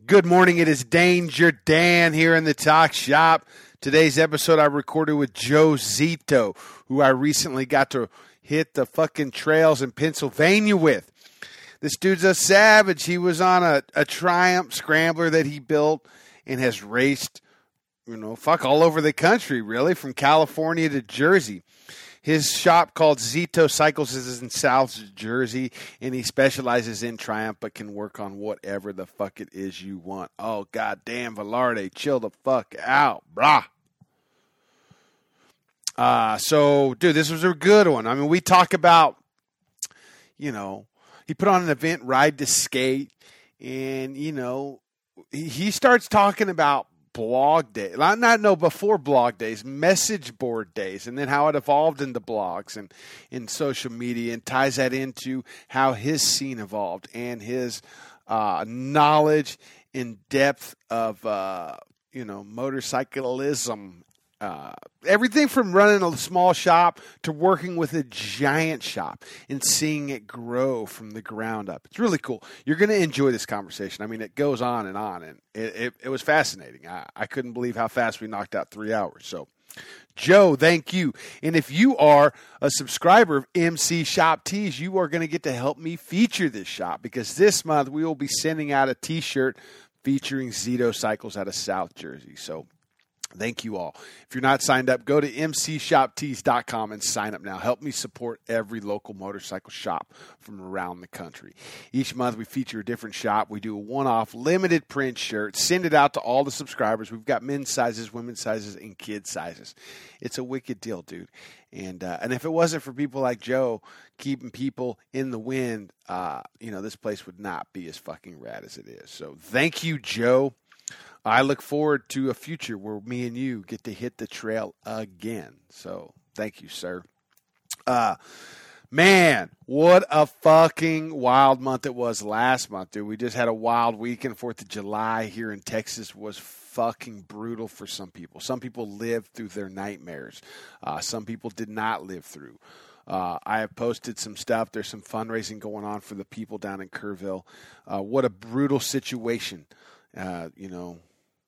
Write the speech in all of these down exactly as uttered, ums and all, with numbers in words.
Good morning. It is Danger Dan here in the Talk Shop. Today's episode I recorded with Joe Zito, who I recently got to hit the fucking trails in Pennsylvania with. This dude's a savage. He was on a, a Triumph Scrambler that he built and has raced, you know, fuck all over the country, really, from California to Jersey. His shop called Zito Cycles is in South Jersey, and he specializes in Triumph, but can work on whatever the fuck it is you want. Oh, goddamn, Velarde, chill the fuck out, brah. Uh, so, dude, this was a good one. I mean, we talk about, you know, he put on an event, Ride to Skate, and, you know, he, he starts talking about blog days, not, not no before blog days, message board days, and then how it evolved into blogs and in social media, and ties that into how his scene evolved and his uh, knowledge in depth of uh, you know motorcyclism. Uh, everything from running a small shop to working with a giant shop and seeing it grow from the ground up. It's really cool. You're going to enjoy this conversation. I mean, it goes on and on, and it, it, it was fascinating. I, I couldn't believe how fast we knocked out three hours. So, Joe, thank you. And if you are a subscriber of M C Shop Tees, you are going to get to help me feature this shop, because this month we will be sending out a t-shirt featuring Zito Cycles out of South Jersey. So, thank you all. If you're not signed up, go to m c shop tees dot com and sign up now. Help me support every local motorcycle shop from around the country. Each month we feature a different shop. We do a one-off limited print shirt, send it out to all the subscribers. We've got men's sizes, women's sizes, and kids sizes. It's a wicked deal, dude. And uh, and if it wasn't for people like Joe keeping people in the wind, uh, you know, this place would not be as fucking rad as it is. So thank you, Joe. I look forward to a future where me and you get to hit the trail again. So thank you, sir. Uh, man, what a fucking wild month it was last month, dude. We just had a wild weekend. fourth of July here in Texas was fucking brutal for some people. Some people lived through their nightmares. Uh, some people did not live through. Uh, I have posted some stuff. There's some fundraising going on for the people down in Kerrville. Uh, what a brutal situation. Uh, you know,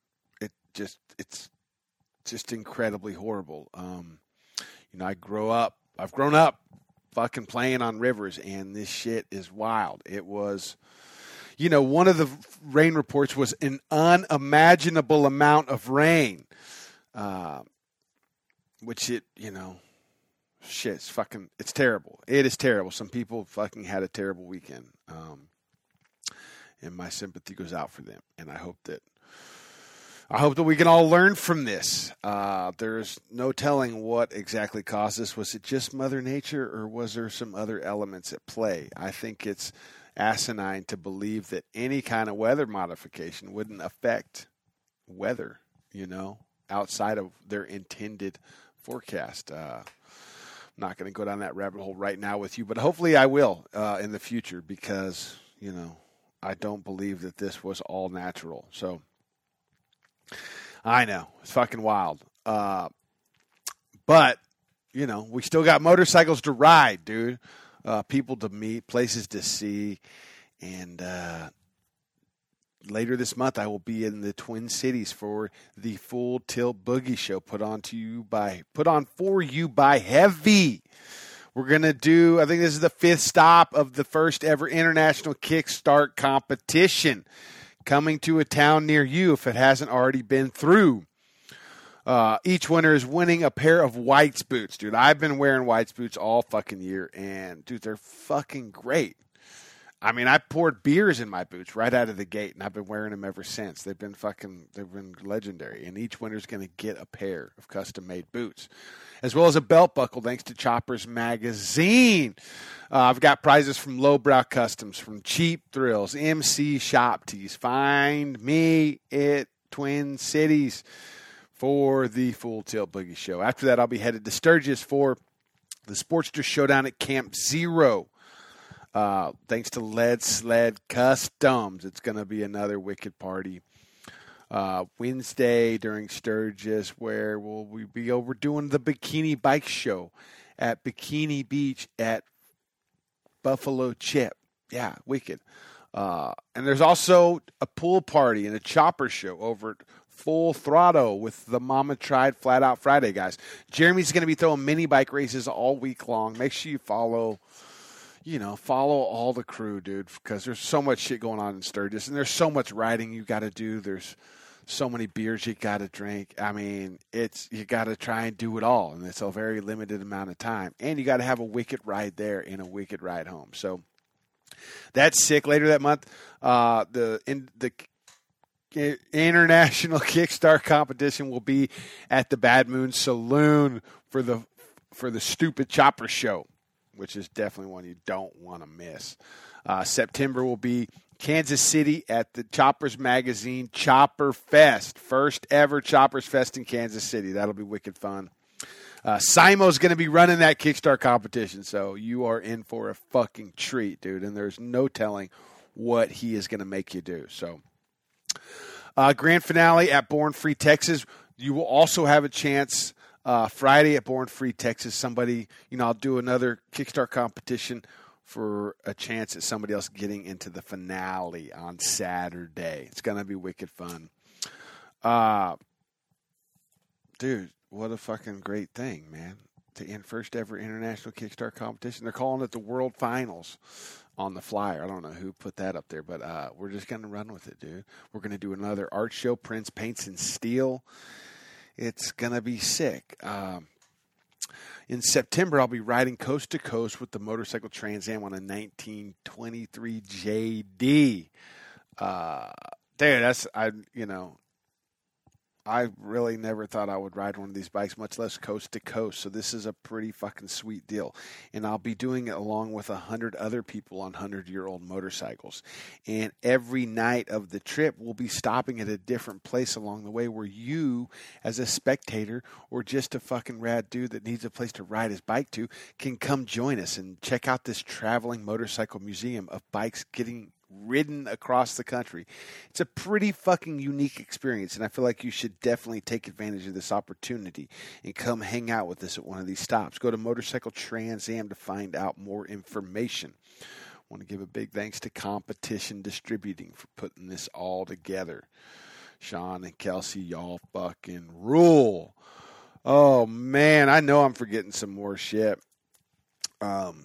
Just it's just incredibly horrible. Um, you know, I grow up. I've grown up fucking playing on rivers, and this shit is wild. It was, you know, one of the rain reports was an unimaginable amount of rain, uh, which it, you know, shit, it's fucking, it's terrible. It is terrible. Some people fucking had a terrible weekend, um, and my sympathy goes out for them. And I hope that. I hope that we can all learn from this. Uh, there's no telling what exactly caused this. Was it just Mother Nature, or was there some other elements at play? I think it's asinine to believe that any kind of weather modification wouldn't affect weather, you know, outside of their intended forecast. Uh, I'm not going to go down that rabbit hole right now with you, but hopefully I will uh, in the future, because, you know, I don't believe that this was all natural. So, I know. It's fucking wild. Uh, but, you know, we still got motorcycles to ride, dude. Uh, people to meet, places to see. And uh, later this month, I will be in the Twin Cities for the Full Tilt Boogie Show put on to you by, put on for you by Heavy. We're going to do, I think this is the fifth stop of the first ever international kickstart competition, coming to a town near you if it hasn't already been through. Uh, each winner is winning a pair of White's boots, dude. I've been wearing White's boots all fucking year, and, dude, they're fucking great. I mean, I poured beers in my boots right out of the gate, and I've been wearing them ever since. They've been fucking, they've been legendary, and each winner's going to get a pair of custom-made boots, as well as a belt buckle, thanks to Choppers Magazine. Uh, I've got prizes from Lowbrow Customs, from Cheap Thrills, M C Shop Tees. Find me at Twin Cities for the Full Tilt Boogie Show. After that, I'll be headed to Sturgis for the Sportster Showdown at Camp Zero. Uh, thanks to Lead Sled Customs. It's going to be another wicked party. Uh, Wednesday during Sturgis, where we'll we be over doing the Bikini Bike Show at Bikini Beach at Buffalo Chip. Yeah, wicked. Uh, Uh, and there's also a pool party and a chopper show over at Full Throttle with the Mama Tried Flat Out Friday guys. Jeremy's going to be throwing mini bike races all week long. Make sure you follow, you know, follow all the crew, dude, because there's so much shit going on in Sturgis, and there's so much riding you got to do. There's so many beers you got to drink. I mean, it's you got to try and do it all, and it's a very limited amount of time. And you got to have a wicked ride there and a wicked ride home. So that's sick. Later that month, uh, the in the International Kickstart competition will be at the Bad Moon Saloon for the for the Stupid Chopper Show, which is definitely one you don't want to miss. Uh, September will be Kansas City at the Choppers Magazine Chopper Fest. First ever Choppers Fest in Kansas City. That'll be wicked fun. Uh, Simo's going to be running that Kickstart competition, so you are in for a fucking treat, dude, and there's no telling what he is going to make you do. So, uh, grand finale at Born Free, Texas. You will also have a chance uh, Friday at Born Free, Texas. Somebody, you know, I'll do another Kickstart competition for a chance at somebody else getting into the finale on Saturday. It's going to be wicked fun. Uh, dude, what a fucking great thing, man. To end first ever international Kickstart competition. They're calling it the World Finals on the flyer. I don't know who put that up there, but uh, we're just going to run with it, dude. We're going to do another art show, Prince Paints and Steel. It's going to be sick. Um, in September, I'll be riding coast to coast with the Motorcycle Trans Am on a nineteen twenty-three J D. Uh, dude, that's, I, you know, I really never thought I would ride one of these bikes, much less coast to coast. So this is a pretty fucking sweet deal. And I'll be doing it along with a hundred other people on hundred-year-old motorcycles. And every night of the trip, we'll be stopping at a different place along the way where you, as a spectator or just a fucking rad dude that needs a place to ride his bike to, can come join us and check out this traveling motorcycle museum of bikes getting ridden across the country. It's a pretty fucking unique experience, and I feel like you should definitely take advantage of this opportunity and come hang out with us at one of these stops. Go to Motorcycle Trans Am to find out more information. I want to give a big thanks to Competition Distributing for putting this all together. Sean and Kelsey, y'all fucking rule. Oh man, I know I'm forgetting some more shit. Um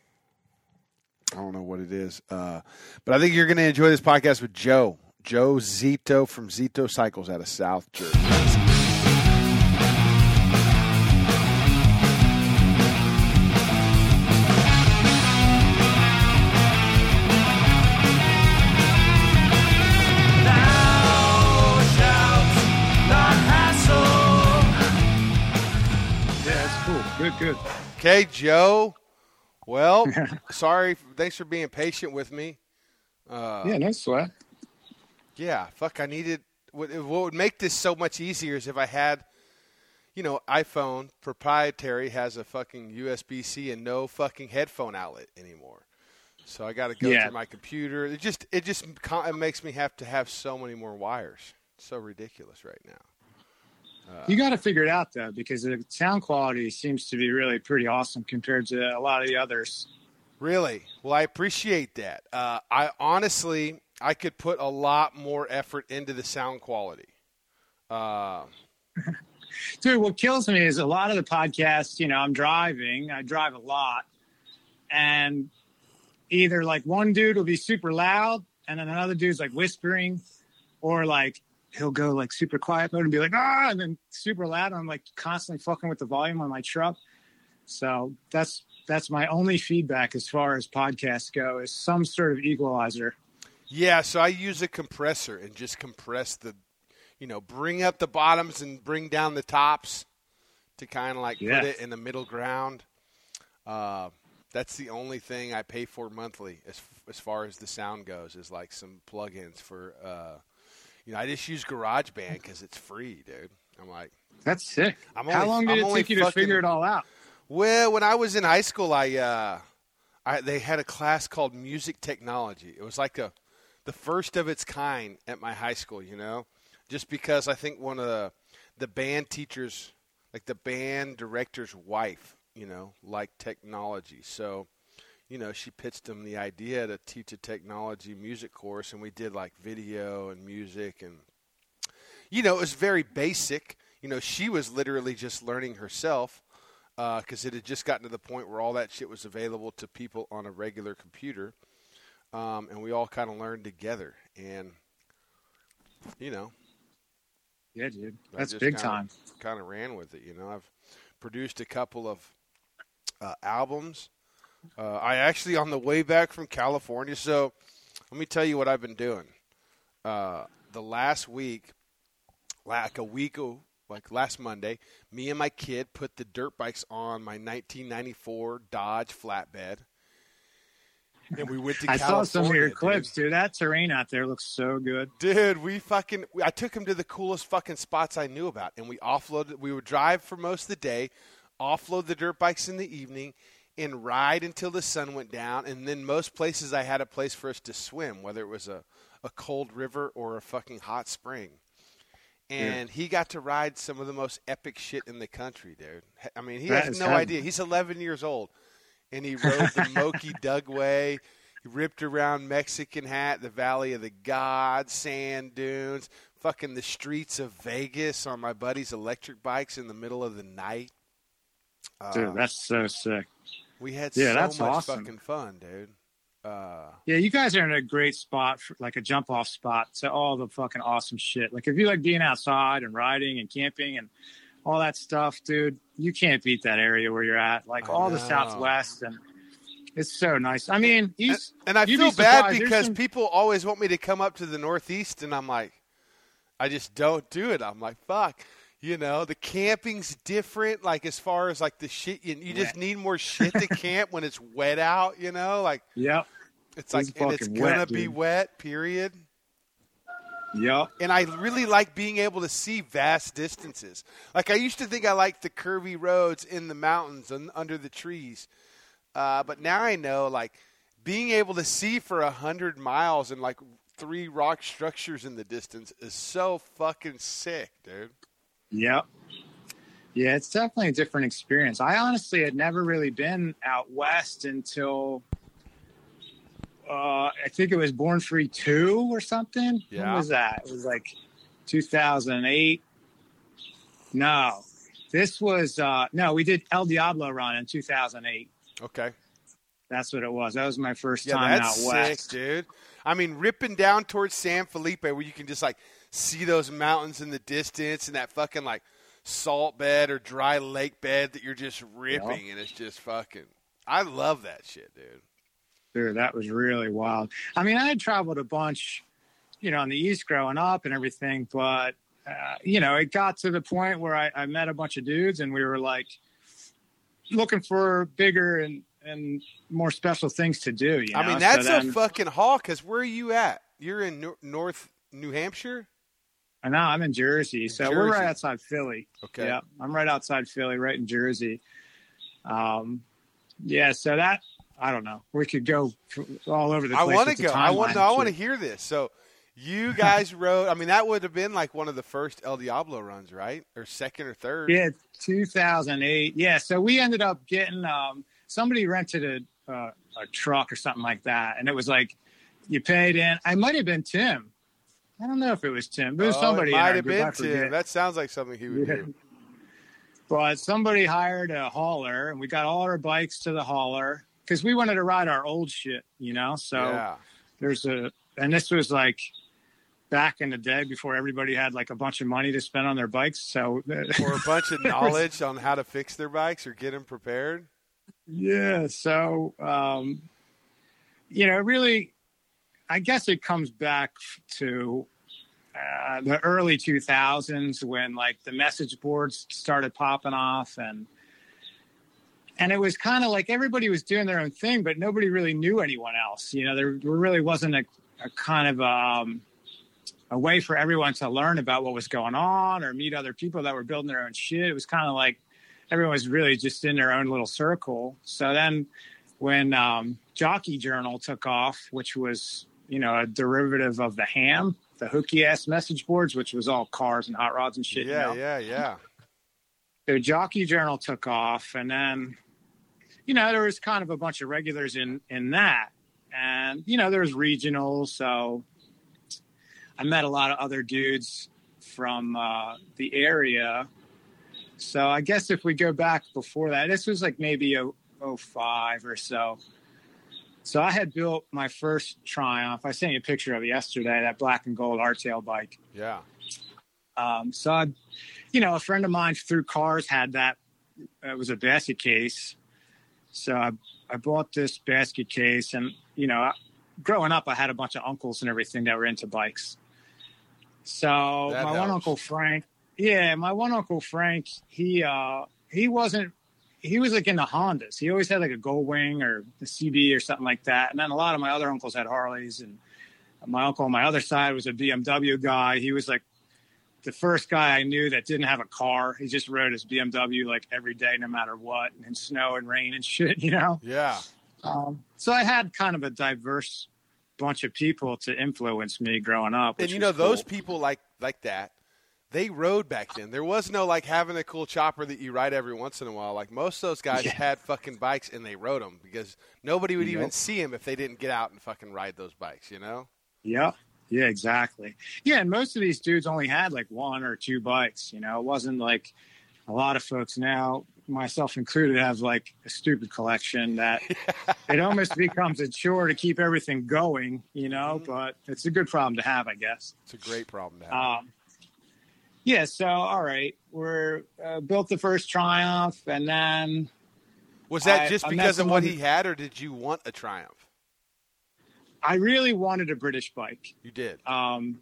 I don't know what it is. Uh, but I think you're going to enjoy this podcast with Joe. Joe Zito from Zito Cycles out of South Jersey. Yeah, that's cool. Good, good. Okay, Joe. Well, sorry. Thanks for being patient with me. Uh, yeah, no sweat. Yeah, fuck. I needed what, what would make this so much easier is if I had, you know, iPhone proprietary has a fucking U S B C and no fucking headphone outlet anymore. So I got to go Yeah. to my computer. It just it just it makes me have to have so many more wires. It's so ridiculous right now. Uh, You got to figure it out, though, because the sound quality seems to be really pretty awesome compared to a lot of the others. Really? Well, I appreciate that. Uh, I honestly, I could put a lot more effort into the sound quality. Uh, Dude, what kills me is a lot of the podcasts, you know, I'm driving. I drive a lot. And either, like, one dude will be super loud, and then another dude's, like, whispering, or, like, he'll go like super quiet mode and be like, ah, and then super loud. I'm like constantly fucking with the volume on my truck. So that's, that's my only feedback as far as podcasts go is some sort of equalizer. yeah. So I use a compressor and just compress the, you know, bring up the bottoms and bring down the tops to kind of like Yeah. put it in the middle ground. Uh, that's the only thing I pay for monthly as, as far as the sound goes is like some plugins for, uh, You know, I just use GarageBand because it's free, dude. I'm like, that's sick. I'm How only- long did I'm it only take you to fucking- figure it all out? well, when I was in high school, I, uh, I they had a class called Music Technology. It was like a the first of its kind at my high school. You know, just because I think one of the the band teachers, like the band director's wife, you know, liked technology. So, you know, she pitched him the idea to teach a technology music course, and we did like video and music, and you know, it was very basic. You know, she was literally just learning herself because uh, it had just gotten to the point where all that shit was available to people on a regular computer, um, and we all kind of learned together. And you know, yeah, dude, that's big kinda, time. Kind of ran with it. You know, I've produced a couple of uh, albums. Uh, I actually, on the way back from California, so let me tell you what I've been doing. Uh, the last week, like a week, like last Monday, me and my kid put the dirt bikes on my nineteen ninety-four Dodge flatbed, and we went to I California. saw some of your dude. clips, dude. That terrain out there looks so good. Dude, we fucking – I took him to the coolest fucking spots I knew about, and we offloaded – we would drive for most of the day, offload the dirt bikes in the evening, and ride until the sun went down. And then most places I had a place for us to swim, whether it was a, a cold river or a fucking hot spring. And yeah. he got to ride some of the most epic shit in the country, dude. I mean, he that has no heavy. idea. He's eleven years old, and he rode the Moki Dugway. He ripped around Mexican Hat, the Valley of the Gods, sand dunes, fucking the streets of Vegas on my buddy's electric bikes in the middle of the night. Dude, uh, that's so sick. We had yeah, so that's much awesome. fucking fun, dude. Uh, yeah, you guys are in a great spot, for, like a jump-off spot to all the fucking awesome shit. Like, if you like being outside and riding and camping and all that stuff, dude, you can't beat that area where you're at. Like, I all know. the Southwest, and it's so nice. I mean, and, and I feel be bad because some... people always want me to come up to the Northeast, and I'm like, I just don't do it. I'm like, fuck. You know, the camping's different, like, as far as, like, the shit. You, you just need more shit to camp when it's wet out, you know? Like, yep. It's like, it's and it's going to wet, be dude. wet, period. Yep. And I really like being able to see vast distances. Like, I used to think I liked the curvy roads in the mountains and under the trees. Uh, but now I know, like, being able to see for a hundred miles and, like, three rock structures in the distance is so fucking sick, dude. Yep. Yeah, it's definitely a different experience. I honestly had never really been out west until uh, I think it was Born Free two or something. Yeah. When was that? It was like two thousand eight. No, this was uh, no. We did El Diablo run in two thousand eight. Okay. That's what it was. That was my first yeah, time that's out west, sick, dude. I mean, ripping down towards San Felipe, where you can just like see those mountains in the distance and that fucking like salt bed or dry lake bed that you're just ripping, yep. and it's just fucking. I love that shit, dude. Dude, that was really wild. I mean, I had traveled a bunch, you know, on the East growing up and everything, but uh, you know, it got to the point where I, I met a bunch of dudes and we were like looking for bigger and. and more special things to do. You know? I mean, that's so then, a fucking haul. Cause where are you at? You're in no- North New Hampshire. I know I'm in Jersey. So Jersey. we're right outside Philly. Okay. Yeah. I'm right outside Philly, right in Jersey. Um, yeah. So that, I don't know. We could go all over the place. I want to go. I want no, I want to shit. hear this. So you guys rode, I mean, that would have been like one of the first El Diablo runs, right? Or second or third. Yeah. two thousand eight. Yeah. So we ended up getting, um, somebody rented a, uh, a truck or something like that. And it was like, you paid in. I might have been Tim. I don't know if it was Tim, but it was oh, somebody. It might have group, been Tim. That sounds like something he would yeah. do. But somebody hired a hauler and we got all our bikes to the hauler because we wanted to ride our old shit, you know? So yeah. there's a, and this was like back in the day before everybody had like a bunch of money to spend on their bikes. So, or a bunch of knowledge on how to fix their bikes or get them prepared. Yeah. So, um, you know, really, I guess it comes back to uh, the early two thousands when like the message boards started popping off and, and it was kind of like everybody was doing their own thing, but nobody really knew anyone else. You know, there, there really wasn't a, a kind of, um, a way for everyone to learn about what was going on or meet other people that were building their own shit. It was kind of like, everyone was really just in their own little circle. So then when um, Jockey Journal took off, which was, you know, a derivative of the Ham, the hooky-ass message boards, which was all cars and hot rods and shit. Yeah, you know? yeah, yeah. The Jockey Journal took off, and then you know, there was kind of a bunch of regulars in, in that. And, you know, there was regionals. So I met a lot of other dudes from uh, the area. So I guess if we go back before that, this was like maybe a oh five or so. So I had built my first Triumph. I sent you a picture of it yesterday, that black and gold hardtail bike. Yeah. Um, so, I, you know, a friend of mine through cars had that. It was a basket case. So I, I bought this basket case. And, you know, growing up, I had a bunch of uncles and everything that were into bikes. So That my helps. one uncle, Frank, yeah, my one uncle, Frank, he uh, he wasn't, he was like into Hondas. He always had like a Goldwing or a C B or something like that. And then a lot of my other uncles had Harleys. And my uncle on my other side was a B M W guy. He was like the first guy I knew that didn't have a car. He just rode his B M W like every day, no matter what, in snow and rain and shit, you know? Yeah. Um, so I had kind of a diverse bunch of people to influence me growing up. And you know, those people like like that, they rode back then. There was no like having a cool chopper that you ride every once in a while. Like most of those guys Yeah. had fucking bikes and they rode them because nobody would even Yep. see them if they didn't get out and fucking ride those bikes, you know? Yeah. Yeah, exactly. Yeah. And most of these dudes only had like one or two bikes, you know, it wasn't like a lot of folks now, myself included, have like a stupid collection that it almost becomes a chore to keep everything going, you know, Mm-hmm. but it's a good problem to have, I guess. It's a great problem to have. Um, yeah. So, all right. We're uh, built the first Triumph, and then was that I- just I met because of what someone- he had, or did you want a Triumph? I really wanted a British bike. You did. Um,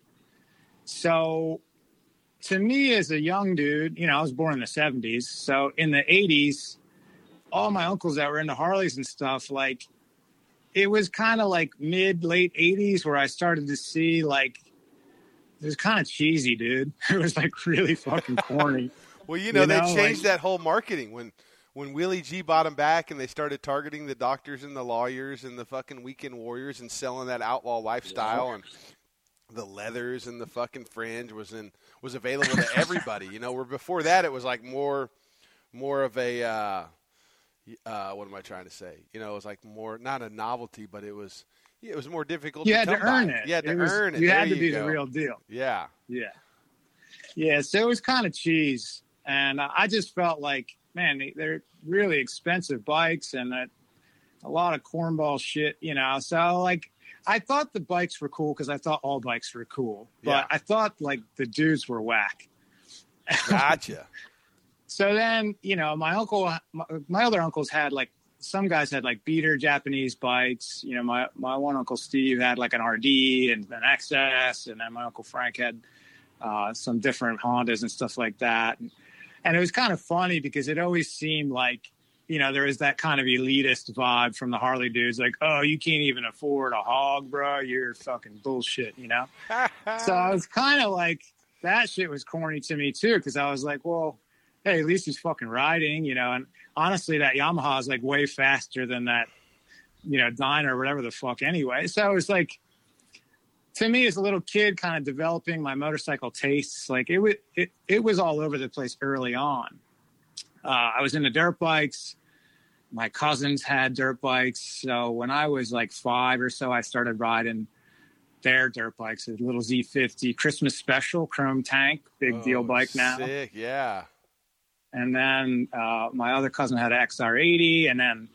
so to me as a young dude, you know, I was born in the seventies. So in the eighties, all my uncles that were into Harleys and stuff, like it was kind of like mid late eighties where I started to see like, it was kind of cheesy, dude. It was like really fucking corny. Well, you know, You they know, changed like- that whole marketing when when Willie G bought him back and they started targeting the doctors and the lawyers and the fucking weekend warriors and selling that outlaw lifestyle, and the leathers and the fucking fringe was in was available to everybody. You know, where before that it was like more more of a uh, uh, what am I trying to say? You know, it was like more not a novelty, but it was it was more difficult. You to had to come by. earn it. You had to It was- earn it. You There had to be go. the real deal. Yeah. Yeah. Yeah. So it was kind of cheese. And I just felt like, man, they- they're really expensive bikes and a, a lot of cornball shit, you know? So, like, I thought the bikes were cool because I thought all bikes were cool. But Yeah. I thought, like, the dudes were whack. Gotcha. So then, you know, my uncle, my, my other uncles had, like, some guys had, like, beater Japanese bikes. You know, my, my one uncle Steve had, like, an R D and an X S. And then my uncle Frank had uh, some different Hondas and stuff like that. And, and it was kind of funny because it always seemed like, you know, there was that kind of elitist vibe from the Harley dudes. Like, oh, you can't even afford a hog, bro. You're fucking bullshit, you know? So I was kind of like, that shit was corny to me too. Cause I was like, well, hey, at least he's fucking riding, you know? And honestly, that Yamaha is like way faster than that, you know, Dyna or whatever the fuck anyway. So it was like, to me as a little kid kind of developing my motorcycle tastes, like it was, it, it was all over the place early on. Uh, I was into dirt bikes. My cousins had dirt bikes. So when I was like five or so, I started riding their dirt bikes, a little Z fifty Christmas special chrome tank, big deal Oh, bike now. Sick, yeah. And then uh, my other cousin had an X R eighty. And then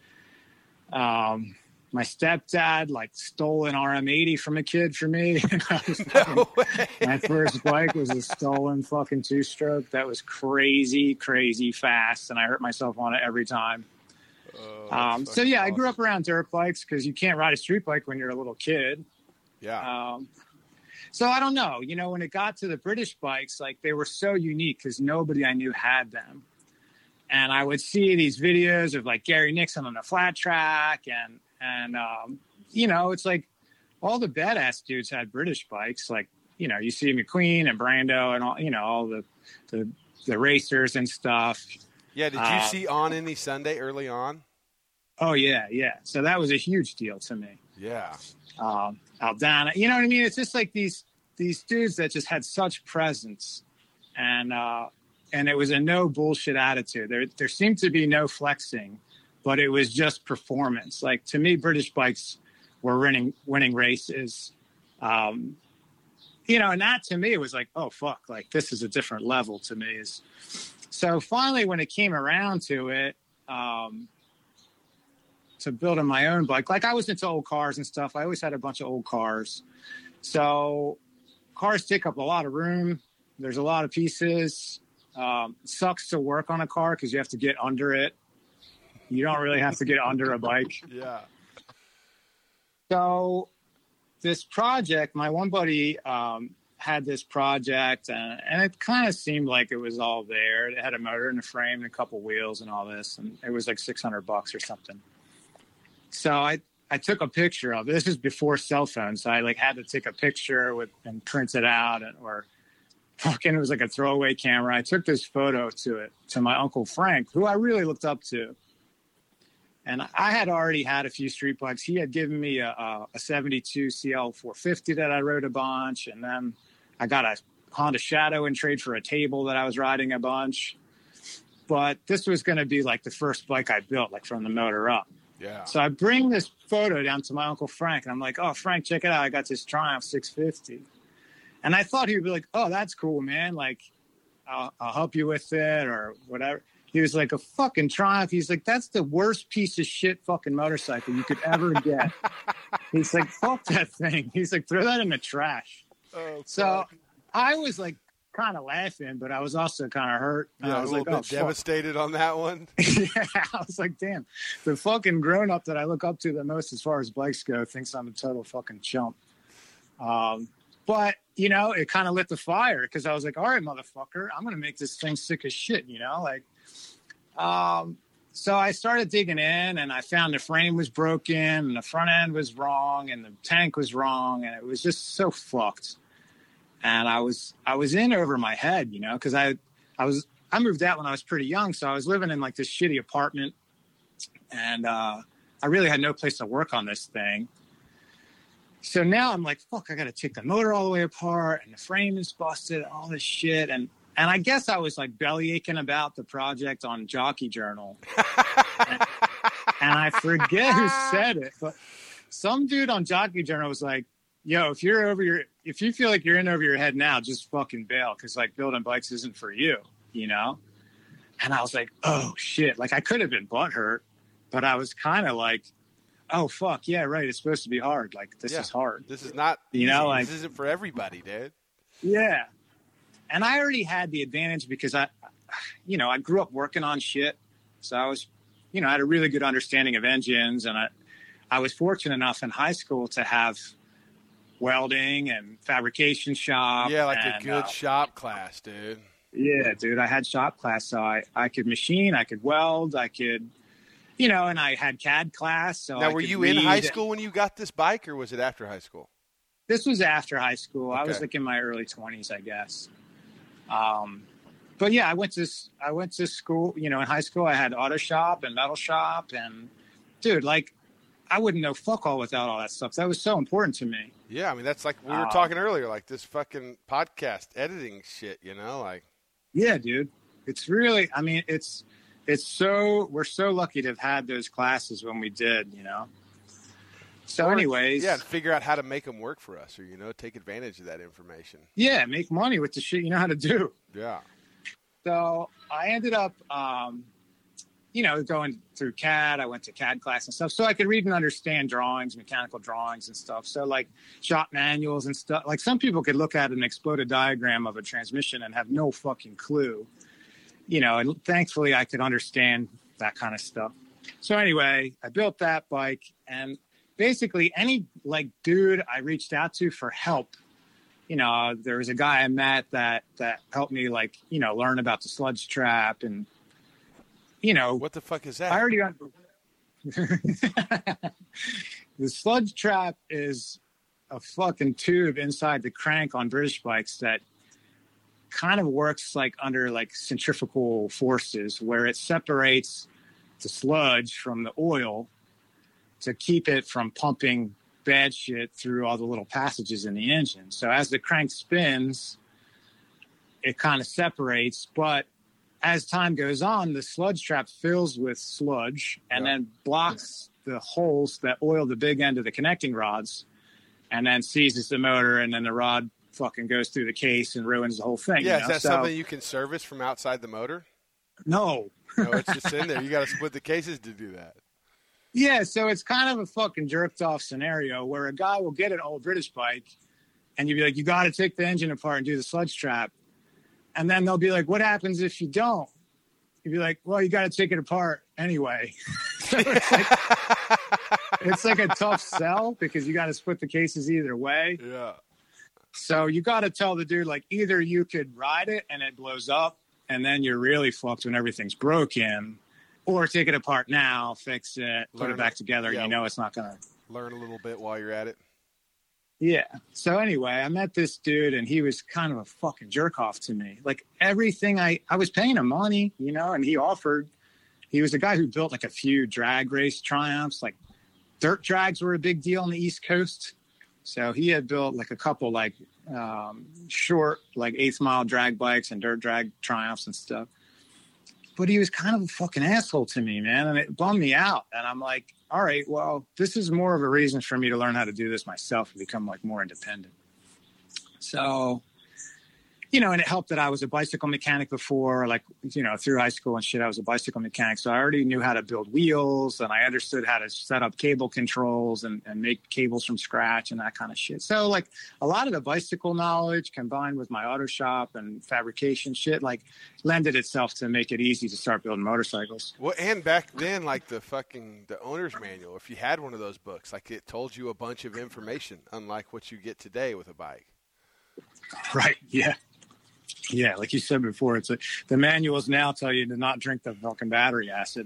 um, my stepdad like stole an R M eighty from a kid for me. And I was fucking- No way. my first bike was a stolen fucking two-stroke that was crazy, crazy fast. And I hurt myself on it every time. Oh, Um, that's so, yeah, I fucking grew up awesome. around dirt bikes because you can't ride a street bike when you're a little kid. Yeah. Um, so I don't know, you know, when it got to the British bikes, like they were so unique because nobody I knew had them. And I would see these videos of like Gary Nixon on a flat track and, and, um, you know, it's like all the badass dudes had British bikes. Like, you know, you see McQueen and Brando and all, you know, all the, the, the racers and stuff. Yeah, did you uh, see On Any Sunday early on? Oh yeah. Yeah. So that was a huge deal to me. Yeah. um, Aldana. You know what I mean? It's just like these these dudes that just had such presence, and uh, and it was a no bullshit attitude. There there seemed to be no flexing but it was just performance. Like, to me, British bikes were winning, winning races. Um, you know, and that to me, it was like, oh, fuck, like, this is a different level to me. Is So finally, when it came around to it, um, to building my own bike, like, I was into old cars and stuff. I always had a bunch of old cars. So cars take up a lot of room. There's a lot of pieces. Um, it sucks to work on a car because you have to get under it. You don't really have to get under a bike. Yeah. So this project, my one buddy um, had this project, and, and it kind of seemed like it was all there. It had a motor and a frame and a couple wheels and all this, and it was like six hundred bucks or something. So I, I took a picture of it. This is before cell phones, so I like had to take a picture with and print it out, and, or fucking it was like a throwaway camera. I took this photo to it to my Uncle Frank, who I really looked up to. And I had already had a few street bikes. He had given me a, a, a seventy-two C L four fifty that I rode a bunch. And then I got a Honda Shadow in trade for a table that I was riding a bunch. But this was going to be like the first bike I built, like from the motor up. Yeah. So I bring this photo down to my Uncle Frank, and I'm like, oh, Frank, check it out. I got this Triumph six fifty. And I thought he would be like, oh, that's cool, man. Like, I'll, I'll help you with it or whatever. He was like, a fucking Triumph. He's like, that's the worst piece of shit fucking motorcycle you could ever get. He's like, fuck that thing. He's like, throw that in the trash. Oh, so fuck. I was like kind of laughing, but I was also kind of hurt. Yeah, I was a little like, bit oh, devastated fuck. on that one. Yeah, I was like, damn, the fucking grown-up that I look up to the most as far as bikes go thinks I'm a total fucking chump. Um, but, you know, it kind of lit the fire because I was like, all right, motherfucker, I'm going to make this thing sick as shit, you know, like, um, so I started digging in and I found the frame was broken and the front end was wrong and the tank was wrong and it was just so fucked. And I was, I was in over my head, you know, cause I, I was, I moved out when I was pretty young. So I was living in like this shitty apartment and, uh, I really had no place to work on this thing. So now I'm like, fuck, I got to take the motor all the way apart and the frame is busted, all this shit. And, And I guess I was like belly aching about the project on Jockey Journal. and, and I forget who said it, but some dude on Jockey Journal was like, yo, if you're over your, if you feel like you're in over your head now, just fucking bail. Cause like building bikes isn't for you, you know? And I was like, oh shit. Like I could have been butthurt, but I was kind of like, oh fuck. Yeah, right. It's supposed to be hard. Like this yeah, is hard. This is not, you know, like this isn't for everybody, dude. Yeah. And I already had the advantage because I, you know, I grew up working on shit. So I was, you know, I had a really good understanding of engines. And I, I was fortunate enough in high school to have welding and fabrication shop. Yeah, like and, a good uh, shop class, dude. Yeah, dude. I had shop class. So I, I could machine, I could weld, I could, you know, and I had C A D class. So now, I were could you in read. high school when you got this bike or was it after high school? This was after high school. Okay. I was like in my early twenties, I guess. Um, but yeah, I went to, I went to school, you know, in high school, I had auto shop and metal shop and dude, like I wouldn't know fuck all without all that stuff. That was so important to me. Yeah. I mean, that's like we were Um, talking earlier, like this fucking podcast editing shit, you know, like. Yeah, dude, it's really, I mean, it's, it's so, we're so lucky to have had those classes when we did, you know? So or, anyways. Yeah. Figure out how to make them work for us or, you know, take advantage of that information. Yeah. Make money with the shit you know how to do. Yeah. So I ended up, um, you know, going through C A D. I went to C A D class and stuff so I could read and understand drawings, mechanical drawings and stuff. So like shop manuals and stuff. Like some people could look at an exploded diagram of a transmission and have no fucking clue, you know, and thankfully I could understand that kind of stuff. So anyway, I built that bike and basically any like dude I reached out to for help, you know, there was a guy I met that, that helped me like, you know, learn about the sludge trap and, you know, What the fuck is that? I already got the sludge trap is a fucking tube inside the crank on British bikes that kind of works like under like centrifugal forces where it separates the sludge from the oil to keep it from pumping bad shit through all the little passages in the engine. So as the crank spins, it kind of separates, but as time goes on, the sludge trap fills with sludge and yeah. then blocks the holes that oil the big end of the connecting rods, and then seizes the motor, and then the rod fucking goes through the case and ruins the whole thing. Yeah, you know? Is that so, something you can service from outside the motor? No. No, it's just in there. You got to split the cases to do that. Yeah, so it's kind of a fucking jerked off scenario where a guy will get an old British bike and you'd be like, you got to take the engine apart and do the sludge trap. And then they'll be like, what happens if you don't? You'd be like, well, you got to take it apart anyway. So it's like, it's like a tough sell because you got to split the cases either way. Yeah. So you got to tell the dude, like, either you could ride it and it blows up and then you're really fucked when everything's broken, or take it apart now, fix it, put Learn it back together. Yeah. You know it's not going to. Learn a little bit while you're at it. Yeah. So anyway, I met this dude and he was kind of a fucking jerk off to me. Like everything I, I was paying him money, you know, and he offered, he was the guy who built like a few drag race triumphs, like dirt drags were a big deal on the East Coast. So he had built like a couple like um, short, like eighth mile drag bikes and dirt drag triumphs and stuff. But he was kind of a fucking asshole to me, man. And it bummed me out. And I'm like, all right, well, this is more of a reason for me to learn how to do this myself and become like more independent. So, you know, and it helped that I was a bicycle mechanic before, like, you know, through high school and shit, I was a bicycle mechanic. So I already knew how to build wheels and I understood how to set up cable controls and, and make cables from scratch and that kind of shit. So like a lot of the bicycle knowledge combined with my auto shop and fabrication shit, like lended itself to make it easy to start building motorcycles. Well, and back then, like the fucking, the owner's manual, if you had one of those books, like it told you a bunch of information, unlike what you get today with a bike. Right. Yeah. Yeah, like you said before, it's a, the manuals now tell you to not drink the fucking battery acid.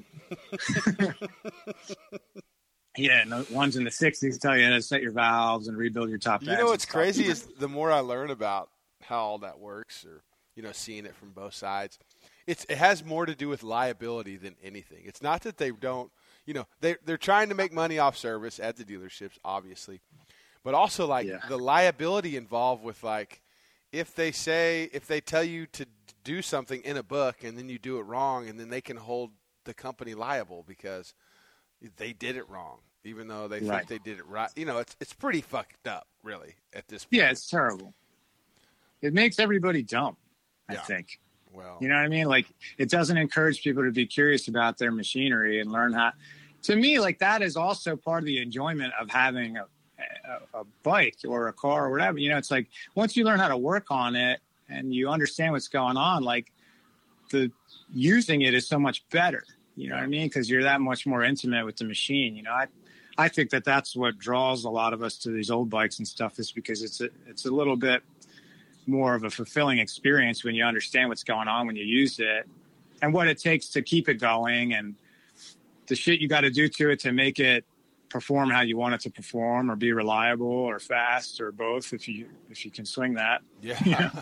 Yeah, and the ones in the sixties tell you how to set your valves and rebuild your top. You know what's crazy is the more I learn about how all that works, or you know, seeing it from both sides, it's it has more to do with liability than anything. It's not that they don't, you know, they they're trying to make money off service at the dealerships, obviously, but also like yeah. the liability involved with like. If they say, if they tell you to do something in a book and then you do it wrong, and then they can hold the company liable because they did it wrong, even though they right. think they did it right. You know, it's it's pretty fucked up, really, at this point. Yeah, it's terrible. It makes everybody dumb, I yeah. think. Well, you know what I mean? Like, it doesn't encourage people to be curious about their machinery and learn how. To me, like, that is also part of the enjoyment of having a A, a bike or a car or whatever. You know, it's like once you learn how to work on it and you understand what's going on, like the using it is so much better. You know what I mean? Because you're that much more intimate with the machine. You know, I I think that that's what draws a lot of us to these old bikes and stuff, is because it's a, it's a little bit more of a fulfilling experience when you understand what's going on when you use it and what it takes to keep it going and the shit you got to do to it to make it perform how you want it to perform, or be reliable or fast or both, if you if you can swing that. Yeah. You know?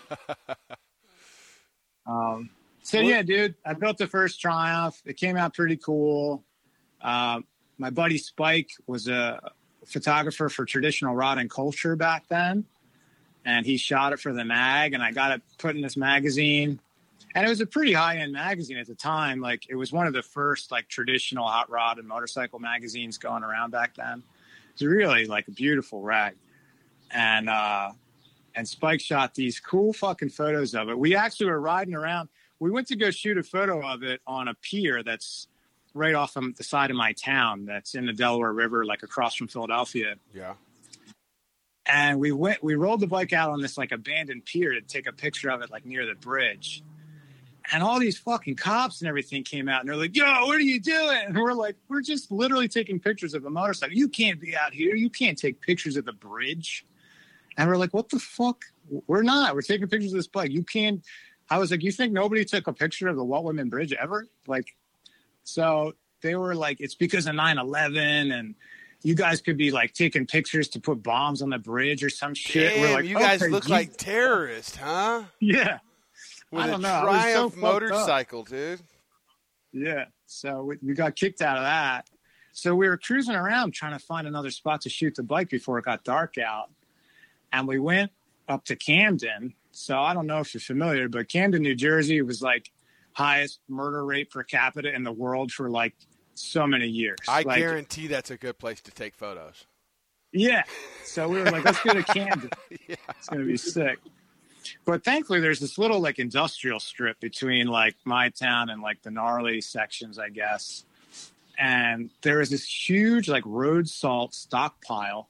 um, so yeah, dude, I built the first Triumph. It came out pretty cool. Um, my buddy Spike was a photographer for Traditional Rod and Culture back then, and he shot it for the mag, and I got it put in this magazine. And it was a pretty high-end magazine at the time. Like, it was one of the first, like, traditional hot rod and motorcycle magazines going around back then. It's really, like, a beautiful rag. And uh, and Spike shot these cool fucking photos of it. We actually were riding around. We went to go shoot a photo of it on a pier that's right off of the side of my town that's in the Delaware River, like, across from Philadelphia. Yeah. And we went, we rolled the bike out on this, like, abandoned pier to take a picture of it, like, near the bridge. And all these fucking cops and everything came out, and they're like, yo, what are you doing? And we're like, we're just literally taking pictures of a motorcycle. You can't be out here. You can't take pictures of the bridge. And we're like, what the fuck? We're not. We're taking pictures of this bike. You can't. I was like, you think nobody took a picture of the Walt Whitman Bridge ever? Like, so they were like, it's because of nine eleven, and you guys could be like taking pictures to put bombs on the bridge or some shit. Damn, we're like, you guys okay, look you- like terrorists, huh? Yeah. With I a don't know. Triumph So motorcycle, dude. Yeah. So we, we got kicked out of that. So we were cruising around trying to find another spot to shoot the bike before it got dark out. And we went up to Camden. So I don't know if you're familiar, but Camden, New Jersey was like highest murder rate per capita in the world for like so many years. I like, guarantee that's a good place to take photos. Yeah. So we were like, let's go to Camden. Yeah. It's going to be sick. But thankfully, there's this little like industrial strip between like my town and like the gnarly sections, I guess. And there is this huge like road salt stockpile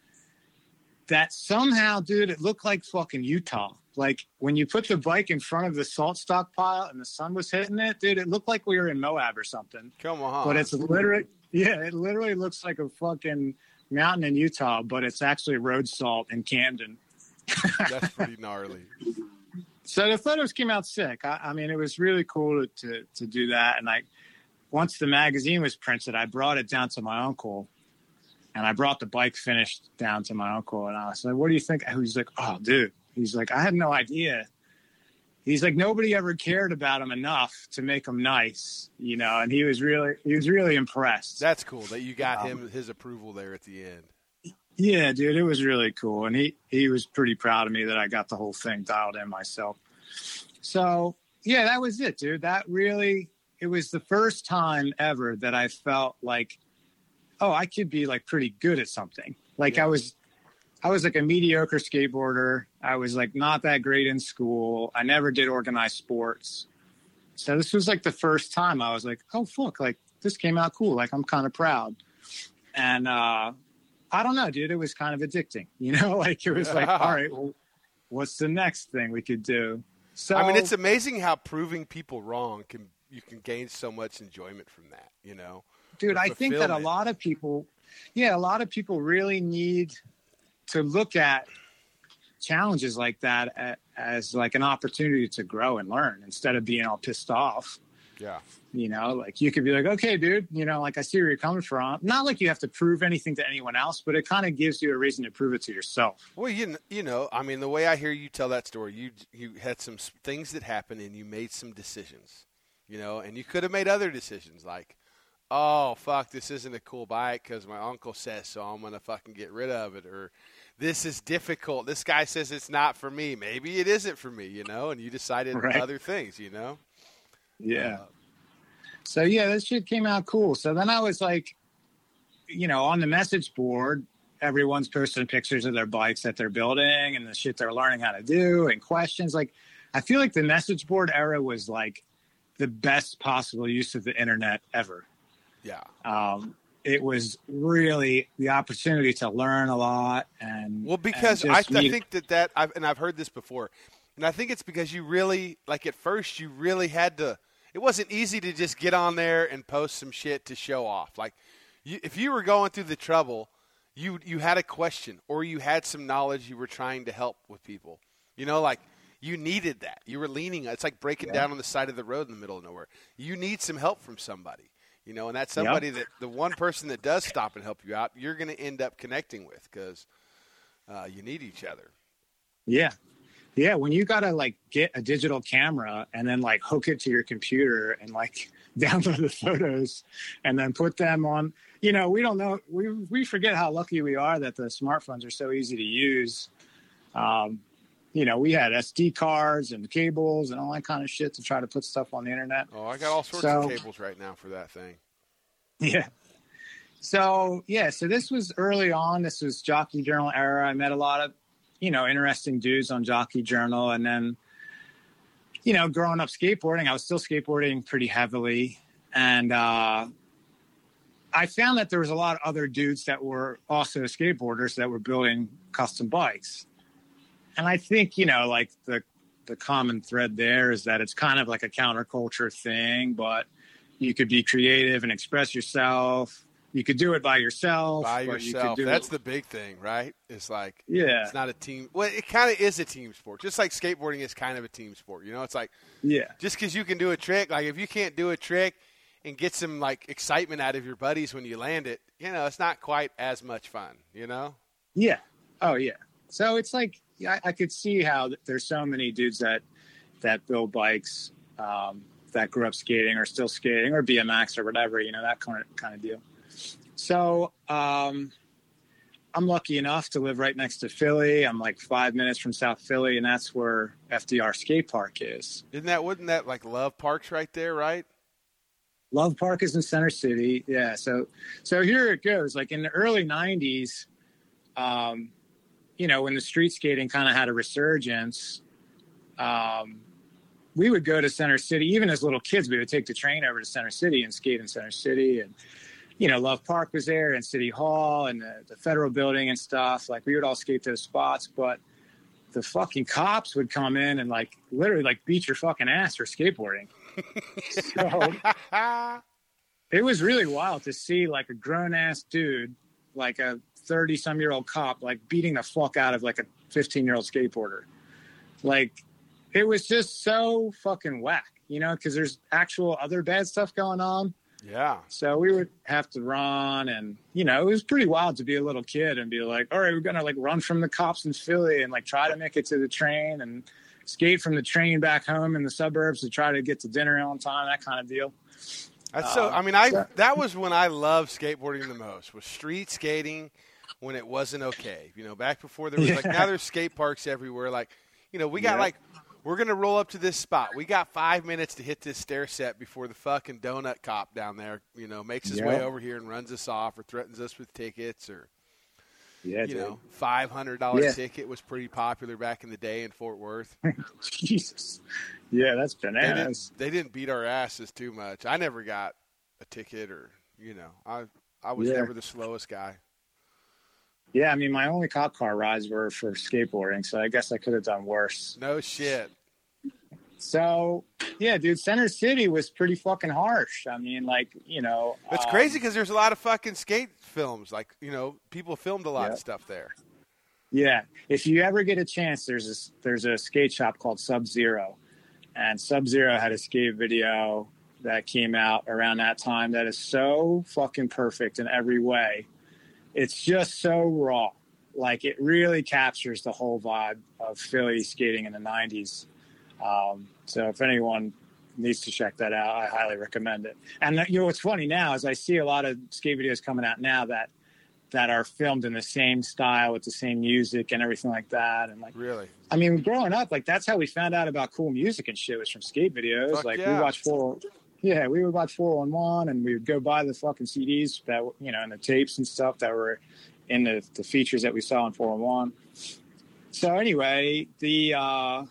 that somehow, dude, it looked like fucking Utah. Like when you put the bike in front of the salt stockpile and the sun was hitting it, dude, it looked like we were in Moab or something. Come on. But it's literally, yeah, it literally looks like a fucking mountain in Utah, but it's actually road salt in Camden. That's pretty gnarly. So the photos came out sick. I, I mean, it was really cool to, to to do that. And I, once the magazine was printed, I brought it down to my uncle, and I brought the bike finished down to my uncle. And I was like, "What do you think?" And he's like, "Oh, dude." He's like, "I had no idea." He's like, "Nobody ever cared about him enough to make him nice, you know." And he was really, he was really impressed. That's cool that you got him his approval there at the end. Yeah, dude, it was really cool. And he, he was pretty proud of me that I got the whole thing dialed in myself. So, yeah, that was it, dude. That really, it was the first time ever that I felt like, oh, I could be like pretty good at something. Like yeah. I was, I was like a mediocre skateboarder. I was like not that great in school. I never did organized sports. So this was like the first time I was like, oh, fuck, like this came out cool. Like I'm kind of proud. And, uh, I don't know, dude. It was kind of addicting, you know, like it was like, all right, well, what's the next thing we could do? So, I mean, it's amazing how proving people wrong can, you can gain so much enjoyment from that, you know, dude, I think that a lot of people, yeah, a lot of people really need to look at challenges like that as like an opportunity to grow and learn instead of being all pissed off. Yeah. You know, like you could be like, okay, dude, you know, like I see where you're coming from. Not like you have to prove anything to anyone else, but it kind of gives you a reason to prove it to yourself. Well, you you know, I mean, the way I hear you tell that story, you you had some things that happened and you made some decisions, you know, and you could have made other decisions like, oh, fuck, this isn't a cool bike because my uncle says so. I'm going to fucking get rid of it. Or this is difficult. This guy says it's not for me. Maybe it isn't for me, you know, and you decided right. other things, you know. Yeah. Uh, So, yeah, that shit came out cool. So then I was like, you know, on the message board, everyone's posting pictures of their bikes that they're building and the shit they're learning how to do and questions. Like, I feel like the message board era was like the best possible use of the internet ever. Yeah. Um, it was really the opportunity to learn a lot. And well, because and I, I think that that, I've, and I've heard this before, and I think it's because you really, like at first you really had to, it wasn't easy to just get on there and post some shit to show off. Like, you, if you were going through the trouble, you you had a question or you had some knowledge you were trying to help with people. You know, like, you needed that. You were leaning. It's like breaking yeah. down on the side of the road in the middle of nowhere. You need some help from somebody, you know, and that's somebody yep. that the one person that does stop and help you out, you're going to end up connecting with because uh, you need each other. Yeah. Yeah, when you gotta like get a digital camera and then like hook it to your computer and like download the photos and then put them on, you know, we don't know, we we forget how lucky we are that the smartphones are so easy to use. Um, you know, we had S D cards and cables and all that kind of shit to try to put stuff on the internet. Oh, I got all sorts so, of cables right now for that thing. Yeah. So yeah, so this was early on. This was Jockey Journal era. I met a lot of, you know, interesting dudes on Jockey Journal. And then, you know, growing up skateboarding, I was still skateboarding pretty heavily. And uh, I found that there was a lot of other dudes that were also skateboarders that were building custom bikes. And I think, you know, like the, the common thread there is that it's kind of like a counterculture thing, but you could be creative and express yourself. You could do it by yourself. By yourself. You could do That's it. the big thing, right? It's like, yeah, it's not a team. Well, it kind of is a team sport. Just like skateboarding is kind of a team sport. You know, it's like, yeah, just because you can do a trick, like if you can't do a trick and get some like excitement out of your buddies when you land it, you know, it's not quite as much fun, you know? Yeah. Oh, yeah. So it's like, I, I could see how there's so many dudes that, that build bikes um, that grew up skating or still skating or B M X or whatever, you know, that kind of, kind of deal. So, um, I'm lucky enough to live right next to Philly. I'm like five minutes from South Philly, and that's where F D R Skate Park is. Isn't that, wouldn't that like Love Park's right there, right? Love Park is in Center City. Yeah. So, so here it goes. Like in the early nineties, um, you know, when the street skating kind of had a resurgence, um, we would go to Center City. Even as little kids, we would take the train over to Center City and skate in Center City. And, you know, Love Park was there and City Hall and the, the Federal Building and stuff. Like we would all skate those spots, but the fucking cops would come in and like literally like beat your fucking ass for skateboarding. So it was really wild to see like a grown ass dude, like a thirty some year old cop, like beating the fuck out of like a fifteen year old skateboarder. Like it was just so fucking whack, you know, because there's actual other bad stuff going on. Yeah. So we would have to run, and you know, it was pretty wild to be a little kid and be like, all right, we're gonna like run from the cops in Philly and like try to make it to the train and skate from the train back home in the suburbs to try to get to dinner on time, that kind of deal. That's so. I mean, I that was when I loved skateboarding the most. Was street skating when it wasn't okay. You know, back before there was Yeah. like now there's skate parks everywhere. Like, you know, we got Yeah. like we're gonna roll up to this spot. We got five minutes to hit this stair set before the fucking donut cop down there, you know, makes his Yeah. way over here and runs us off or threatens us with tickets or. Yeah, You dude. know, five hundred dollar Yeah. ticket was pretty popular back in the day in Fort Worth. Jesus. Yeah, that's They bananas. didn't, they didn't beat our asses too much. I never got a ticket or, you know, I I was Yeah. never the slowest guy. Yeah, I mean, my only cop car rides were for skateboarding, so I guess I could have done worse. No shit. So, yeah, dude, Center City was pretty fucking harsh. I mean, like, you know. It's um, crazy because there's a lot of fucking skate films. Like, you know, people filmed a lot Yeah. of stuff there. Yeah, if you ever get a chance, there's a, there's a skate shop called Sub Zero, and Sub Zero had a skate video that came out around that time that is so fucking perfect in every way. It's just so raw. Like, it really captures the whole vibe of Philly skating in the nineties. Um, so if anyone needs to check that out, I highly recommend it. And you know what's funny now is I see a lot of skate videos coming out now that that are filmed in the same style with the same music and everything like that. And like, Really? I mean, growing up, like that's how we found out about cool music and shit was from skate videos. Fuck like yeah. we watched four, yeah, we would watch four one one, and we would go buy the fucking C Ds that you know and the tapes and stuff that were in the, the features that we saw in four one one. So anyway, the uh,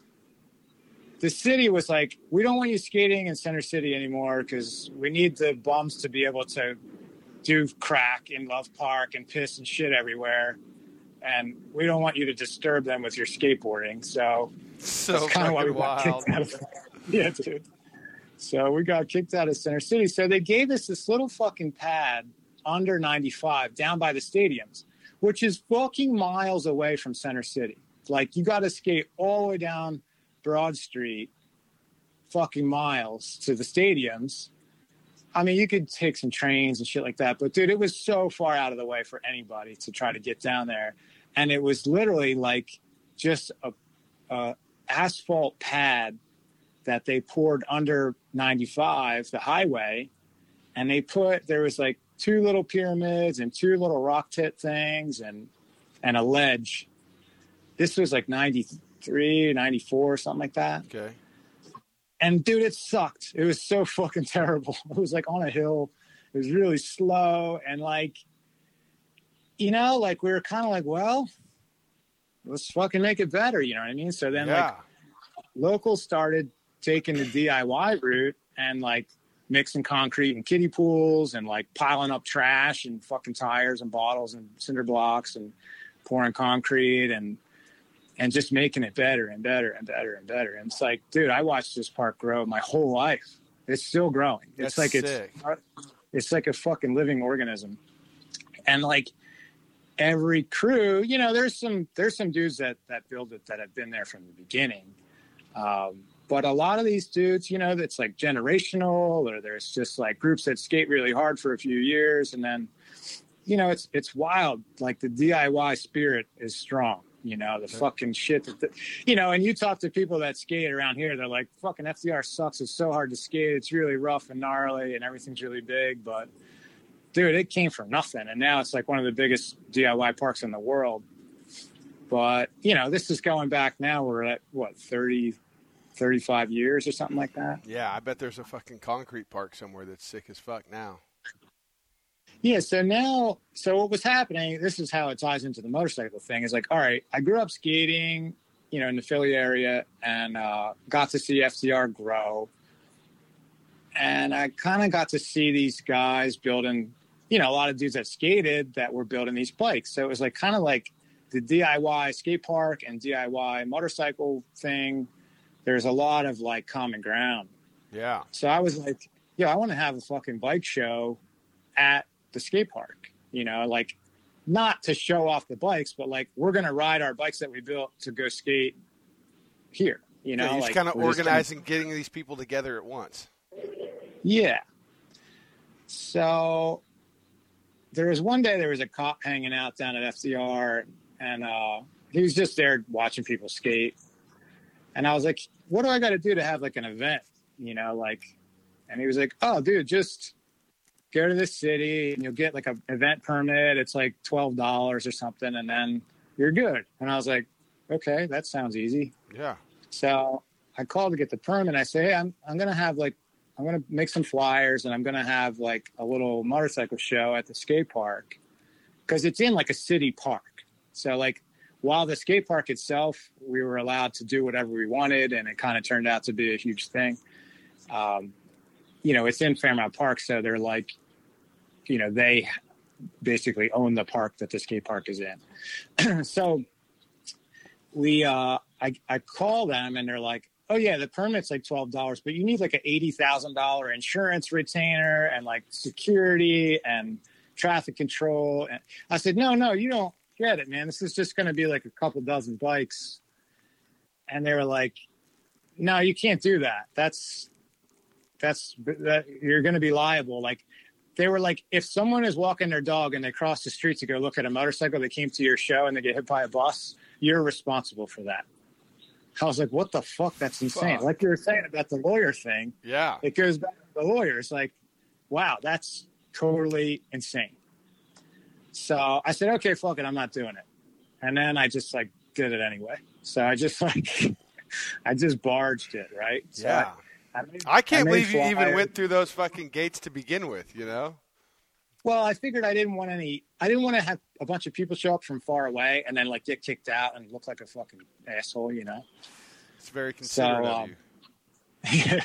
the city was like, we don't want you skating in Center City anymore because we need the bums to be able to do crack in Love Park and piss and shit everywhere. And we don't want you to disturb them with your skateboarding. So So that's kind of why we fucking got wild. kicked out of Yeah, dude. So we got kicked out of Center City. So they gave us this little fucking pad under ninety-five down by the stadiums, which is fucking miles away from Center City. Like, you got to skate all the way down Broad Street, fucking miles to the stadiums. I mean, you could take some trains and shit like that, but dude, it was so far out of the way for anybody to try to get down there. And it was literally like just a, a asphalt pad that they poured under ninety-five, the highway. And they put, there was like two little pyramids and two little rock tit things and, and a ledge. This was like ninety-three, ninety-four, something like that. Okay. And dude, it sucked. It was so fucking terrible. It was like on a hill. It was really slow. And like, you know, like we were kind of like, well, let's fucking make it better. You know what I mean? So then Yeah. like locals started taking the D I Y route and like mixing concrete and kiddie pools and like piling up trash and fucking tires and bottles and cinder blocks and pouring concrete and and just making it better and better and better and better. And it's like, dude, I watched this park grow my whole life. It's still growing. It's That's like sick. it's it's like a fucking living organism. And like every crew, you know, there's some there's some dudes that that build it that have been there from the beginning. Um, but a lot of these dudes, you know, that's like generational, or there's just like groups that skate really hard for a few years, and then, you know, it's it's wild. Like the D I Y spirit is strong. You know, the fucking shit that, the, you know, and you talk to people that skate around here, they're like, fucking F D R sucks. It's so hard to skate. It's really rough and gnarly and everything's really big. But dude, it came from nothing. And now it's like one of the biggest D I Y parks in the world. But, you know, this is going back now. We're at, what, thirty, thirty-five years or something like that? Yeah, I bet there's a fucking concrete park somewhere that's sick as fuck now. Yeah, so now, so what was happening, this is how it ties into the motorcycle thing, is like, all right, I grew up skating, you know, in the Philly area and uh, got to see F C R grow. And I kind of got to see these guys building, you know, a lot of dudes that skated that were building these bikes. So it was like kind of like the D I Y skate park and D I Y motorcycle thing. There's a lot of like common ground. Yeah. So I was like, yeah, I want to have a fucking bike show at the skate park, you know, like not to show off the bikes, but like we're going to ride our bikes that we built to go skate here, you know, yeah, he's like kind of organizing, gonna... getting these people together at once. Yeah. So there was one day there was a cop hanging out down at F C R and uh, he was just there watching people skate. And I was like, what do I got to do to have like an event, you know, like, and he was like, oh dude, just go to this city and you'll get like an event permit. It's like twelve dollars or something. And then you're good. And I was like, okay, that sounds easy. Yeah. So I called to get the permit. I say, hey, I'm, I'm going to have like, I'm going to make some flyers and I'm going to have like a little motorcycle show at the skate park because it's in like a city park. So like while the skate park itself, we were allowed to do whatever we wanted and it kind of turned out to be a huge thing. Um, you know, it's in Fairmount Park. So they're like, you know, they basically own the park that the skate park is in. So we, uh, I, I call them and they're like, oh yeah, the permit's like twelve dollars, but you need like an eighty thousand dollars insurance retainer and like security and traffic control. And I said, no, no, you don't get it, man. This is just going to be like a couple dozen bikes. And they were like, no, you can't do that. That's, that's, that you're going to be liable. Like they were like, if someone is walking their dog and they cross the street to go look at a motorcycle that came to your show and they get hit by a bus, you're responsible for that. I was like, what the fuck? That's insane. Fuck. Like you were saying about the lawyer thing. Yeah. It goes back to the lawyers. Like, wow, that's totally insane. So I said, okay, fuck it. I'm not doing it. And then I just like did it anyway. So I just like, I just barged it. Right. So yeah. I, I, made, I can't I believe you flyers. even went through those fucking gates to begin with, you know? Well, I figured I didn't want any, I didn't want to have a bunch of people show up from far away and then like get kicked out and look like a fucking asshole, you know? It's very considerate so, of um, you. Yeah.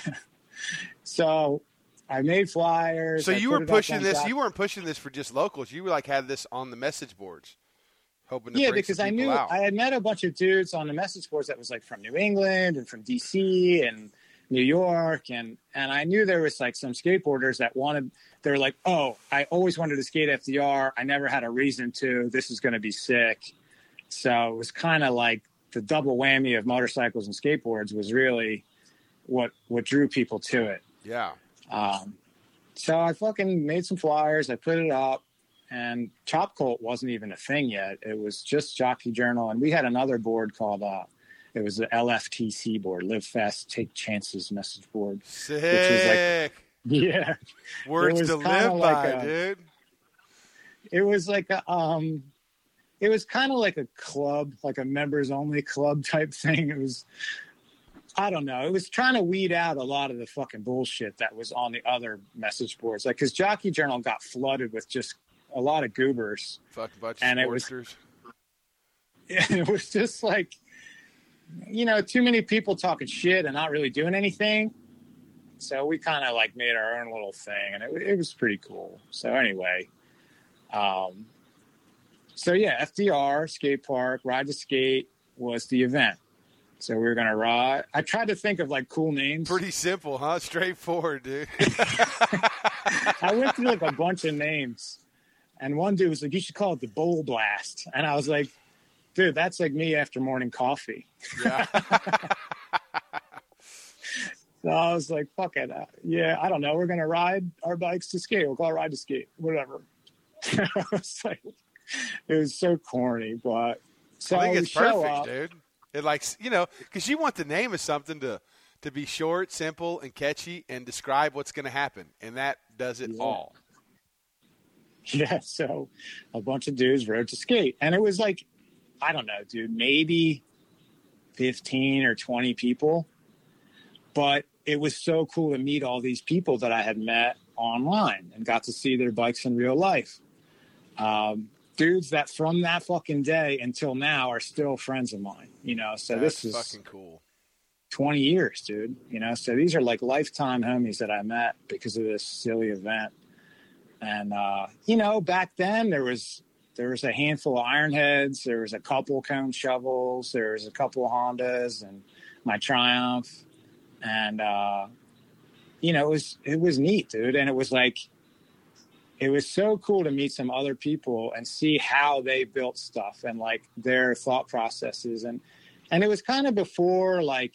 So I made flyers. So I you put were it up pushing on this, Doc- you weren't pushing this for just locals. You were like had this on the message boards, hoping to yeah, bring because some I people knew out. I had met a bunch of dudes on the message boards that was like from New England and from D C and New York. And, and I knew there was like some skateboarders that wanted, they're like, oh, I always wanted to skate F D R. I never had a reason to. This is going to be sick. So it was kind of like the double whammy of motorcycles and skateboards was really what, what drew people to it. Yeah. Um, so I fucking made some flyers. I put it up and Chop Cult wasn't even a thing yet. It was just Jockey Journal. And we had another board called, uh, it was the L F T C board, Live Fast, Take Chances message board. Sick. Which is like, yeah. Words was to kinda live like by, a- dude. It was like a, um, it was kind of like a club, like a members only club type thing. It was, I don't know. It was trying to weed out a lot of the fucking bullshit that was on the other message boards. Like, cause Jockey Journal got flooded with just a lot of goobers. Fucking bunch And of it was- sportsters. It was just like, you know, too many people talking shit and not really doing anything. So we kind of like made our own little thing and it, it was pretty cool. So anyway, um, so yeah, F D R, skate park, Ride to Skate was the event. So we were going to ride. I tried to think of like cool names. Pretty simple, huh? Straightforward, dude. I went through like a bunch of names and one dude was like, you should call it the Bowl Blast. And I was like, dude, that's like me after morning coffee. Yeah. So I was like, fuck it. Uh, yeah, I don't know. We're going to ride our bikes to skate. We'll call it Ride to Skate, whatever. I was like, it was so corny, but so I think we it's show perfect, up. dude. It like, you know, because you want the name of something to, to be short, simple, and catchy and describe what's going to happen. And that does it Yeah. all. Yeah, so a bunch of dudes rode to skate. And it was like, I don't know, dude, maybe fifteen or twenty people. But it was so cool to meet all these people that I had met online and got to see their bikes in real life. Um, dudes that from that fucking day until now are still friends of mine, you know? So That's this is fucking cool. twenty years, dude, you know? So these are like lifetime homies that I met because of this silly event. And, uh, you know, back then there was, there was a handful of Ironheads. There was a couple cone shovels. There was a couple Hondas and my Triumph. And, uh, you know, it was, it was neat, dude. And it was like, it was so cool to meet some other people and see how they built stuff and like their thought processes. And, and it was kind of before like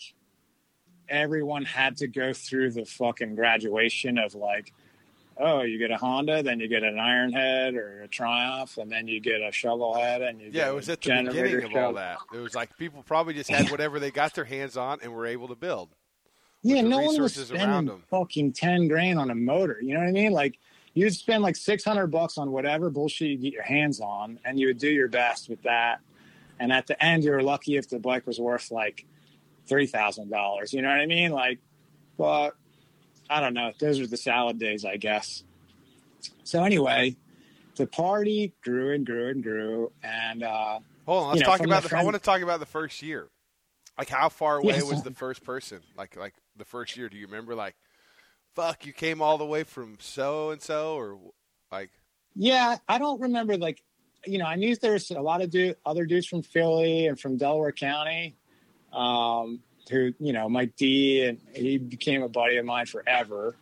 everyone had to go through the fucking graduation of like, oh, you get a Honda, then you get an Ironhead or a Triumph, and then you get a shovel head, and you Yeah, get it was a at the generator beginning of all shovel. that. It was like people probably just had whatever they got their hands on and were able to build. Yeah, the no one was resources around spending them. fucking ten grand on a motor. You know what I mean? Like you'd spend like six hundred bucks on whatever bullshit you get your hands on, and you would do your best with that. And at the end, you were lucky if the bike was worth like three thousand dollars. You know what I mean? Like, but I don't know. Those were the salad days, I guess. So anyway, the party grew and grew and grew, and uh, Hold on, let's you know, talk from about the the. I friend- want to talk about the first year. Like, how far away Yes. was the first person? Like, like the first year. Do you remember? Like, fuck, you came all the way from so and so, or like. Yeah, I don't remember, like, you know, I knew there's a lot of dude, other dudes from Philly and from Delaware County um, who, you know, Mike D, and he became a buddy of mine forever.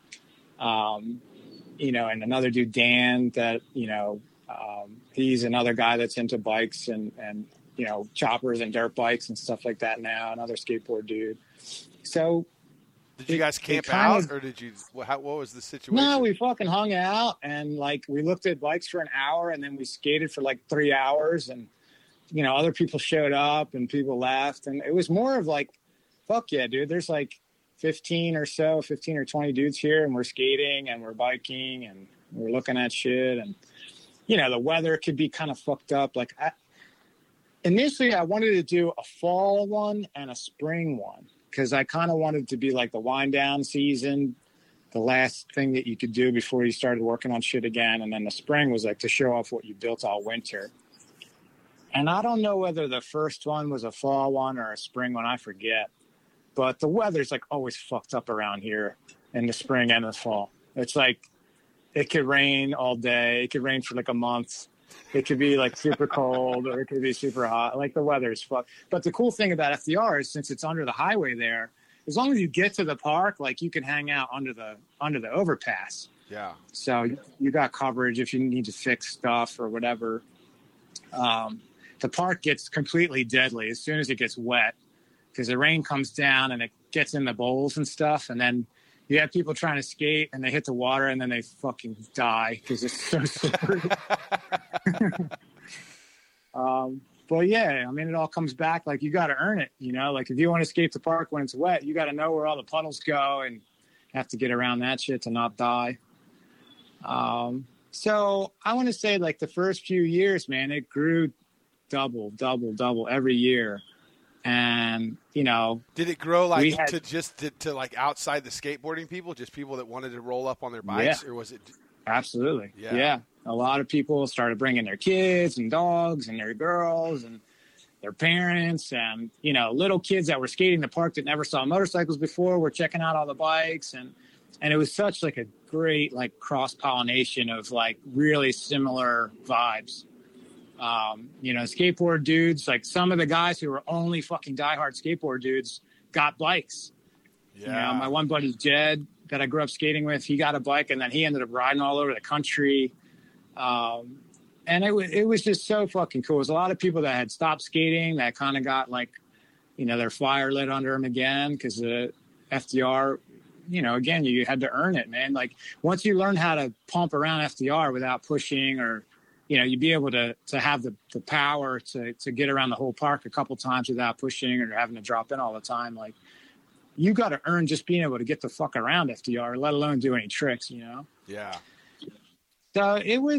Um, you know, and another dude, Dan, that, you know, um, he's another guy that's into bikes and, and, you know, choppers and dirt bikes and stuff like that now, another skateboard dude. So, Did you It- guys it camp kind out, of- or did you? What, how, what was the situation? no, we fucking hung out and like we looked at bikes for an hour and then we skated for like three hours and you know other people showed up and people left and it was more of like, fuck yeah, dude. There's like fifteen or so, fifteen or twenty dudes here and we're skating and we're biking and we're looking at shit and you know the weather could be kind of fucked up. Like I, initially, I wanted to do a fall one and a spring one. Because I kind of wanted to be like the wind down season, the last thing that you could do before you started working on shit again. And then the spring was like to show off what you built all winter. And I don't know whether the first one was a fall one or a spring one, I forget. But the weather's like always fucked up around here in the spring and the fall. It's like it could rain all day. It could rain for like a month. It could be like super cold or it could be super hot. Like the weather is fucked. But the cool thing about F D R is since it's under the highway there, as long as you get to the park, like you can hang out under the under the overpass. Yeah. So you got coverage if you need to fix stuff or whatever. Um, the park gets completely deadly as soon as it gets wet because the rain comes down and it gets in the bowls and stuff. And then you have people trying to skate and they hit the water and then they fucking die because it's so slippery. um, but yeah, I mean, it all comes back. Like you got to earn it, you know, like if you want to skate the park when it's wet, you got to know where all the puddles go and have to get around that shit to not die. Um, so I want to say like the first few years, man, it grew double, double, double every year. And, you know, Did it grow like We had- to just to, to like outside the skateboarding people, just people that wanted to roll up on their bikes, Yeah. or was it? absolutely. Yeah. Yeah. A lot of people started bringing their kids and dogs and their girls and their parents and, you know, little kids that were skating in the park that never saw motorcycles before were checking out all the bikes. And, and it was such like a great, like cross pollination of like really similar vibes. Um, you know, skateboard dudes, like some of the guys who were only fucking diehard skateboard dudes got bikes. Yeah. You know, my one buddy, Jed, that I grew up skating with, he got a bike and then he ended up riding all over the country. Um, and it was, it was just so fucking cool. It was a lot of people that had stopped skating that kind of got like, you know, their fire lit under them again because the F D R, you know, again, you had to earn it, man. Like once you learn how to pump around F D R without pushing or, you know, you'd be able to to have the, the power to, to get around the whole park a couple times without pushing or having to drop in all the time. Like, you got to earn just being able to get the fuck around F D R, let alone do any tricks, you know? Yeah. So it was,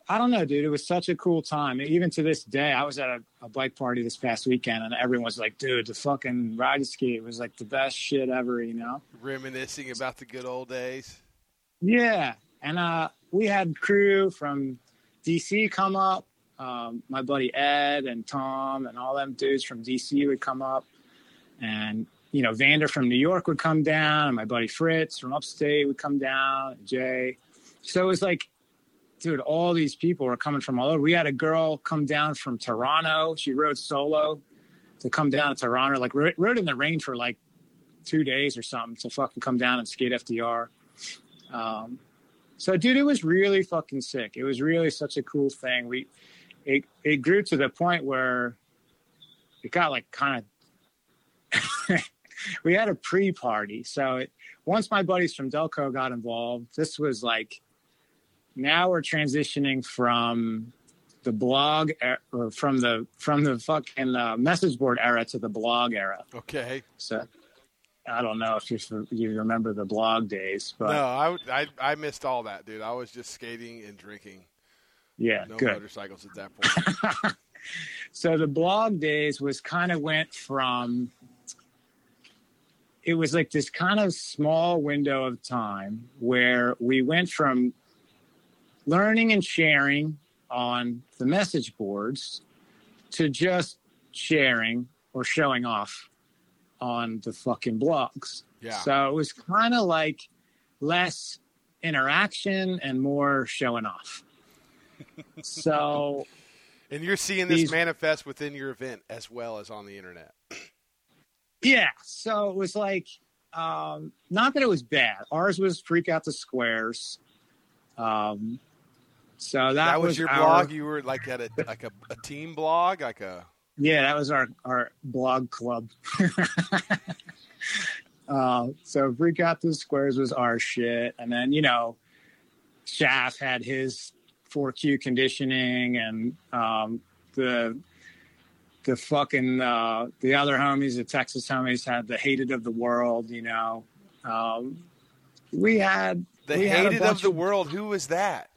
I don't know, dude. It was such a cool time. Even to this day, I was at a, a bike party this past weekend, and everyone was like, dude, the fucking ride skate was like the best shit ever, you know? Reminiscing about the good old days. Yeah. And uh, we had crew from D C come up. Um, my buddy Ed and Tom and all them dudes from D C would come up. And, you know, Vander from New York would come down, and my buddy Fritz from upstate would come down, and Jay. So it was like, dude, all these people were coming from all over. We had a girl come down from Toronto. She rode solo to come down to Toronto, like rode, rode in the rain for like two days or something to fucking come down and skate F D R. Um, so, dude, it was really fucking sick. It was really such a cool thing. We it it grew to the point where it got like kind of we had a pre-party. So it, once my buddies from Delco got involved, this was like, now we're transitioning from the blog er- or from the from the fucking uh, message board era to the blog era. Okay. So I don't know if you you remember the blog days, but no, I, I I missed all that, dude. I was just skating and drinking. Yeah, no good. motorcycles at that point. So the blog days was kind of went from. It was like this kind of small window of time where we went from learning and sharing on the message boards to just sharing or showing off on the fucking blogs. Yeah. So it was kind of like less interaction and more showing off. So. And you're seeing this these, manifest within your event as well as on the internet. Yeah. So it was like, um, not that it was bad. Ours was Freak Out the Squares. Um, So that, that was, was your our, blog. You were like at a like a, a team blog, like a yeah. That was our our blog club. uh, so Freak Out the Squares was our shit, and then you know, Shaft had his four Q conditioning, and um, the the fucking uh, the other homies, the Texas homies, had the Hated of the World. You know, um, we had the we Hated had a of the of, World. Who was that?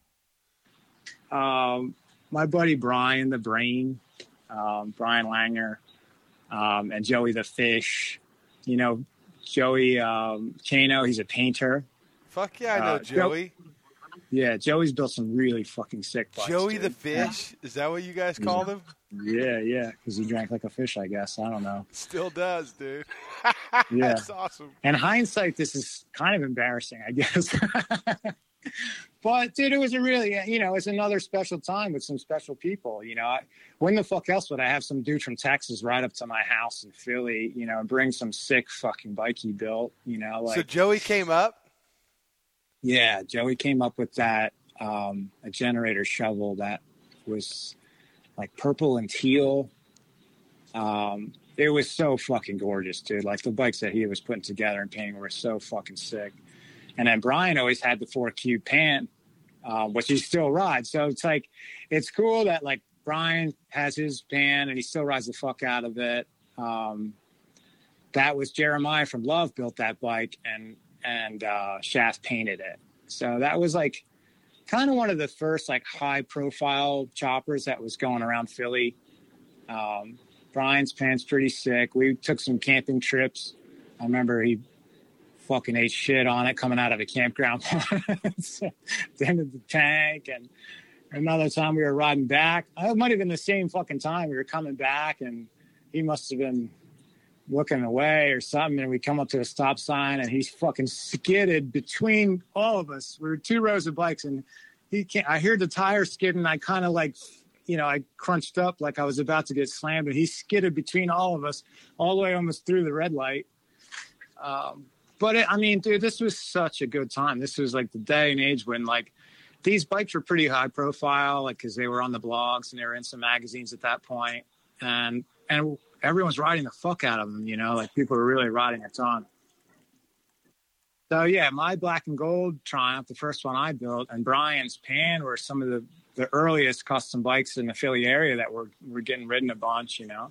Um, my buddy Brian the Brain, um, Brian Langer, um, and Joey the Fish. You know, Joey um, Kano, he's a painter. Fuck yeah, I know uh, Joey. Jo- yeah, Joey's built some really fucking sick bikes. Joey dude. the Fish? Is that what you guys called him? Yeah, yeah, because he drank like a fish, I guess. I don't know. Still does, dude. Yeah. That's awesome. In hindsight, this is kind of embarrassing, I guess. But, dude, it was a really, you know, it's another special time with some special people. You know, I, when the fuck else would I have some dude from Texas ride up to my house in Philly, you know, and bring some sick fucking bike he built, you know? Like, so Joey came up? Yeah, Joey came up with that, um, a generator shovel that was like purple and teal. Um, it was so fucking gorgeous, dude. Like the bikes that he was putting together and painting were so fucking sick. And then Brian always had the four Q pan, uh, which he still rides. So it's like, it's cool that like Brian has his pan and he still rides the fuck out of it. Um, that was Jeremiah from Love built that bike, and, and uh, Shaft painted it. So that was like kind of one of the first like high profile choppers that was going around Philly. Um, Brian's pan's pretty sick. We took some camping trips. I remember he fucking ate shit on it coming out of a campground. Dented the tank. And another time we were riding back. It might have been the same fucking time. We were coming back and he must have been looking away or something. And we come up to a stop sign and he's fucking skidded between all of us. We were two rows of bikes and he can't, I hear the tire skidding. I kind of like, you know, I crunched up like I was about to get slammed, and he skidded between all of us all the way almost through the red light. Um, But, it, I mean, dude, this was such a good time. This was, like, the day and age when, like, these bikes were pretty high profile, like, because they were on the blogs and they were in some magazines at that point. And and everyone's riding the fuck out of them, you know? Like, people were really riding a ton. So, yeah, my black and gold Triumph, the first one I built, and Brian's Pan were some of the, the earliest custom bikes in the Philly area that were, were getting ridden a bunch, you know?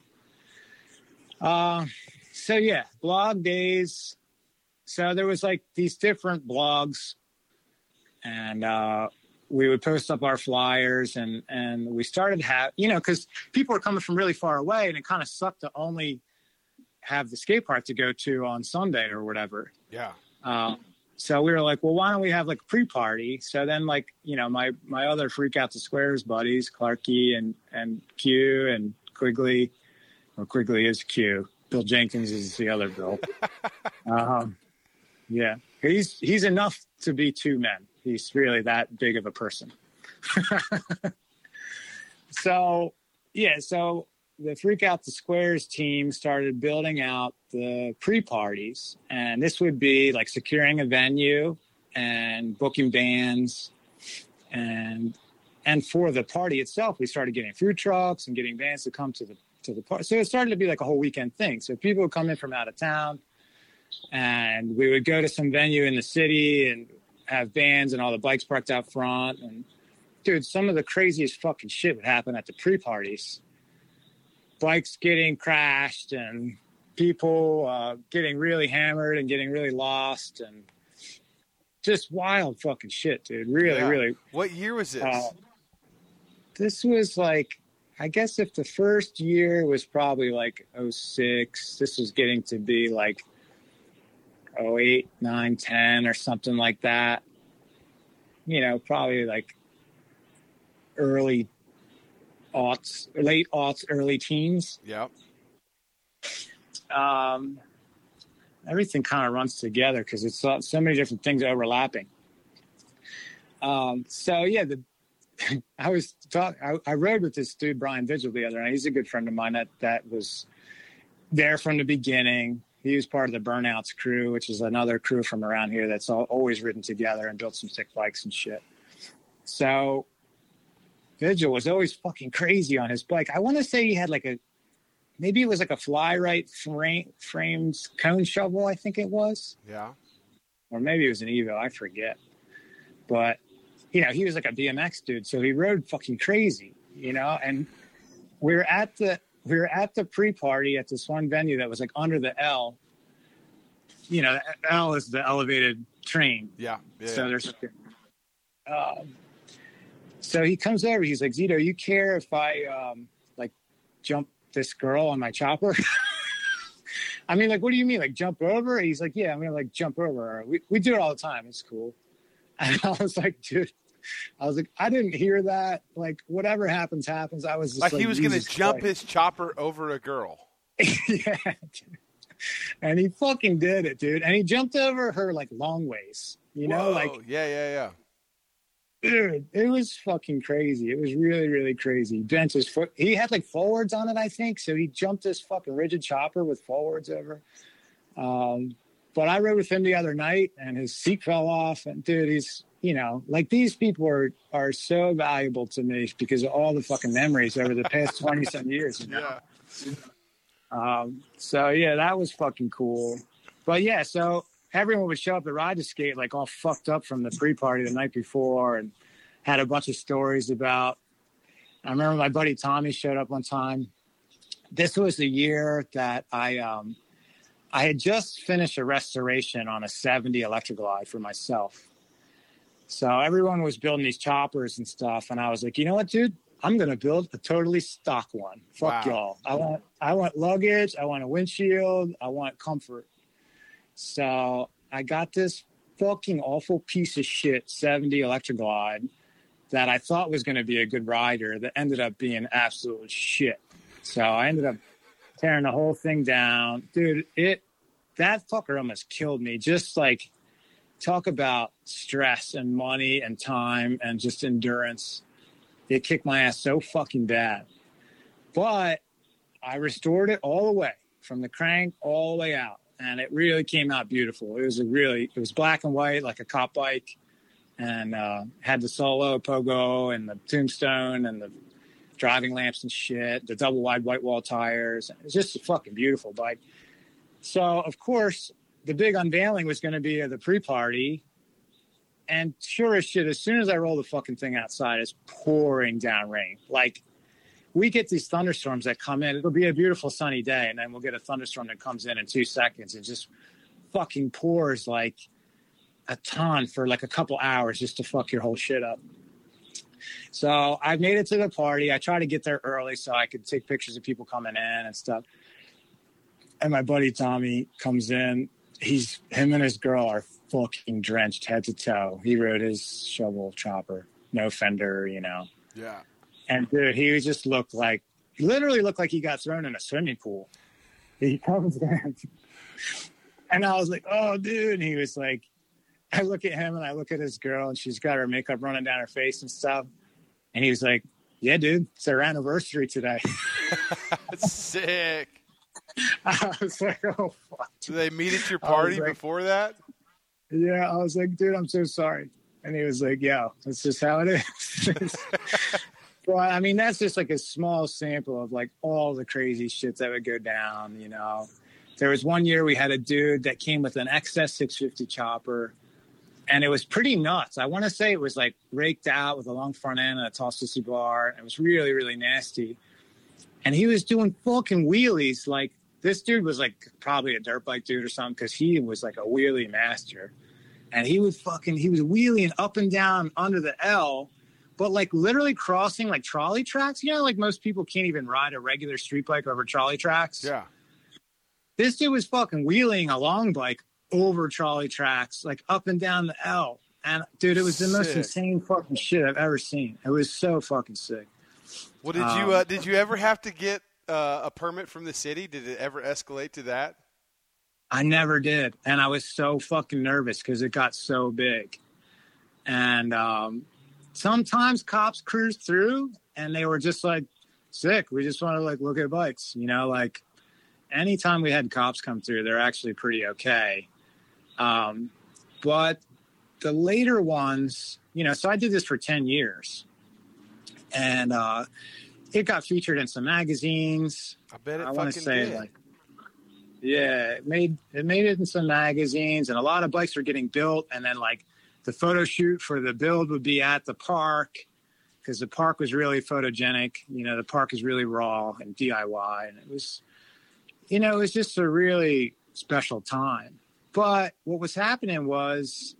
Uh, so, yeah, blog days. So there was like these different blogs, and uh, we would post up our flyers, and, and we started have, you know, because people were coming from really far away, and it kind of sucked to only have the skate park to go to on Sunday or whatever. Yeah. Um, so we were like, well, why don't we have like a pre-party? So then, like, you know, my, my other Freak Out the Squares buddies, Clarky and, and Q and Quigley, or Quigley is Q. Bill Jenkins is the other Bill. um, yeah, he's, he's enough to be two men. He's really that big of a person. So, yeah, so the Freak Out the Squares team started building out the pre-parties, and this would be like securing a venue and booking bands, and and for the party itself, we started getting food trucks and getting bands to come to the to the party. So it started to be like a whole weekend thing. So people would come in from out of town, and we would go to some venue in the city and have bands and all the bikes parked out front. And dude, some of the craziest fucking shit would happen at the pre-parties. Bikes getting crashed and people uh, getting really hammered and getting really lost, and just wild fucking shit, dude. Really, Yeah. really. What year was this? Uh, this was like, I guess if the first year was probably like oh six, this was getting to be like oh eight, nine, ten or something like that. You know, probably like early aughts, late aughts, early teens. Yep. Um, everything kind of runs together because it's so, so many different things overlapping. Um, so yeah, the I was talk. I, I rode with this dude Brian Vigil the other night. He's a good friend of mine that that was there from the beginning. He was part of the Burnouts crew, which is another crew from around here that's all, always ridden together and built some sick bikes and shit. So Vigil was always fucking crazy on his bike. I want to say he had like a, maybe it was like a fly right frame, framed cone shovel, I think it was. Yeah. Or maybe it was an Evo, I forget. But, you know, he was like a B M X dude, so he rode fucking crazy, you know? And we were at the, we were at the pre-party at this one venue that was like under the L. You know, the L is the elevated train. Yeah. yeah So yeah. there's um, so he comes over, he's like, Zito, you care if I um like jump this girl on my chopper? I mean, like, what do you mean? Like jump over? He's like, yeah, I'm gonna like jump over her. We we do it all the time, it's cool. And I was like, dude, I was like, I didn't hear that. Like, whatever happens, happens. I was just like, like, he was going to Jesus jump Christ. his chopper over a girl. Yeah. And he fucking did it, dude. And he jumped over her like long ways, you know, Whoa. like, yeah, yeah, yeah. dude, it was fucking crazy. It was really, really crazy. Bent his foot. He had like forwards on it, I think. So he jumped this fucking rigid chopper with forwards over. Um, but I rode with him the other night and his seat fell off. And dude, he's, you know, like these people are, are so valuable to me because of all the fucking memories over the past twenty some years. You know? Yeah. Um, so yeah, that was fucking cool. But yeah, so everyone would show up at Ride to Skate like all fucked up from the pre-party the night before and had a bunch of stories about. I remember my buddy Tommy showed up one time. This was the year that I um, I had just finished a restoration on a seventy Electra Glide for myself. So everyone was building these choppers and stuff, and I was like, you know what, dude? I'm gonna build a totally stock one. Fuck Wow. y'all. I want I want luggage. I want a windshield. I want comfort. So I got this fucking awful piece of shit seventy Electra Glide that I thought was going to be a good rider that ended up being absolute shit. So I ended up tearing the whole thing down. Dude, it that fucker almost killed me. Just like talk about stress and money and time and just endurance. It kicked my ass so fucking bad. But I restored it all the way from the crank all the way out. And it really came out beautiful. It was a really, it was black and white, like a cop bike, and uh, had the solo pogo and the tombstone and the driving lamps and shit, the double wide white wall tires. It was just a fucking beautiful bike. So, of course, the big unveiling was going to be at the pre-party. And sure as shit, as soon as I roll the fucking thing outside, it's pouring down rain. Like, we get these thunderstorms that come in. It'll be a beautiful sunny day, and then we'll get a thunderstorm that comes in in two seconds and just fucking pours like a ton for like a couple hours just to fuck your whole shit up. So I made it to the party. I tried to get there early so I could take pictures of people coming in and stuff. And my buddy Tommy comes in. He's him and his girl are fucking drenched head to toe. He rode his shovel chopper, no fender, you know. Yeah. And dude, he just looked like, literally looked like he got thrown in a swimming pool. He comes in. And I was like, oh, dude. And he was like, I look at him and I look at his girl and she's got her makeup running down her face and stuff. And he was like, yeah, dude, it's their anniversary today. Sick. I was like, oh, fuck. Did they meet at your party like, before that? Yeah. I was like, dude, I'm so sorry. And he was like, yo, that's just how it is. Well, I mean, that's just like a small sample of like all the crazy shit that would go down, you know. There was one year we had a dude that came with an X S six fifty chopper, and it was pretty nuts. I want to say it was like raked out with a long front end and a tall sissy bar. It was really, really nasty. And he was doing fucking wheelies. Like, this dude was like probably a dirt bike dude or something, because he was like a wheelie master. And he was fucking, he was wheeling up and down under the L, but like literally crossing like trolley tracks. You know, like most people can't even ride a regular street bike over trolley tracks. Yeah. This dude was fucking wheeling a long bike over trolley tracks, like up and down the L. And dude, it was the sick. most insane fucking shit I've ever seen. It was so fucking sick. Well, did um, you uh, did you ever have to get uh, a permit from the city? Did it ever escalate to that? I never did, and I was so fucking nervous because it got so big. And um, sometimes cops cruised through, and they were just like, "Sick, we just want to like look at bikes," you know, like. Anytime we had cops come through, they're actually pretty okay. Um, but the later ones, you know, so I did this for ten years. And uh, it got featured in some magazines. I bet it I fucking say, did. Like, yeah, it made, it made it in some magazines. And a lot of bikes were getting built. And then, like, the photo shoot for the build would be at the park, because the park was really photogenic. You know, the park is really raw and D I Y. And it was... You know, it was just a really special time. But what was happening was,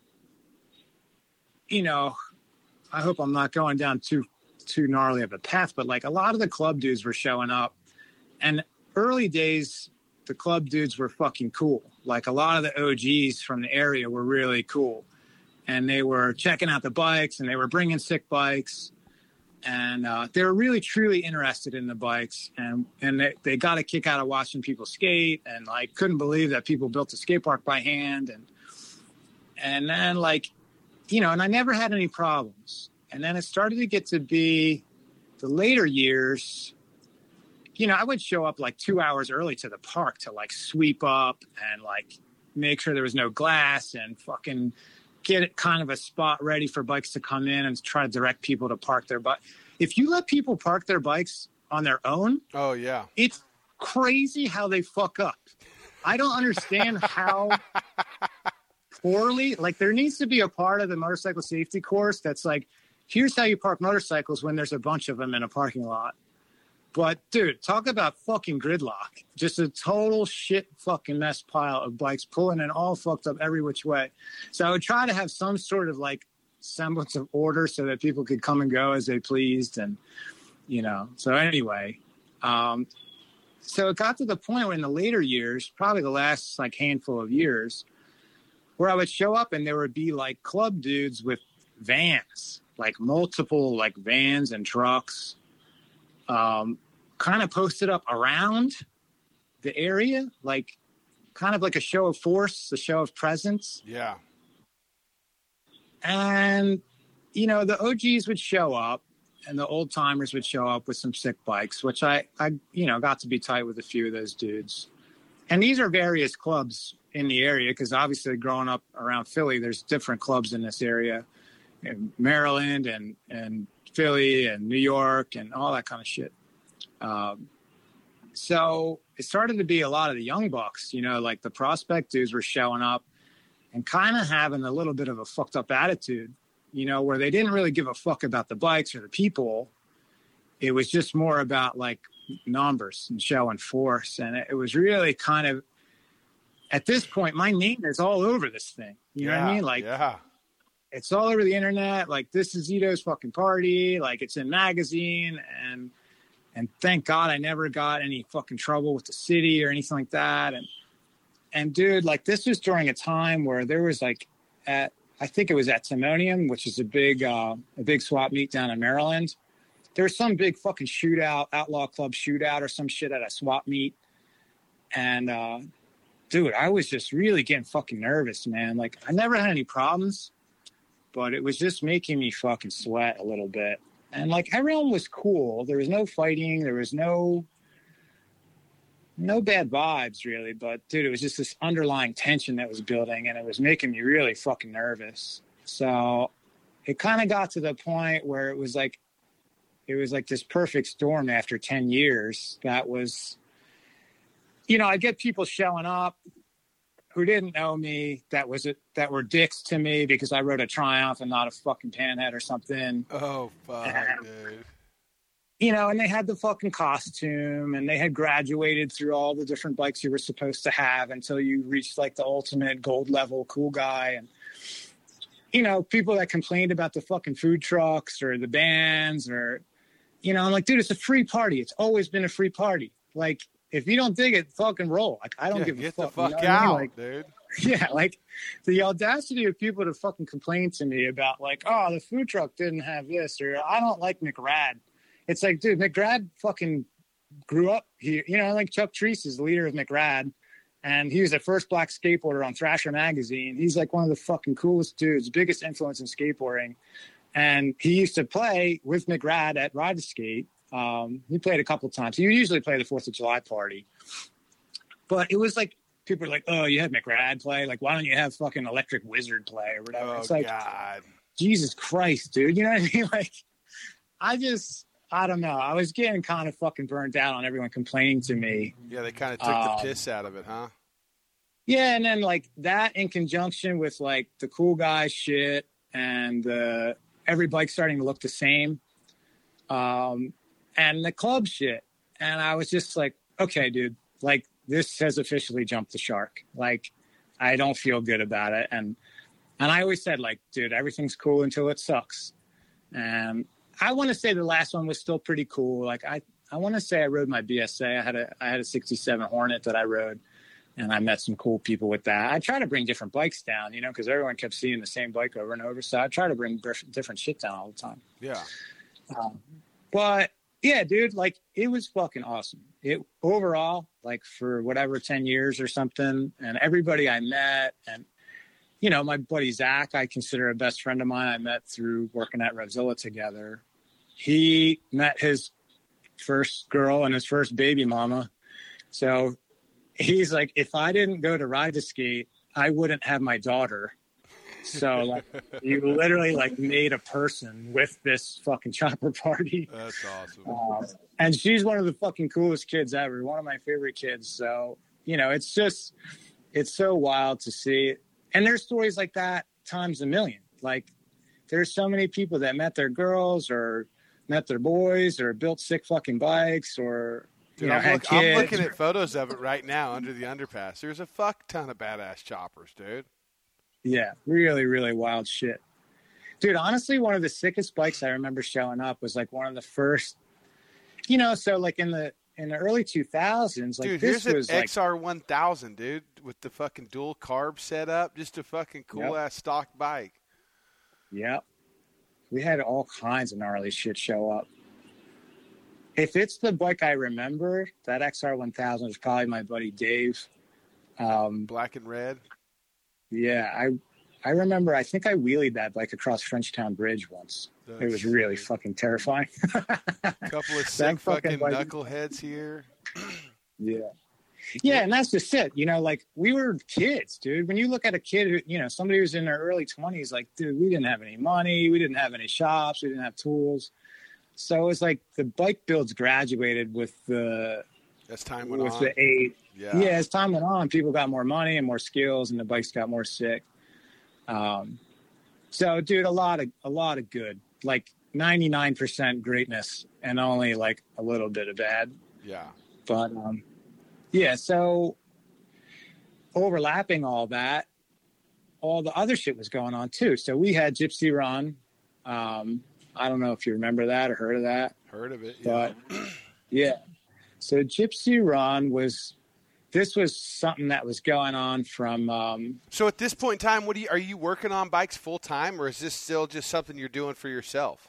you know, I hope I'm not going down too too gnarly of a path, but like a lot of the club dudes were showing up. And early days, the club dudes were fucking cool. Like a lot of the O Gs from the area were really cool. And they were checking out the bikes and they were bringing sick bikes. And uh, they were really, truly interested in the bikes, and and they, they got a kick out of watching people skate, and like couldn't believe that people built a skate park by hand, and and then like, you know, and I never had any problems. And then it started to get to be the later years. You know, I would show up like two hours early to the park to like sweep up and like make sure there was no glass and fucking get kind of a spot ready for bikes to come in and try to direct people to park their bike. If you let people park their bikes on their own, oh yeah, it's crazy how they fuck up. I don't understand how poorly, like there needs to be a part of the motorcycle safety course that's like, here's how you park motorcycles when there's a bunch of them in a parking lot. But dude, talk about fucking gridlock. Just a total shit fucking mess pile of bikes pulling in all fucked up every which way. So I would try to have some sort of like semblance of order so that people could come and go as they pleased. And, you know, so anyway, um, so it got to the point where in the later years, probably the last like handful of years, where I would show up and there would be like club dudes with vans, like multiple like vans and trucks. Um, kind of posted up around the area, like kind of like a show of force, a show of presence. Yeah. And, you know, the O Gs would show up and the old timers would show up with some sick bikes, which I, I, you know, got to be tight with a few of those dudes. And these are various clubs in the area, because obviously growing up around Philly, there's different clubs in this area, in Maryland and, and Philly and New York and all that kind of shit. Um, so it started to be a lot of the young bucks, you know, like the prospect dudes were showing up and kind of having a little bit of a fucked up attitude, you know, where they didn't really give a fuck about the bikes or the people. It was just more about like numbers and show and force. And it was really kind of, at this point, my name is all over this thing. You yeah, know what I mean? Like, yeah. it's all over the internet. Like, this is Zito's fucking party. Like, it's in magazine. And, and thank God I never got any fucking trouble with the city or anything like that. And, and dude, like, this was during a time where there was like at, I think it was at Timonium, which is a big, uh, a big swap meet down in Maryland. There was some big fucking shootout, outlaw club shootout or some shit at a swap meet. And, uh, dude, I was just really getting fucking nervous, man. Like, I never had any problems, but it was just making me fucking sweat a little bit. And, like, everyone was cool. There was no fighting. There was no, no bad vibes, really. But, dude, it was just this underlying tension that was building, and it was making me really fucking nervous. So it kind of got to the point where it was like, it was like this perfect storm after ten years that was, you know, I get people showing up who didn't know me, that was it, that were dicks to me because I rode a Triumph and not a fucking Panhead or something. Oh, fuck, and, dude. You know, and they had the fucking costume and they had graduated through all the different bikes you were supposed to have until you reached like the ultimate gold level cool guy. And, you know, people that complained about the fucking food trucks or the bands or, you know, I'm like, dude, it's a free party. It's always been a free party. Like, if you don't dig it, fucking roll. Like, I don't Yeah, give a get fuck. the fuck you know what I mean? out, Like, dude. yeah, like the audacity of people to fucking complain to me about like, oh, the food truck didn't have this, or I don't like McRad. It's like, dude, McRad fucking grew up here. You know, like Chuck Treese is the leader of McRad, and he was the first black skateboarder on Thrasher magazine. He's like one of the fucking coolest dudes, biggest influence in skateboarding. And he used to play with McRad at Ride to Skate. Um, he played a couple times. He usually play the fourth of July party. But it was like, people are like, oh, you had McRad play? Like, why don't you have fucking Electric Wizard play or whatever? Oh, it's like, God. Jesus Christ, dude. You know what I mean? Like, I just, I don't know. I was getting kind of fucking burned out on everyone complaining to me. Yeah, they kind of took Um, the piss out of it, huh? Yeah, and then like that in conjunction with like the cool guy shit and uh, every bike starting to look the same. Um, and the club shit. And I was just like, okay, dude, like this has officially jumped the shark. Like, I don't feel good about it. And, and I always said like, dude, everything's cool until it sucks. And I want to say the last one was still pretty cool. Like I, I want to say I rode my B S A. I had a, I had a sixty-seven Hornet that I rode and I met some cool people with that. I try to bring different bikes down, you know, cause everyone kept seeing the same bike over and over. So I try to bring different shit down all the time. Yeah. Um, but yeah, dude, like it was fucking awesome. It overall, like for whatever, ten years or something. And everybody I met and, you know, my buddy Zach, I consider a best friend of mine. I met through working at Revzilla together. He met his first girl and his first baby mama. So he's like, if I didn't go to Ride to Skate, I wouldn't have my daughter. So like, you literally like made a person with this fucking chopper party. That's awesome. Um, and she's one of the fucking coolest kids ever. One of my favorite kids. So, you know, it's just, it's so wild to see. And there's stories like that times a million. Like there's so many people that met their girls or met their boys or built sick fucking bikes or, Dude, you know, I'm, had look, kids. I'm looking at photos of it right now under the underpass. There's a fuck ton of badass choppers, dude. Yeah, really, really wild shit. Dude, honestly, one of the sickest bikes I remember showing up was like one of the first, you know, so like in the in the early two thousands, like Dude, this here's was an like, X R one thousand, dude, with the fucking dual carb setup. Just a fucking cool-ass stock bike. Yep. We had all kinds of gnarly shit show up. If it's the bike I remember, that X R one thousand is probably my buddy Dave. Um, Black and red. yeah, I I remember, I think I wheelied that bike across Frenchtown Bridge once. That's it was really sick. fucking terrifying. Couple of sick fucking fucking bike- knuckleheads here. Yeah. Yeah, and that's just it. You know, like we were kids, dude. When you look at a kid who, you know, somebody who's in their early twenties, like, dude, we didn't have any money. We didn't have any shops. We didn't have tools. So it was like the bike builds graduated with the As time went with on. the age. Yeah. Yeah, as time went on, people got more money and more skills, and the bikes got more sick. Um, so, dude, a lot of a lot of good, like ninety-nine percent greatness, and only like a little bit of bad. Yeah. But um, yeah, so overlapping all that, all the other shit was going on too. So we had Gypsy Run. Um, I don't know if you remember that or heard of that. Heard of it, yeah. But yeah. So Gypsy Run was, this was something that was going on from. Um, so at this point in time, what do you, are you working on bikes full time, or is this still just something you're doing for yourself?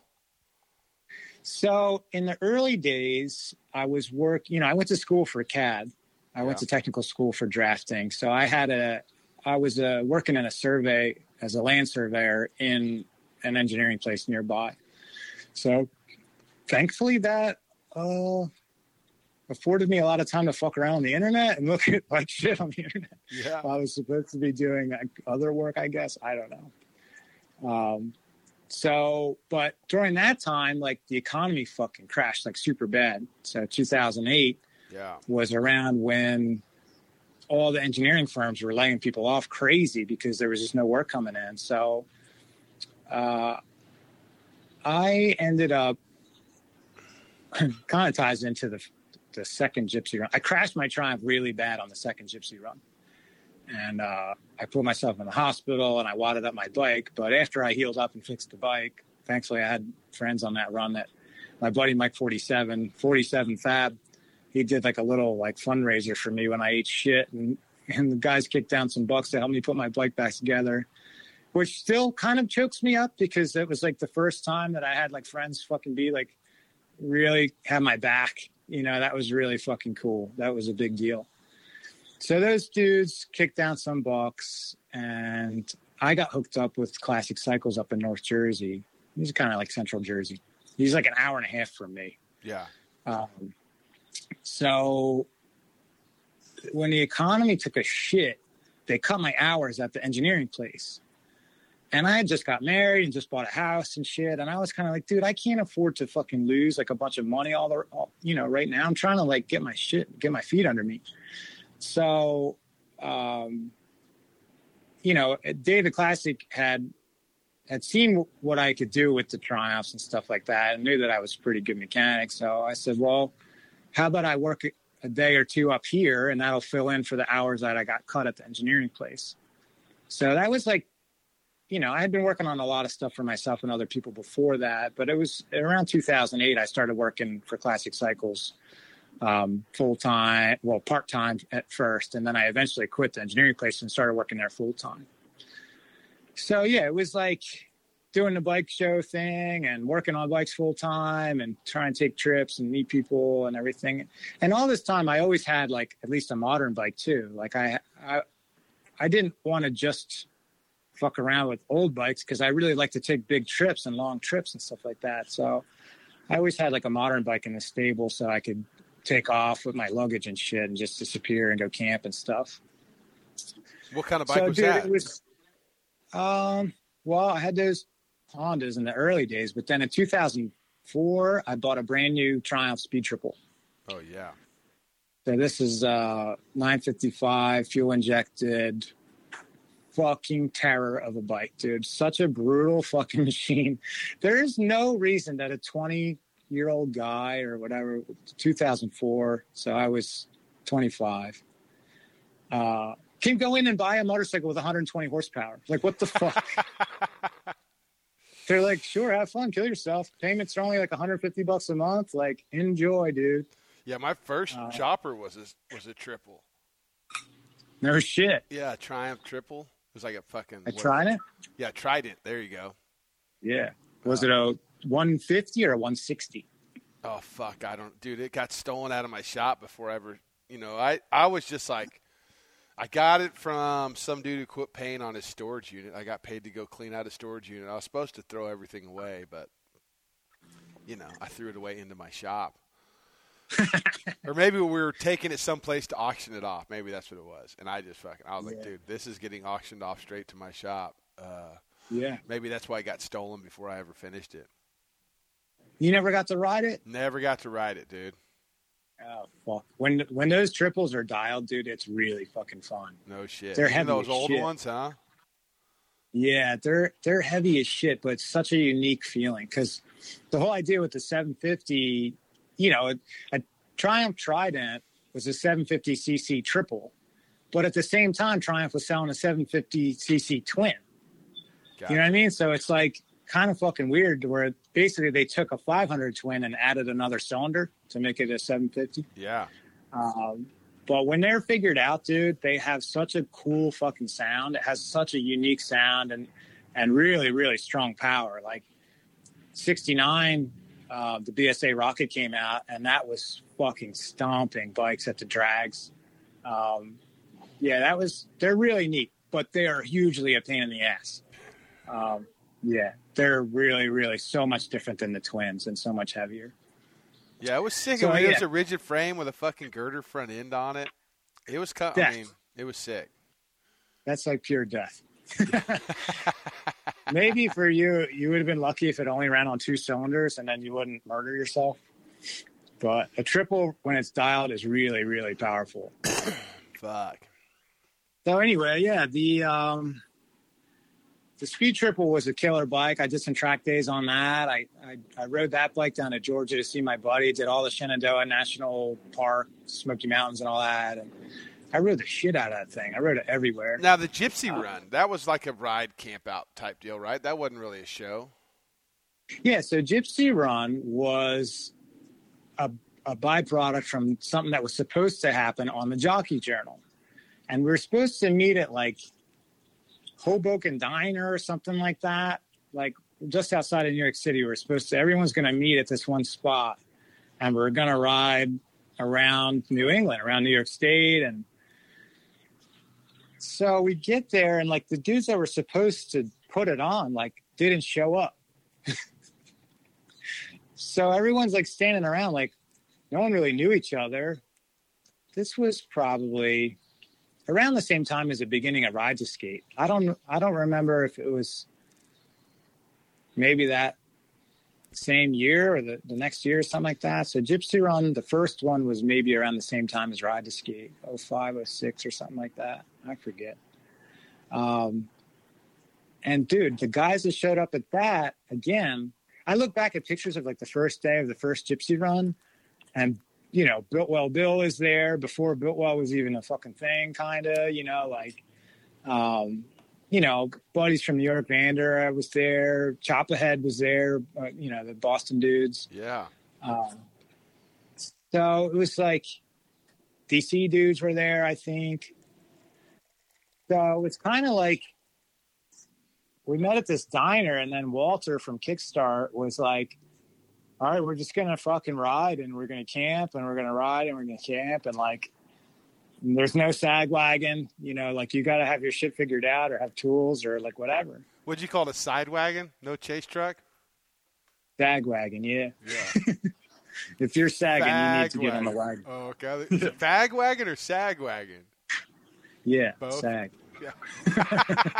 So in the early days, I was work. You know, I went to school for C A D. I yeah. went to technical school for drafting. So I had a, I was uh, working in a survey as a land surveyor in an engineering place nearby. So thankfully that uh, afforded me a lot of time to fuck around on the internet and look at like shit on the internet. Yeah. I was supposed to be doing like, other work, I guess. I don't know. Um, so, but during that time, like the economy fucking crashed like super bad. So two thousand eight yeah. was around when all the engineering firms were laying people off crazy because there was just no work coming in. So uh, I ended up kind of ties into the the second Gypsy Run. I crashed my Triumph really bad on the second Gypsy Run. And uh, I put myself in the hospital and I wadded up my bike. But after I healed up and fixed the bike, thankfully I had friends on that run that my buddy Mike forty-seven, forty-seven Fab, he did like a little like fundraiser for me when I ate shit. And, and the guys kicked down some bucks to help me put my bike back together, which still kind of chokes me up because it was like the first time that I had like friends fucking be like, really have my back. You know, that was really fucking cool. That was a big deal. So those dudes kicked down some bucks, and I got hooked up with Classic Cycles up in North Jersey. He's kind of like Central Jersey. He's like an hour and a half from me. Yeah. Um, so when the economy took a shit, they cut my hours at the engineering place. And I had just got married and just bought a house and shit. And I was kind of like, dude, I can't afford to fucking lose like a bunch of money all the, all, you know, right now. I'm trying to like get my shit, get my feet under me. So, um, you know, David Classic had, had seen what I could do with the Triumphs and stuff like that and knew that I was a pretty good mechanic. So I said, well, how about I work a day or two up here and that'll fill in for the hours that I got cut at the engineering place. So that was like, you know, I had been working on a lot of stuff for myself and other people before that, but it was around two thousand eight, I started working for Classic Cycles um, full-time, well, part-time at first, and then I eventually quit the engineering place and started working there full-time. So, yeah, it was like doing the bike show thing and working on bikes full-time and trying to take trips and meet people and everything. And all this time, I always had, like, at least a modern bike, too. Like, I, I, I didn't want to just fuck around with old bikes because I really like to take big trips and long trips and stuff like that. So I always had like a modern bike in the stable so I could take off with my luggage and shit and just disappear and go camp and stuff. What kind of bike so, was dude, that? It was, um, well, I had those Hondas in the early days, but then in two thousand four, I bought a brand new Triumph Speed Triple. Oh, yeah. So this is uh, nine fifty-five, fuel injected, fucking terror of a bike, dude. Such a brutal fucking machine. There is no reason that a twenty year old guy or whatever, two thousand four, so I was twenty-five, uh, can go in and buy a motorcycle with one hundred twenty horsepower. Like, what the fuck? They're like, sure, have fun, kill yourself. Payments are only like one hundred fifty bucks a month. Like, enjoy, dude. Yeah, my first uh, chopper was a, was a triple. No shit. Yeah, Triumph triple. It was like a fucking. I tried it. Yeah, tried it. There you go. Yeah. Was uh, it a one fifty or a one sixty? Oh fuck! I don't, dude. It got stolen out of my shop before I ever. You know, I I was just like, I got it from some dude who quit paying on his storage unit. I got paid to go clean out a storage unit. I was supposed to throw everything away, but you know, I threw it away into my shop. Or maybe we were taking it someplace to auction it off. Maybe that's what it was. And I just fucking, I was like, yeah. dude, this is getting auctioned off straight to my shop. Uh, yeah. Maybe that's why it got stolen before I ever finished it. You never got to ride it? Never got to ride it, dude. Oh, fuck. When when those triples are dialed, dude, it's really fucking fun. No shit. They're Even heavy those as old shit. ones, huh? Yeah, they're they're heavy as shit, but it's such a unique feeling because the whole idea with the seven fifty, you know, a, a Triumph Trident was a seven fifty c c triple, But at the same time, Triumph was selling a seven fifty c c twin. Gotcha. You know what I mean? So it's like kind of fucking weird where basically they took a five hundred twin and added another cylinder to make it a seven fifty. Yeah. Um, but when they're figured out, dude, they have such a cool fucking sound. It has such a unique sound and, and really, really strong power. Like sixty-nine, uh, the B S A Rocket came out, and that was fucking stomping bikes at the drags. Um, yeah, that was, they're really neat, but they are hugely a pain in the ass. Um, yeah, they're really, really so much different than the twins and so much heavier. Yeah, it was sick. So, I mean, yeah. It was a rigid frame with a fucking girder front end on it. It was, I Yeah. mean, it was sick. That's like pure death. Maybe for you, you would have been lucky if it only ran on two cylinders and then you wouldn't murder yourself. But a triple, when it's dialed, is really, really powerful. Fuck. So anyway, yeah, the um, the Speed Triple was a killer bike. I did some track days on that. I, I, I rode that bike down to Georgia to see my buddy. Did all the Shenandoah National Park, Smoky Mountains and all that. And I rode the shit out of that thing. I rode it everywhere. Now, the Gypsy Uh, Run, that was like a ride camp out type deal, right? That wasn't really a show. Yeah, so Gypsy Run was a, a byproduct from something that was supposed to happen on the Jockey Journal. And we were supposed to meet at like Hoboken Diner or something like that. Like just outside of New York City, we were supposed to, everyone's going to meet at this one spot. And we we're going to ride around New England, around New York State. And so we get there and like the dudes that were supposed to put it on, like didn't show up. So everyone's like standing around, like no one really knew each other. This was probably around the same time as the beginning of Ride to Skate. I don't, I don't remember if it was maybe that same year or the, the next year or something like that. So Gypsy Run, the first one was maybe around the same time as Ride to Skate, oh five, oh six or something like that. I forget. Um, and dude, the guys that showed up at that, again, I look back at pictures of like the first day of the first Gypsy Run, and you know, Biltwell Bill is there before Biltwell was even a fucking thing, kind of, you know, like, um, you know, buddies from New York, Vander was there, Choppahead was there, uh, you know, the Boston dudes. Yeah. Um, so it was like D C dudes were there, I think. So it's kind of like we met at this diner, and then Walter from Kickstart was like, all right, we're just going to fucking ride and we're going to camp and we're going to ride and we're going to camp. And like, there's no sag wagon, you know, like you got to have your shit figured out or have tools or like whatever. What'd you call it, a side wagon? No chase truck? Sag wagon, yeah. Yeah. If you're sagging, Fag you need to get on the wagon. wagon. Oh, okay. Is it fag wagon or sag wagon? Yeah, Both? sag. Yeah.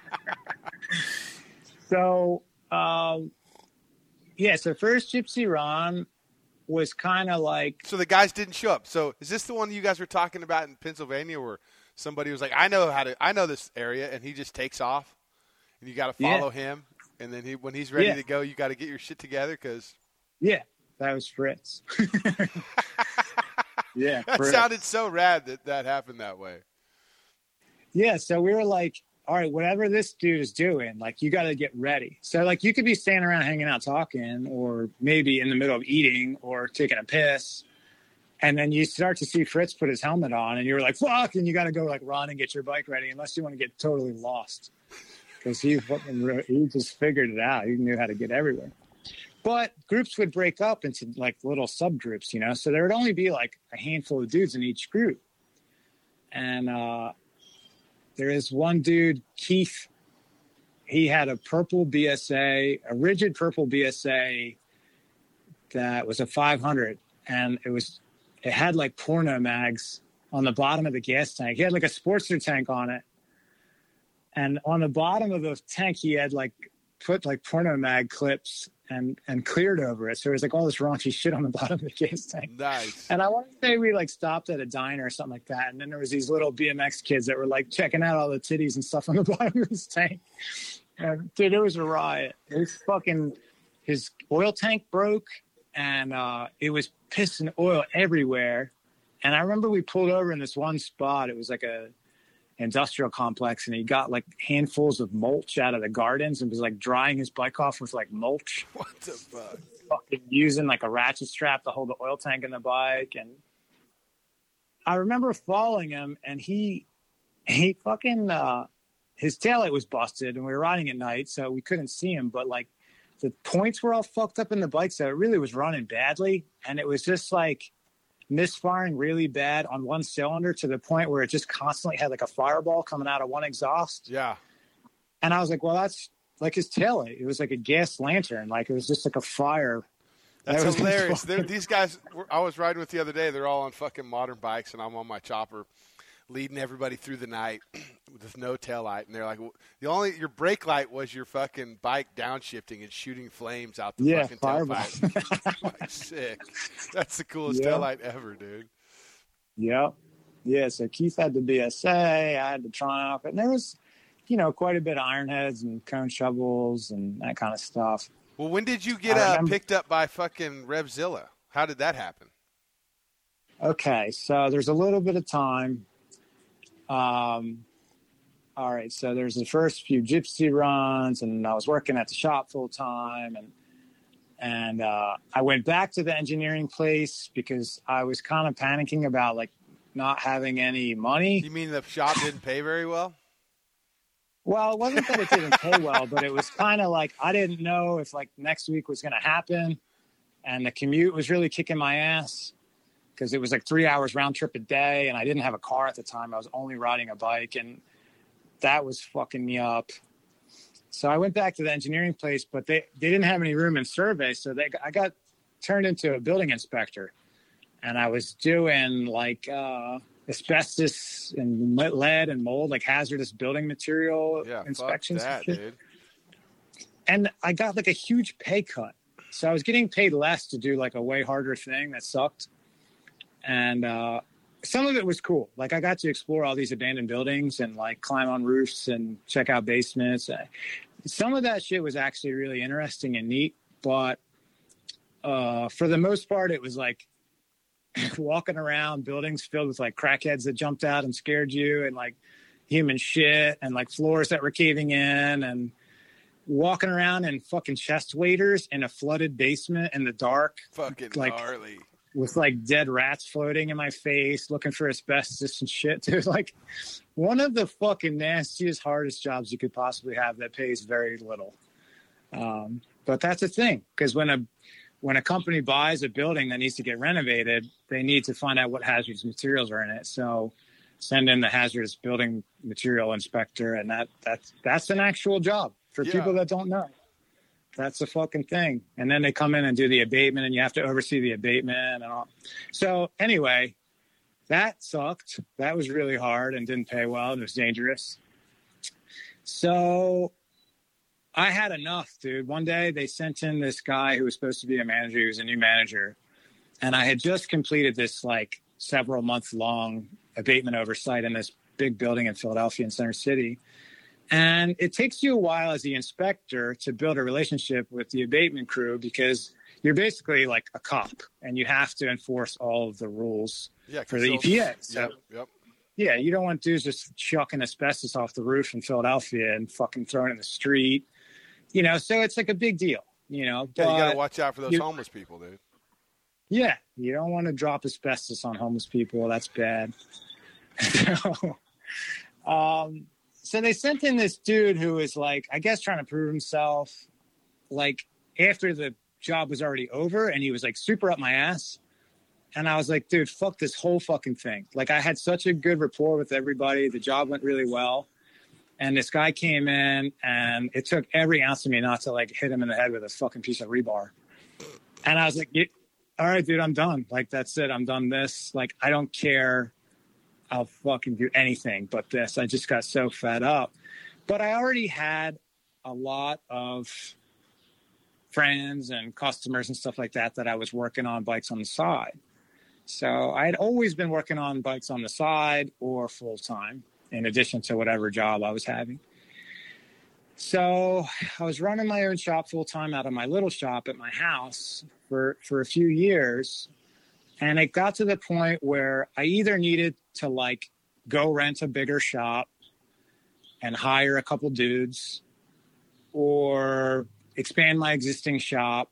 So, um, yeah, so first Gypsy Run was kind of like... So the guys didn't show up. So is this the one you guys were talking about in Pennsylvania where somebody was like, I know how to, I know this area, and he just takes off, and you got to follow Yeah. him, and then he, when he's ready Yeah. to go, you got to get your shit together because... Yeah, that was Fritz. Yeah, That Fritz. sounded so rad that that happened that way. Yeah, so we were like, all right, whatever this dude is doing, like, you got to get ready. So, like, you could be standing around hanging out talking, or maybe in the middle of eating or taking a piss, and then you start to see Fritz put his helmet on, and you're like, fuck, and you got to go, like, run and get your bike ready, unless you want to get totally lost. Because he fucking, he just figured it out. He knew how to get everywhere. But groups would break up into, like, little subgroups, you know? So there would only be, like, a handful of dudes in each group. And, uh... there is one dude, Keith. He had a purple B S A, a rigid purple B S A that was a five hundred, and it was it had like porno mags on the bottom of the gas tank. He had like a Sportster tank on it, and on the bottom of the tank, he had like put like porno mag clips and and cleared over it. So there was like all this raunchy shit on the bottom of the gas tank. Nice. And I want to say we like stopped at a diner or something like that. And then there was these little B M X kids that were like checking out all the titties and stuff on the bottom of his tank. And dude, it was a riot. It was fucking, his oil tank broke, and uh, it was pissing oil everywhere. And I remember we pulled over in this one spot. It was like a, industrial complex, and he got like handfuls of mulch out of the gardens and was like drying his bike off with like mulch. What the fuck? Fucking using like a ratchet strap to hold the oil tank in the bike. And I remember following him, and he he fucking uh his taillight was busted, and we were riding at night, so we couldn't see him, but like the points were all fucked up in the bike, so it really was running badly. And it was just like misfiring really bad on one cylinder to the point where it just constantly had like a fireball coming out of one exhaust. Yeah. And I was like, well, that's like his taillight. It was like a gas lantern. Like it was just like a fire. That's that hilarious. These guys I was riding with the other day, they're all on fucking modern bikes, and I'm on my chopper leading everybody through the night with no tail light. And they're like, the only, your brake light was your fucking bike downshifting and shooting flames out the yeah, fucking fireball. tailpipe. Like, sick. That's the coolest yeah. tail light ever, dude. Yep. Yeah. So Keith had the B S A, I had the Triumph, and there was, you know, quite a bit of iron heads and cone shovels and that kind of stuff. Well, when did you get uh, picked up by fucking Revzilla? How did that happen? Okay. So there's a little bit of time. Um, all right. So there's the first few gypsy runs, and I was working at the shop full time, and, and, uh, I went back to the engineering place because I was kind of panicking about like not having any money. You mean the shop didn't pay very well? Well, it wasn't that it didn't pay well, but it was kind of like, I didn't know if like next week was going to happen, and the commute was really kicking my ass. Because it was like three hours round trip a day, and I didn't have a car at the time. I was only riding a bike, and that was fucking me up. So I went back to the engineering place, but they, they didn't have any room in survey, so they I got turned into a building inspector, and I was doing like uh, asbestos and lead and mold, like hazardous building material yeah, inspections. Fuck that, dude. And I got like a huge pay cut, so I was getting paid less to do like a way harder thing that sucked. And uh, some of it was cool. Like I got to explore all these abandoned buildings and like climb on roofs and check out basements. Some of that shit was actually really interesting and neat. But uh, for the most part, it was like walking around buildings filled with like crackheads that jumped out and scared you, and like human shit, and like floors that were caving in, and walking around in fucking chest waders in a flooded basement in the dark. Fucking like, gnarly. With like dead rats floating in my face, looking for asbestos and shit. Dude, like one of the fucking nastiest, hardest jobs you could possibly have that pays very little. Um, but that's the thing, because when a when a company buys a building that needs to get renovated, they need to find out what hazardous materials are in it. So send in the hazardous building material inspector, and that that's that's an actual job for yeah. people that don't know. That's the fucking thing. And then they come in and do the abatement, and you have to oversee the abatement and all. So anyway, that sucked. That was really hard and didn't pay well, and it was dangerous. So I had enough, dude. One day they sent in this guy who was supposed to be a manager. He was a new manager. And I had just completed this like several month long abatement oversight in this big building in Philadelphia in Center City. And it takes you a while as the inspector to build a relationship with the abatement crew, because you're basically like a cop and you have to enforce all of the rules yeah, for the E P A. So, yep, yep. yeah, you don't want dudes just chucking asbestos off the roof in Philadelphia and fucking throwing it in the street. You know, so it's like a big deal, you know. Yeah, you got to but watch out for those you, homeless people, dude. Yeah, you don't want to drop asbestos on homeless people. That's bad. so, um, so they sent in this dude who was like, I guess trying to prove himself, like after the job was already over, and he was like super up my ass. And I was like, dude, fuck this whole fucking thing. Like I had such a good rapport with everybody. The job went really well. And this guy came in, and it took every ounce of me not to like hit him in the head with a fucking piece of rebar. And I was like, all right, dude, I'm done. Like, that's it. I'm done this. Like, I don't care. I'll fucking do anything but this. I just got so fed up. But I already had a lot of friends and customers and stuff like that that I was working on bikes on the side. So I had always been working on bikes on the side or full time, in addition to whatever job I was having. So I was running my own shop full time out of my little shop at my house for, for a few years. And it got to the point where I either needed to like go rent a bigger shop and hire a couple dudes, or expand my existing shop,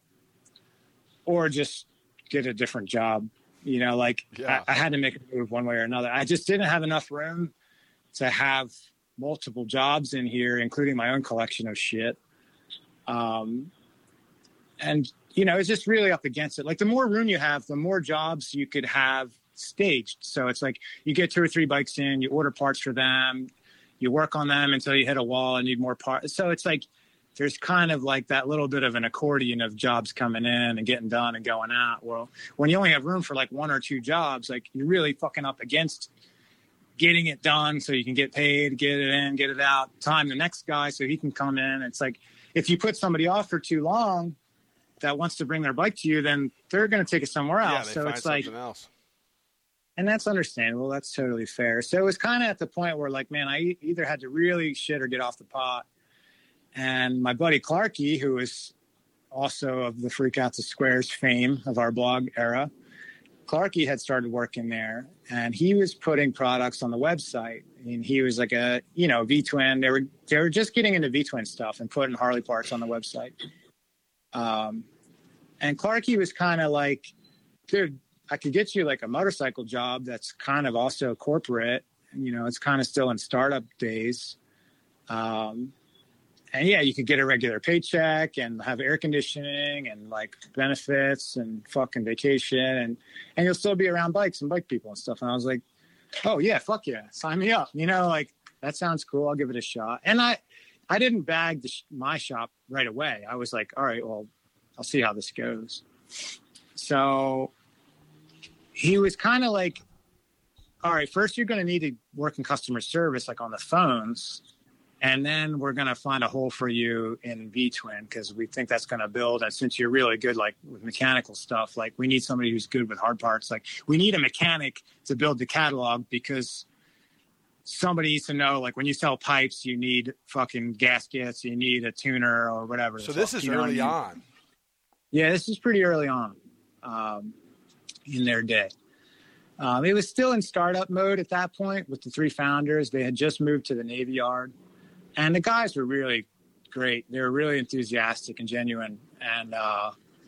or just get a different job. You know, like yeah. I, I had to make a move one way or another. I just didn't have enough room to have multiple jobs in here, including my own collection of shit. Um, and, you know, it's just really up against it. Like the more room you have, the more jobs you could have staged. So it's like you get two or three bikes in, you order parts for them, you work on them until you hit a wall and need more parts. So it's like there's kind of like that little bit of an accordion of jobs coming in and getting done and going out. Well, when you only have room for like one or two jobs, like you're really fucking up against getting it done so you can get paid, get it in, get it out, time the next guy so he can come in. It's like if you put somebody off for too long that wants to bring their bike to you, then they're going to take it somewhere else. Yeah, they so find it's like, something else. And that's understandable. That's totally fair. So it was kind of at the point where like, man, I either had to really shit or get off the pot. And my buddy Clarky, who is also of the Freak Out to Squares fame of our blog era, Clarky had started working there, and he was putting products on the website. And he was like a, you know, V-twin. They were they were just getting into V-twin stuff and putting Harley parts on the website. Um, and Clarky was kind of like, dude, I could get you like a motorcycle job that's kind of also corporate. You know, it's kind of still in startup days. Um, and yeah, you could get a regular paycheck and have air conditioning and like benefits and fucking vacation, and, and you'll still be around bikes and bike people and stuff. And I was like, oh yeah, fuck yeah, sign me up. You know, like that sounds cool. I'll give it a shot. And I, I didn't bag the sh- my shop right away. I was like, all right, well, I'll see how this goes. So he was kind of like, all right, first you're going to need to work in customer service, like on the phones. And then we're going to find a hole for you in V-twin because we think that's going to build. And since you're really good, like with mechanical stuff, like we need somebody who's good with hard parts. Like we need a mechanic to build the catalog because somebody needs to know, like when you sell pipes, you need fucking gaskets, you need a tuner or whatever. So this is early on. Yeah, this is pretty early on um, in their day. Um, it was still in startup mode at that point with the three founders. They had just moved to the Navy Yard. And the guys were really great. They were really enthusiastic and genuine. And uh,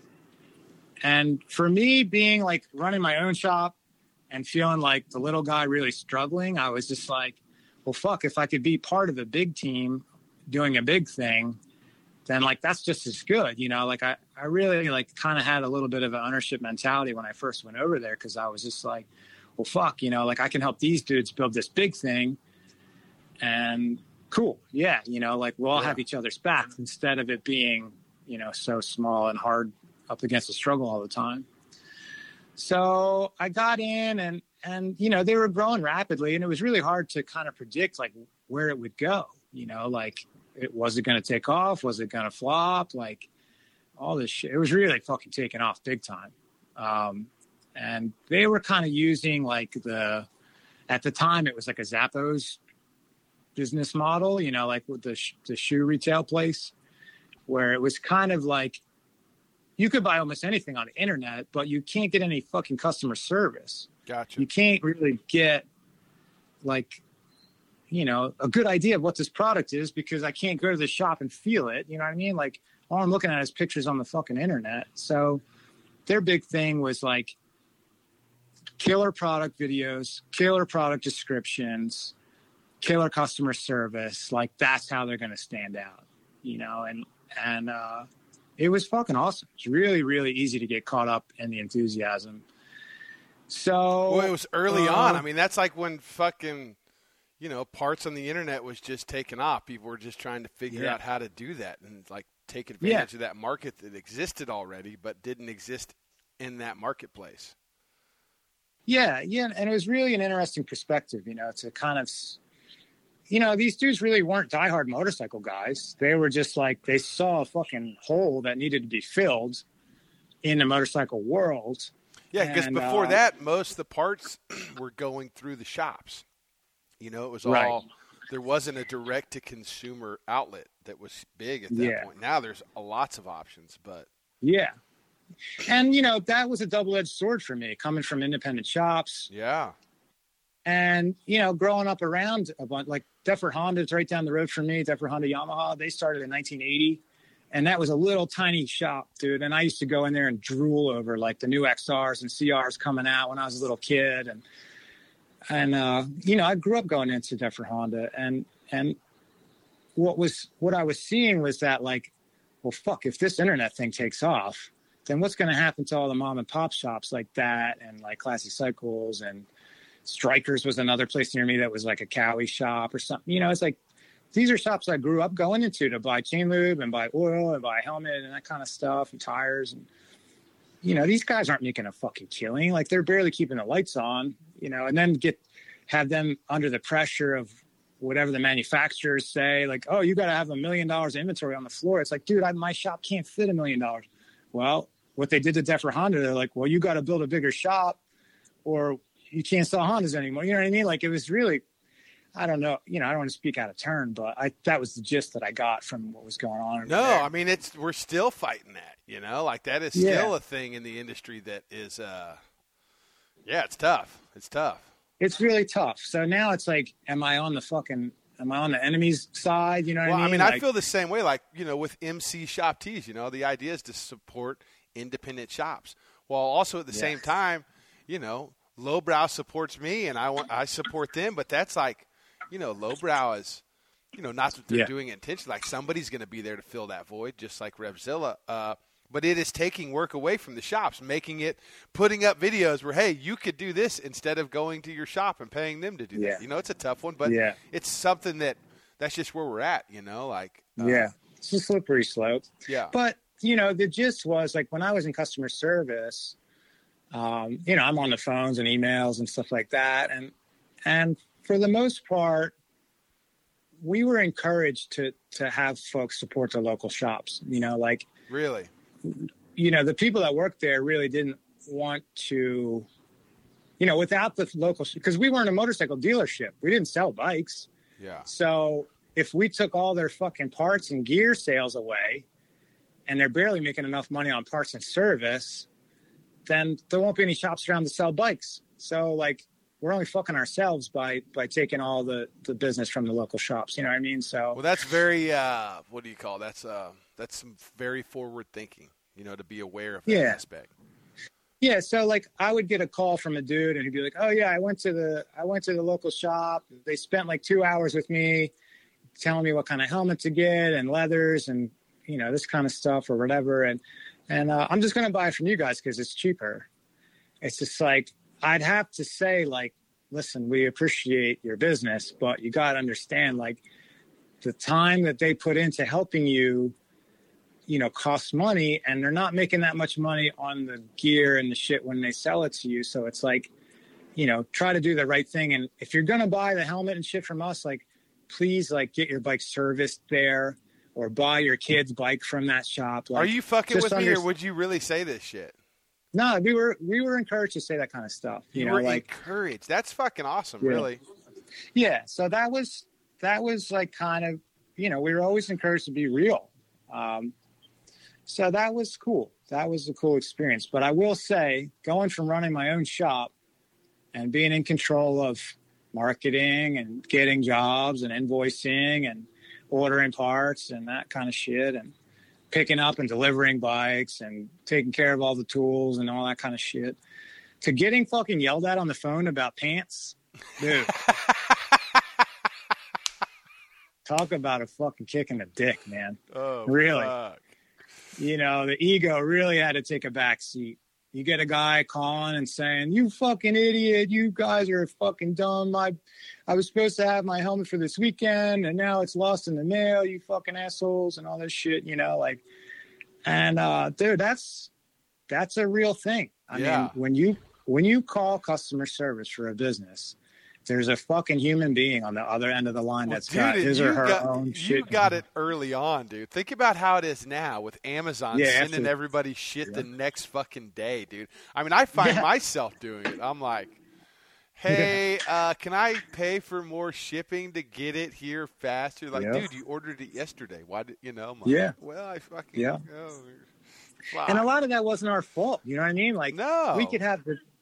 and for me, being like running my own shop and feeling like the little guy really struggling, I was just like, well, fuck, if I could be part of a big team doing a big thing, then like that's just as good. You know, like I, I really like kind of had a little bit of an ownership mentality when I first went over there because I was just like, well, fuck, you know, like I can help these dudes build this big thing. And cool. Yeah. You know, like we'll all yeah. have each other's back instead of it being, you know, so small and hard up against the struggle all the time. So I got in and, and, you know, they were growing rapidly and it was really hard to kind of predict like where it would go, you know, like it was it going to take off? Was it going to flop? Like all this shit. It was really fucking taking off big time. Um, and they were kind of using like the, at the time it was like a Zappos business model, you know, like with the, sh- the shoe retail place where it was kind of like you could buy almost anything on the internet, but you can't get any fucking customer service. Gotcha. You can't really get like, you know, a good idea of what this product is because I can't go to the shop and feel it. You know what I mean? Like all I'm looking at is pictures on the fucking internet. So their big thing was like killer product videos, killer product descriptions, killer customer service. Like that's how they're going to stand out, you know? And, and, uh, it was fucking awesome. It's really, really easy to get caught up in the enthusiasm. So, well, it was early uh, on. I mean, that's like when fucking, you know, parts on the internet was just taking off. People were just trying to figure yeah. out how to do that and like take advantage yeah. of that market that existed already, but didn't exist in that marketplace. Yeah. Yeah. And it was really an interesting perspective, you know, to kind of, you know, these dudes really weren't diehard motorcycle guys. They were just like, they saw a fucking hole that needed to be filled in the motorcycle world. Yeah, because before uh, that, most of the parts were going through the shops. You know, it was all, right. there wasn't a direct-to-consumer outlet that was big at that yeah. point. Now there's lots of options, but. Yeah. And, you know, that was a double-edged sword for me, coming from independent shops. Yeah. And, you know, growing up around a bunch, like Deffert Honda's right down the road from me, Deffert Honda Yamaha, they started in nineteen eighty. And that was a little tiny shop, dude. And I used to go in there and drool over like the new X Rs and C Rs coming out when I was a little kid. And, and uh, you know, I grew up going into Deffert Honda. And, and what was, what I was seeing was that like, well, fuck, if this internet thing takes off, then what's going to happen to all the mom and pop shops like that and like Classic Cycles and Strikers was another place near me that was like a Cowie shop or something. You know, it's like, these are shops I grew up going into to buy chain lube and buy oil and buy helmet and that kind of stuff and tires. And, you know, these guys aren't making a fucking killing. Like they're barely keeping the lights on, you know, and then get, have them under the pressure of whatever the manufacturers say, like, oh, you got to have a million dollars of inventory on the floor. It's like, dude, I, my shop can't fit a million dollars. Well, what they did to Deffert Honda, they're like, well, you got to build a bigger shop or you can't sell Hondas anymore. You know what I mean? Like it was really, I don't know, you know, I don't want to speak out of turn, but I, that was the gist that I got from what was going on. No, there. I mean, it's, we're still fighting that, you know, like that is yeah. still a thing in the industry that is, uh, yeah, it's tough. It's tough. It's really tough. So now it's like, am I on the fucking, am I on the enemy's side? You know what well, I mean? I mean, like, I feel the same way, like, you know, with M C Shop Tees, you know, the idea is to support independent shops while also at the yeah. same time, you know, Lowbrow supports me and I want, I support them, but that's like, you know, Lowbrow is, you know, not that they're yeah. doing it intentionally. Like somebody's going to be there to fill that void, just like Revzilla. Uh, but it is taking work away from the shops, making it, putting up videos where, hey, you could do this instead of going to your shop and paying them to do yeah. that. You know, it's a tough one, but yeah. it's something that that's just where we're at, you know, like. Uh, yeah, it's a slippery slope. Yeah. But, you know, the gist was like when I was in customer service, um, you know, I'm on the phones and emails and stuff like that. And, and for the most part, we were encouraged to, to have folks support their local shops, you know, like. Really? You know, the people that worked there really didn't want to, you know, without the local, because we weren't a motorcycle dealership. We didn't sell bikes. Yeah. So if we took all their fucking parts and gear sales away and they're barely making enough money on parts and service, then there won't be any shops around to sell bikes. So like, we're only fucking ourselves by, by taking all the, the business from the local shops. You know what I mean? So, well, that's very, uh, what do you call it? That's, uh, that's some very forward thinking, you know, to be aware of that yeah. aspect. Yeah. So like I would get a call from a dude and he'd be like, oh yeah, I went to the, I went to the local shop. They spent like two hours with me telling me what kind of helmet to get and leathers and, you know, this kind of stuff or whatever. And, and, uh, I'm just going to buy it from you guys cause it's cheaper. It's just like, I'd have to say like, listen, we appreciate your business, but you got to understand like the time that they put into helping you, you know, costs money and they're not making that much money on the gear and the shit when they sell it to you. So it's like, you know, try to do the right thing. And if you're going to buy the helmet and shit from us, like, please like get your bike serviced there or buy your kid's bike from that shop. Like, are you fucking with under- me or would you really say this shit? No, we were, we were encouraged to say that kind of stuff. You, You know, were like encouraged. That's fucking awesome. Yeah. Really. Yeah. So that was, that was like kind of, you know, we were always encouraged to be real. Um, so that was cool. That was a cool experience. But I will say going from running my own shop and being in control of marketing and getting jobs and invoicing and ordering parts and that kind of shit and picking up and delivering bikes and taking care of all the tools and all that kind of shit to getting fucking yelled at on the phone about pants. Dude. Talk about a fucking kick in the dick, man. Oh, really? Fuck. You know, the ego really had to take a back seat. You get a guy calling and saying, you fucking idiot, you guys are fucking dumb. I, I was supposed to have my helmet for this weekend and now it's lost in the mail, you fucking assholes, and all this shit, you know, like, and uh, dude, that's, that's a real thing. I yeah. mean, when you, when you call customer service for a business, there's a fucking human being on the other end of the line Well, that's dude, got his or her got, own you shit. You got it early on, dude. Think about how it is now with Amazon Yeah, sending absolutely. everybody shit Yeah. the next fucking day, dude. I mean, I find Yeah. myself doing it. I'm like, hey, uh, can I pay for more shipping to get it here faster? Like, Yeah. dude, you ordered it yesterday. Why did you know? I'm like, Yeah. Well, I fucking Yeah. oh, wow. And a lot of that wasn't our fault. You know what I mean? Like, No. we could have the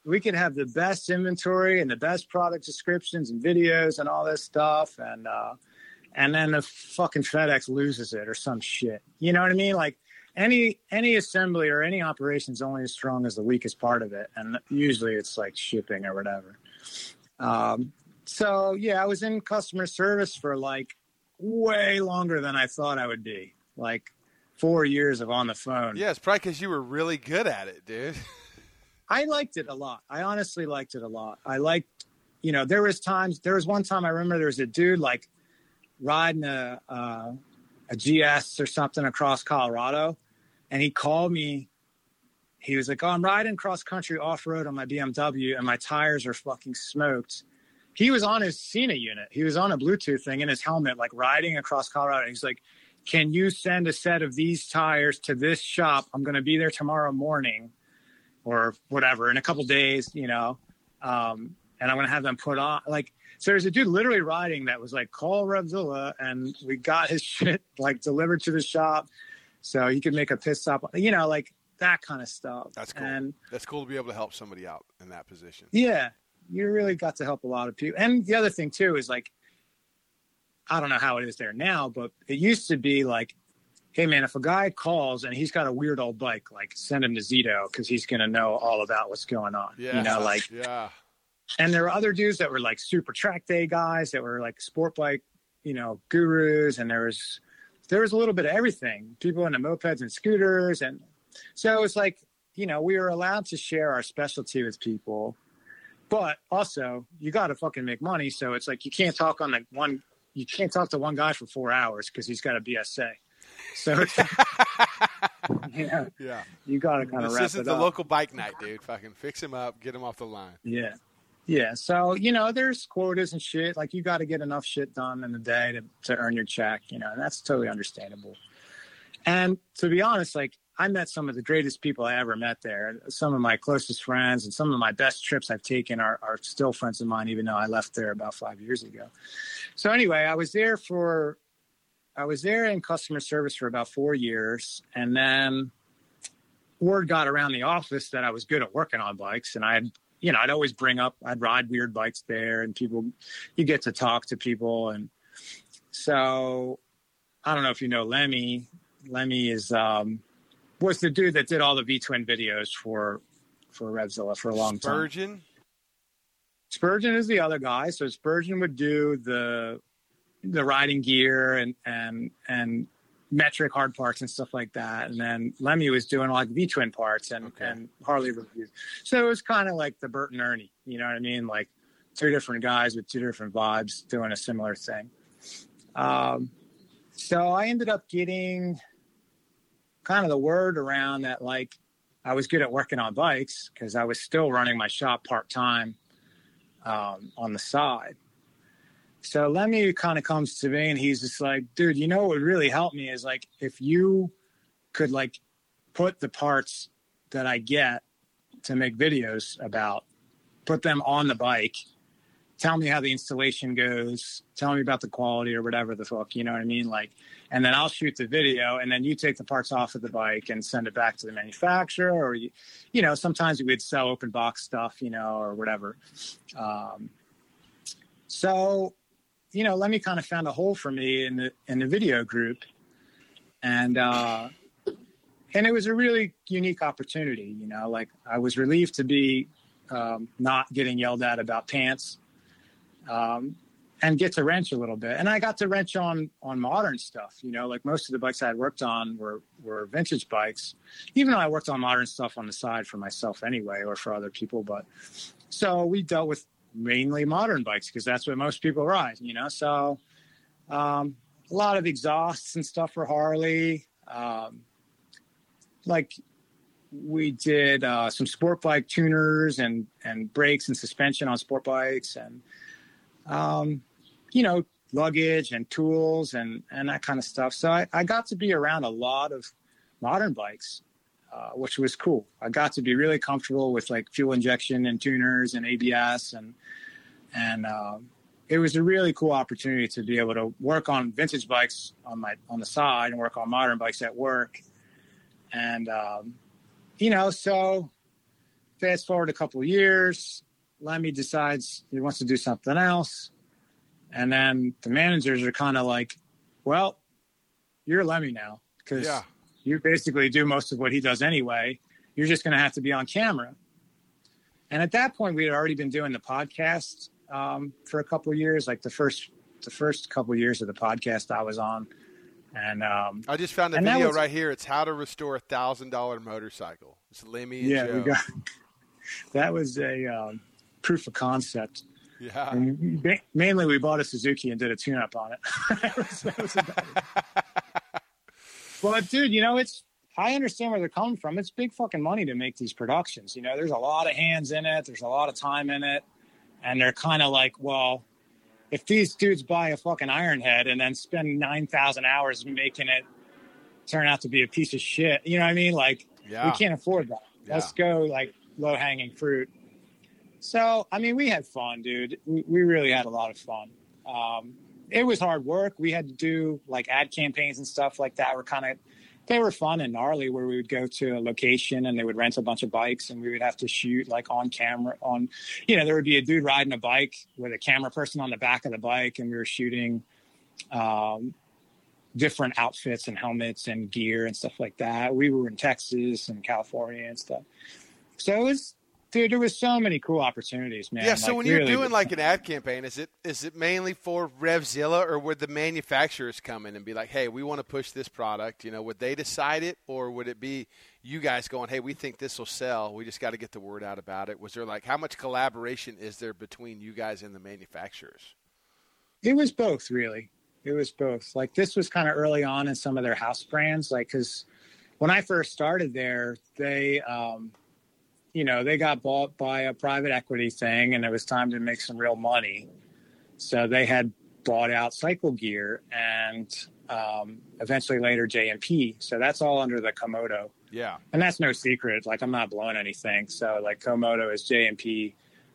we could have the best inventory and the best product descriptions and videos and all this stuff. And, uh, and then the fucking FedEx loses it or some shit. You know what I mean? Like any, any assembly or any operation is only as strong as the weakest part of it. And usually it's like shipping or whatever. Um, so yeah, I was in customer service for like way longer than I thought I would be. Like four years of on the phone. Yeah, it's probably because you were really good at it, dude. I liked it a lot. I honestly liked it a lot. I liked, you know, there was times, there was one time I remember there was a dude like riding a, uh, a G S or something across Colorado. And he called me. He was like, oh, I'm riding cross country off road on my B M W and my tires are fucking smoked. He was on his Cena unit. He was on a Bluetooth thing in his helmet, like riding across Colorado. He's like, can you send a set of these tires to this shop? I'm going to be there tomorrow morning or whatever in a couple days, you know, um, and I'm going to have them put on. Like, so there's a dude literally riding that was like, call Revzilla, and we got his shit like delivered to the shop so he could make a pit stop, you know, like that kind of stuff. That's cool. And that's cool to be able to help somebody out in that position. Yeah, you really got to help a lot of people. And the other thing too is like, I don't know how it is there now, but it used to be like, hey man, if a guy calls and he's got a weird old bike, like send him to Zito because he's going to know all about what's going on. Yeah. You know, like, yeah. And there were other dudes that were like super track day guys that were like sport bike, you know, gurus. And there was, there was a little bit of everything, people into mopeds and scooters. And so it's like, you know, we were allowed to share our specialty with people, but also you got to fucking make money. So it's like, you can't talk on the one, you can't talk to one guy for four hours because he's got a B S A. So, it's, you know, yeah, you got to kind of wrap it up. This isn't the local bike night, dude. Fucking fix him up, get him off the line. Yeah. Yeah. So, you know, there's quotas and shit. Like you got to get enough shit done in the day to, to earn your check, you know, and that's totally understandable. And to be honest, like I met some of the greatest people I ever met there. Some of my closest friends and some of my best trips I've taken are, are still friends of mine, even though I left there about five years ago. So anyway, I was there for, I was there in customer service for about four years. And then word got around the office that I was good at working on bikes. And I had, you know, I'd always bring up, I'd ride weird bikes there and people, you get to talk to people. And so I don't know if you know Lemmy. Lemmy is, um, was the dude that did all the V-twin videos for, for Revzilla for a long time. Spurgeon? Spurgeon is the other guy. So Spurgeon would do the, the riding gear and, and, and metric hard parts and stuff like that. And then Lemmy was doing like V-twin parts and, okay. and Harley reviews. So it was kind of like the Bert and Ernie, you know what I mean? Like two different guys with two different vibes doing a similar thing. Um, so I ended up getting kind of the word around that, like, I was good at working on bikes because I was still running my shop part-time um, on the side. So Lemmy kind of comes to me and he's just like, dude, you know what would really help me is like if you could like put the parts that I get to make videos about, put them on the bike, tell me how the installation goes, tell me about the quality or whatever the fuck, you know what I mean? Like, and then I'll shoot the video and then you take the parts off of the bike and send it back to the manufacturer, or, you, you know, sometimes we would sell open box stuff, you know, or whatever. Um, so, you know, Lemmy kind of found a hole for me in the, in the video group. And, uh, and it was a really unique opportunity, you know, like I was relieved to be, um, not getting yelled at about pants, um, and get to wrench a little bit. And I got to wrench on, on modern stuff, you know, like most of the bikes I had worked on were, were vintage bikes, even though I worked on modern stuff on the side for myself anyway, or for other people. But so we dealt with mainly modern bikes because that's what most people ride, you know? So, um, a lot of exhausts and stuff for Harley. Um, like we did, uh, some sport bike tuners and, and brakes and suspension on sport bikes and, um, you know, luggage and tools and, and that kind of stuff. So I, I got to be around a lot of modern bikes, uh, which was cool. I got to be really comfortable with like fuel injection and tuners and A B S and, and, um, it was a really cool opportunity to be able to work on vintage bikes on my, on the side and work on modern bikes at work. And, um, you know, so fast forward a couple of years, Lemmy decides he wants to do something else. And then the managers are kind of like, well, you're Lemmy now because Yeah. you basically do most of what he does anyway. You're just going to have to be on camera. And at that point, we had already been doing the podcast um, for a couple of years, like the first the first couple of years of the podcast I was on. And um, I just found a and that video was- right here. It's how to restore a thousand dollar motorcycle. It's Lemmy and yeah, Joe. we got that was a um, proof of concept. yeah. And ma- mainly, we bought a Suzuki and did a tune-up on it. That was- that was about it. But dude, you know, it's I understand where they're coming from. It's big fucking money to make these productions. You know, there's a lot of hands in it. There's a lot of time in it, and they're kind of like, well, if these dudes buy a fucking Ironhead and then spend nine thousand hours making it turn out to be a piece of shit, you know what I mean? Like, Yeah. we can't afford that. Yeah. Let's go like low hanging fruit. So, I mean, we had fun, dude. We, we really had a lot of fun. Um, it was hard work. We had to do like ad campaigns and stuff like that. Were kind of, they were fun and gnarly where we would go to a location and they would rent a bunch of bikes and we would have to shoot like on camera on, you know, there would be a dude riding a bike with a camera person on the back of the bike. And we were shooting, um, different outfits and helmets and gear and stuff like that. We were in Texas and California and stuff. So it was, dude, there was so many cool opportunities, man. Yeah, so Like, when you're really doing good like fun. an ad campaign, is it is it mainly for RevZilla, or would the manufacturers come in and be like, hey, we want to push this product? You know, would they decide it, or would it be you guys going, hey, we think this will sell, we just got to get the word out about it? Was there like, how much collaboration is there between you guys and the manufacturers? It was both, really. It was both. Like, this was kind of early on in some of their house brands. Like, because when I first started there, they, um, you know, they got bought by a private equity thing, and it was time to make some real money. So they had bought out Cycle Gear and um, eventually later J M P. So that's all under the Komodo. Yeah. And that's no secret. Like, I'm not blowing anything. So, like, Komodo is J M P,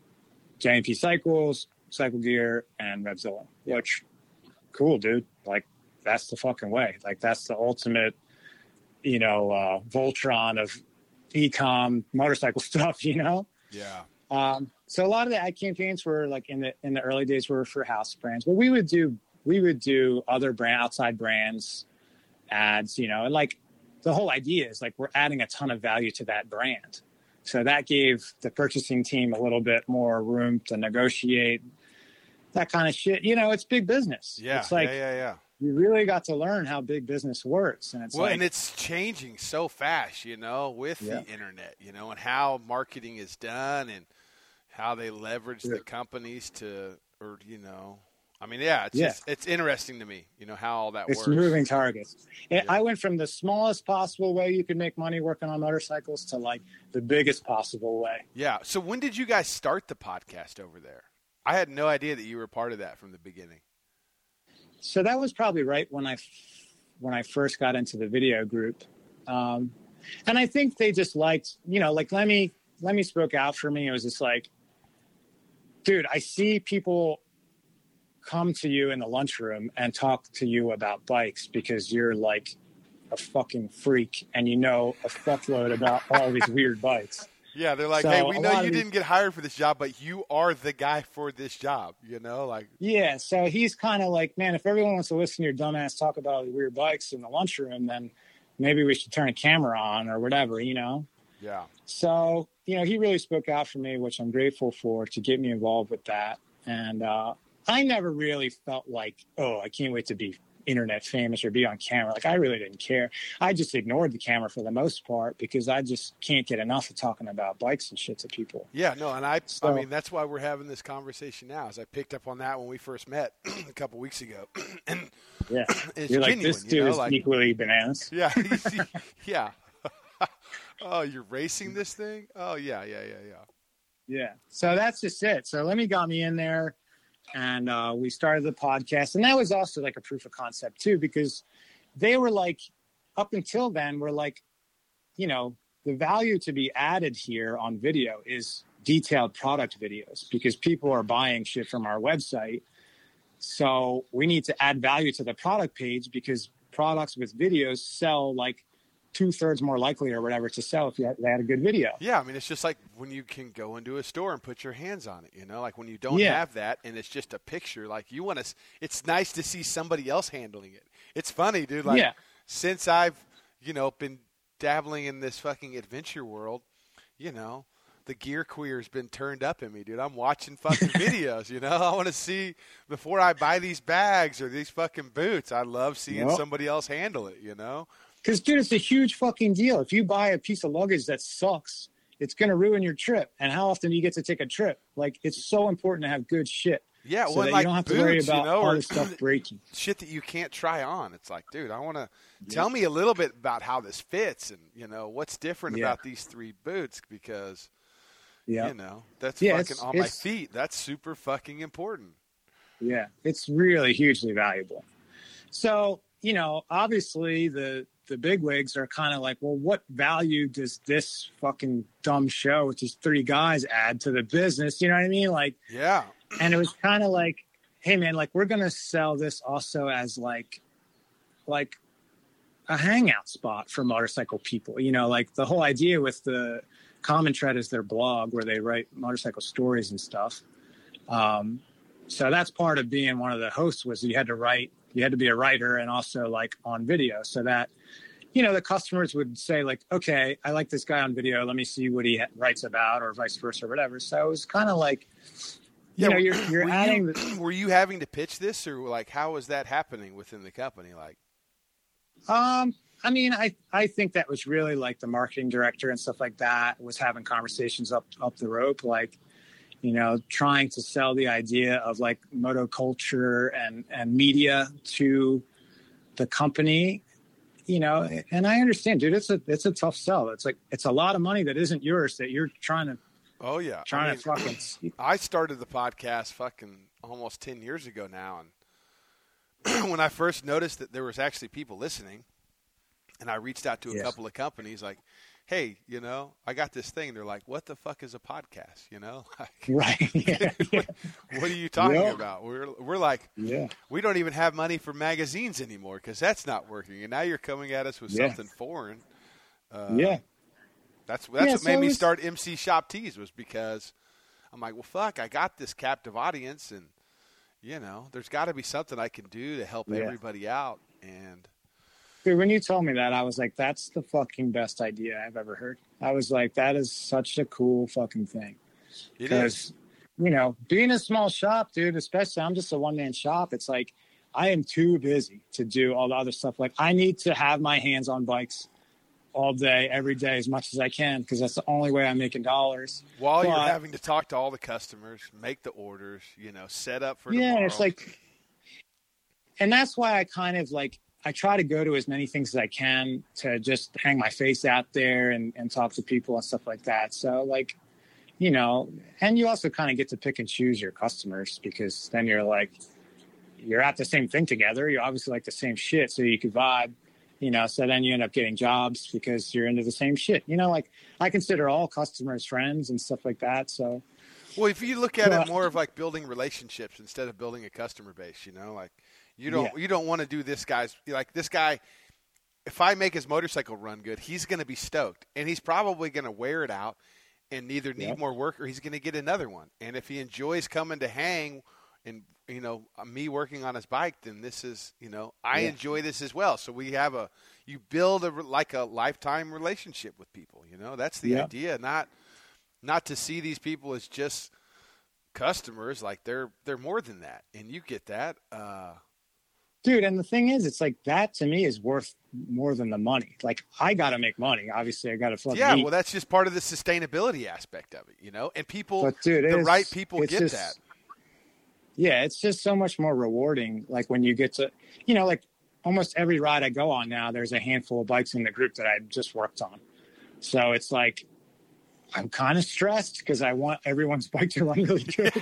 J M P Cycles, Cycle Gear, and RevZilla, Yeah. which, cool, dude. Like, that's the fucking way. Like, that's the ultimate, you know, uh, Voltron of e-com motorcycle stuff, you know? Yeah. Um, so a lot of the ad campaigns were like in the in the early days were for house brands, but we would do we would do other brand outside brands ads, you know, and like the whole idea is like we're adding a ton of value to that brand. So that gave the purchasing team a little bit more room to negotiate that kind of shit. You know, it's big business. Yeah. It's like yeah, yeah, yeah. you really got to learn how big business works. And it's Well, like, and it's changing so fast, you know, with Yeah. the internet, you know, and how marketing is done and how they leverage Yeah. the companies to, or, you know, I mean, yeah, it's Yeah. just, it's interesting to me, you know, how all that it's works. moving targets. And Yeah. I went from the smallest possible way you could make money working on motorcycles to like the biggest possible way. Yeah. So when did you guys start the podcast over there? I had no idea that you were part of that from the beginning. So that was probably right when I when I first got into the video group. Um, and I think they just liked, you know, like Lemmy, Lemmy spoke out for me. It was just like, dude, I see people come to you in the lunchroom and talk to you about bikes because you're like a fucking freak and you know a fuckload about all these weird bikes. Yeah. They're like, So hey, we a know lot you of these- didn't get hired for this job, but you are the guy for this job, you know, like, Yeah, so he's kind of like, man, if everyone wants to listen to your dumbass talk about all the weird bikes in the lunchroom, then maybe we should turn a camera on or whatever, you know? yeah. So, you know, he really spoke out for me, which I'm grateful for, to get me involved with that. And uh, I never really felt like, oh, I can't wait to be internet famous or be on camera. Like, I really didn't care. I just ignored the camera for the most part because I just can't get enough of talking about bikes and shit to people. Yeah, no, and I, I So- mean, that's why we're having this conversation now. As I picked up on that when we first met a couple weeks ago, and Yeah. it's You're like, genuine, this you dude know, is like, equally bananas. yeah, yeah. Oh, you're racing this thing? Oh, yeah, yeah, yeah, yeah. Yeah. So that's just it. So Lemmy got me in there and uh, we started the podcast. And that was also like a proof of concept too, because they were like, up until then, we're like, you know, the value to be added here on video is detailed product videos because people are buying shit from our website. So we need to add value to the product page because products with videos sell like two thirds more likely or whatever to sell if you had, they had a good video. Yeah, I mean, it's just like when you can go into a store and put your hands on it, you know, like when you don't Yeah. have that and it's just a picture, like you want to, it's nice to see somebody else handling it. It's funny, dude. Like Yeah. since I've, you know, been dabbling in this fucking adventure world, you know, the gear queer's been turned up in me, dude. I'm watching fucking videos, you know. I want to see before I buy these bags or these fucking boots. I love seeing Yep. somebody else handle it, you know. Because, dude, it's a huge fucking deal. If you buy a piece of luggage that sucks, it's going to ruin your trip. And how often do you get to take a trip? Like, it's so important to have good shit. Yeah, so well, that like you don't have boots, to worry about you know, all or this stuff breaking. shit that you can't try on. It's like, dude, I want to tell me a little bit about how this fits and, you know, what's different Yeah. about these three boots because, Yeah. you know, that's Yeah, fucking it's- on my it's- feet. That's super fucking important. Yeah, it's really hugely valuable. So, you know, obviously the the bigwigs are kind of like, well, what value does this fucking dumb show with these three guys add to the business? You know what I mean? Like, Yeah. and it was kind of like, hey man, like we're gonna sell this also as like, like a hangout spot for motorcycle people. You know, like the whole idea with the Common Tread is their blog where they write motorcycle stories and stuff. Um, so that's part of being one of the hosts was you had to write, you had to be a writer and also like on video so that, you know, the customers would say like, okay, I like this guy on video. Let me see what he writes about or vice versa or whatever. So it was kind of like, you know, you're, you're were adding you, the, were you having to pitch this or like how was that happening within the company? Like, Um, I mean, I, I think that was really like the marketing director and stuff like that was having conversations up, up the rope, like, you know, trying to sell the idea of like moto culture and, and media to the company, you know, and I understand, dude, it's a, it's a tough sell. It's like, it's a lot of money that isn't yours that you're trying to, oh yeah. trying I mean, to fucking, I started the podcast fucking almost ten years ago now. And when I first noticed that there was actually people listening and I reached out to a Yes. couple of companies like, hey, you know, I got this thing. They're like, what the fuck is a podcast? You know, like, right. Yeah. Yeah. what are you talking Yeah. about? We're, we're like, Yeah. we don't even have money for magazines anymore because that's not working. And now you're coming at us with Yeah. something foreign. Uh, Yeah. That's that's Yeah, what so made it me was- start M C Shop Tees was because I'm like, well, fuck, I got this captive audience, and you know, there's got to be something I can do to help Yeah. everybody out. And Dude, when you told me that, I was like, that's the fucking best idea I've ever heard. I was like, that is such a cool fucking thing. it is, Because, you know, being a small shop, dude, especially I'm just a one man shop. It's like, I am too busy to do all the other stuff. Like, I need to have my hands on bikes all day, every day, as much as I can, because that's the only way I'm making dollars. while you're but- having to talk to all the customers, make the orders, you know, set up for Yeah, tomorrow. it's like, and that's why I kind of like, I try to go to as many things as I can to just hang my face out there and, and talk to people and stuff like that. So like, you know, and you also kind of get to pick and choose your customers because then you're like, you're at the same thing together. You obviously like the same shit, so you could vibe, you know, so then you end up getting jobs because you're into the same shit. You know, like I consider all customers friends and stuff like that. So well, if you look at Well, it more of like building relationships instead of building a customer base, you know, like you don't Yeah. you don't want to do this guy's like this guy. If I make his motorcycle run good, he's going to be stoked, and he's probably going to wear it out and either need Yep. more work or he's going to get another one. And if he enjoys coming to hang and you know me working on his bike, then this is you know I Yeah. enjoy this as well. So we have a you build a like a lifetime relationship with people. You know that's the Yeah. idea, not not to see these people as just customers. Like they're they're more than that, and you get that. Uh, Dude, and the thing is, it's like that to me is worth more than the money. Like, I got to make money. Obviously, I got to fucking yeah, eat. well, that's just part of the sustainability aspect of it, you know. And people, But, dude, the it's- right people it's get just- that. Yeah, it's just so much more rewarding. Like, when you get to, you know, like almost every ride I go on now, there's a handful of bikes in the group that I just worked on. So it's like, I'm kind of stressed because I want everyone's bike to run really good.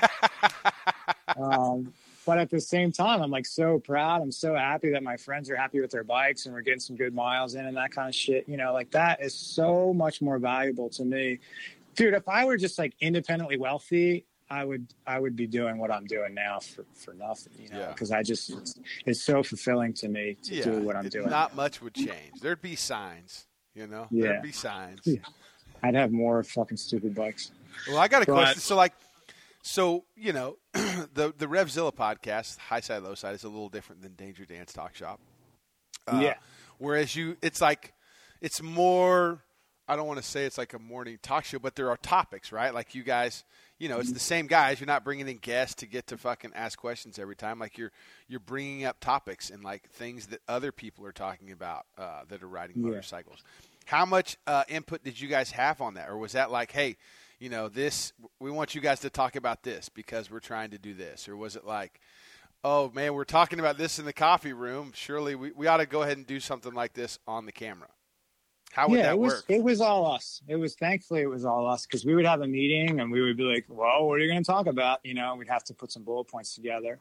um, but at the same time, I'm like so proud. I'm so happy that my friends are happy with their bikes and we're getting some good miles in and that kind of shit. You know, like that is so much more valuable to me. Dude, if I were just like independently wealthy, I would I would be doing what I'm doing now for, for nothing, you know, Yeah. because I just it's, it's so fulfilling to me to Yeah, do what I'm it- doing. not much would change. There'd be signs, You know, Yeah. there'd be signs. Yeah. I'd have more fucking stupid bikes. Well, I got a But- question. So, like, so you know, the the RevZilla podcast, High Side Low Side, is a little different than Danger Dan's Talk Shop. Uh, Yeah. Whereas you, it's like, it's more. I don't want to say it's like a morning talk show, but there are topics, right? Like you guys, you know, it's the same guys. You're not bringing in guests to get to fucking ask questions every time. Like you're you're bringing up topics and like things that other people are talking about uh, that are riding Yeah. motorcycles. How much uh, input did you guys have on that, or was that like, hey, you know, this we want you guys to talk about this because we're trying to do this, or was it like, oh man, we're talking about this in the coffee room. Surely we, we ought to go ahead and do something like this on the camera. How would yeah, that it was work? it was all us. It was thankfully it was all us because we would have a meeting and we would be like, "Well, what are you going to talk about?" You know, we'd have to put some bullet points together.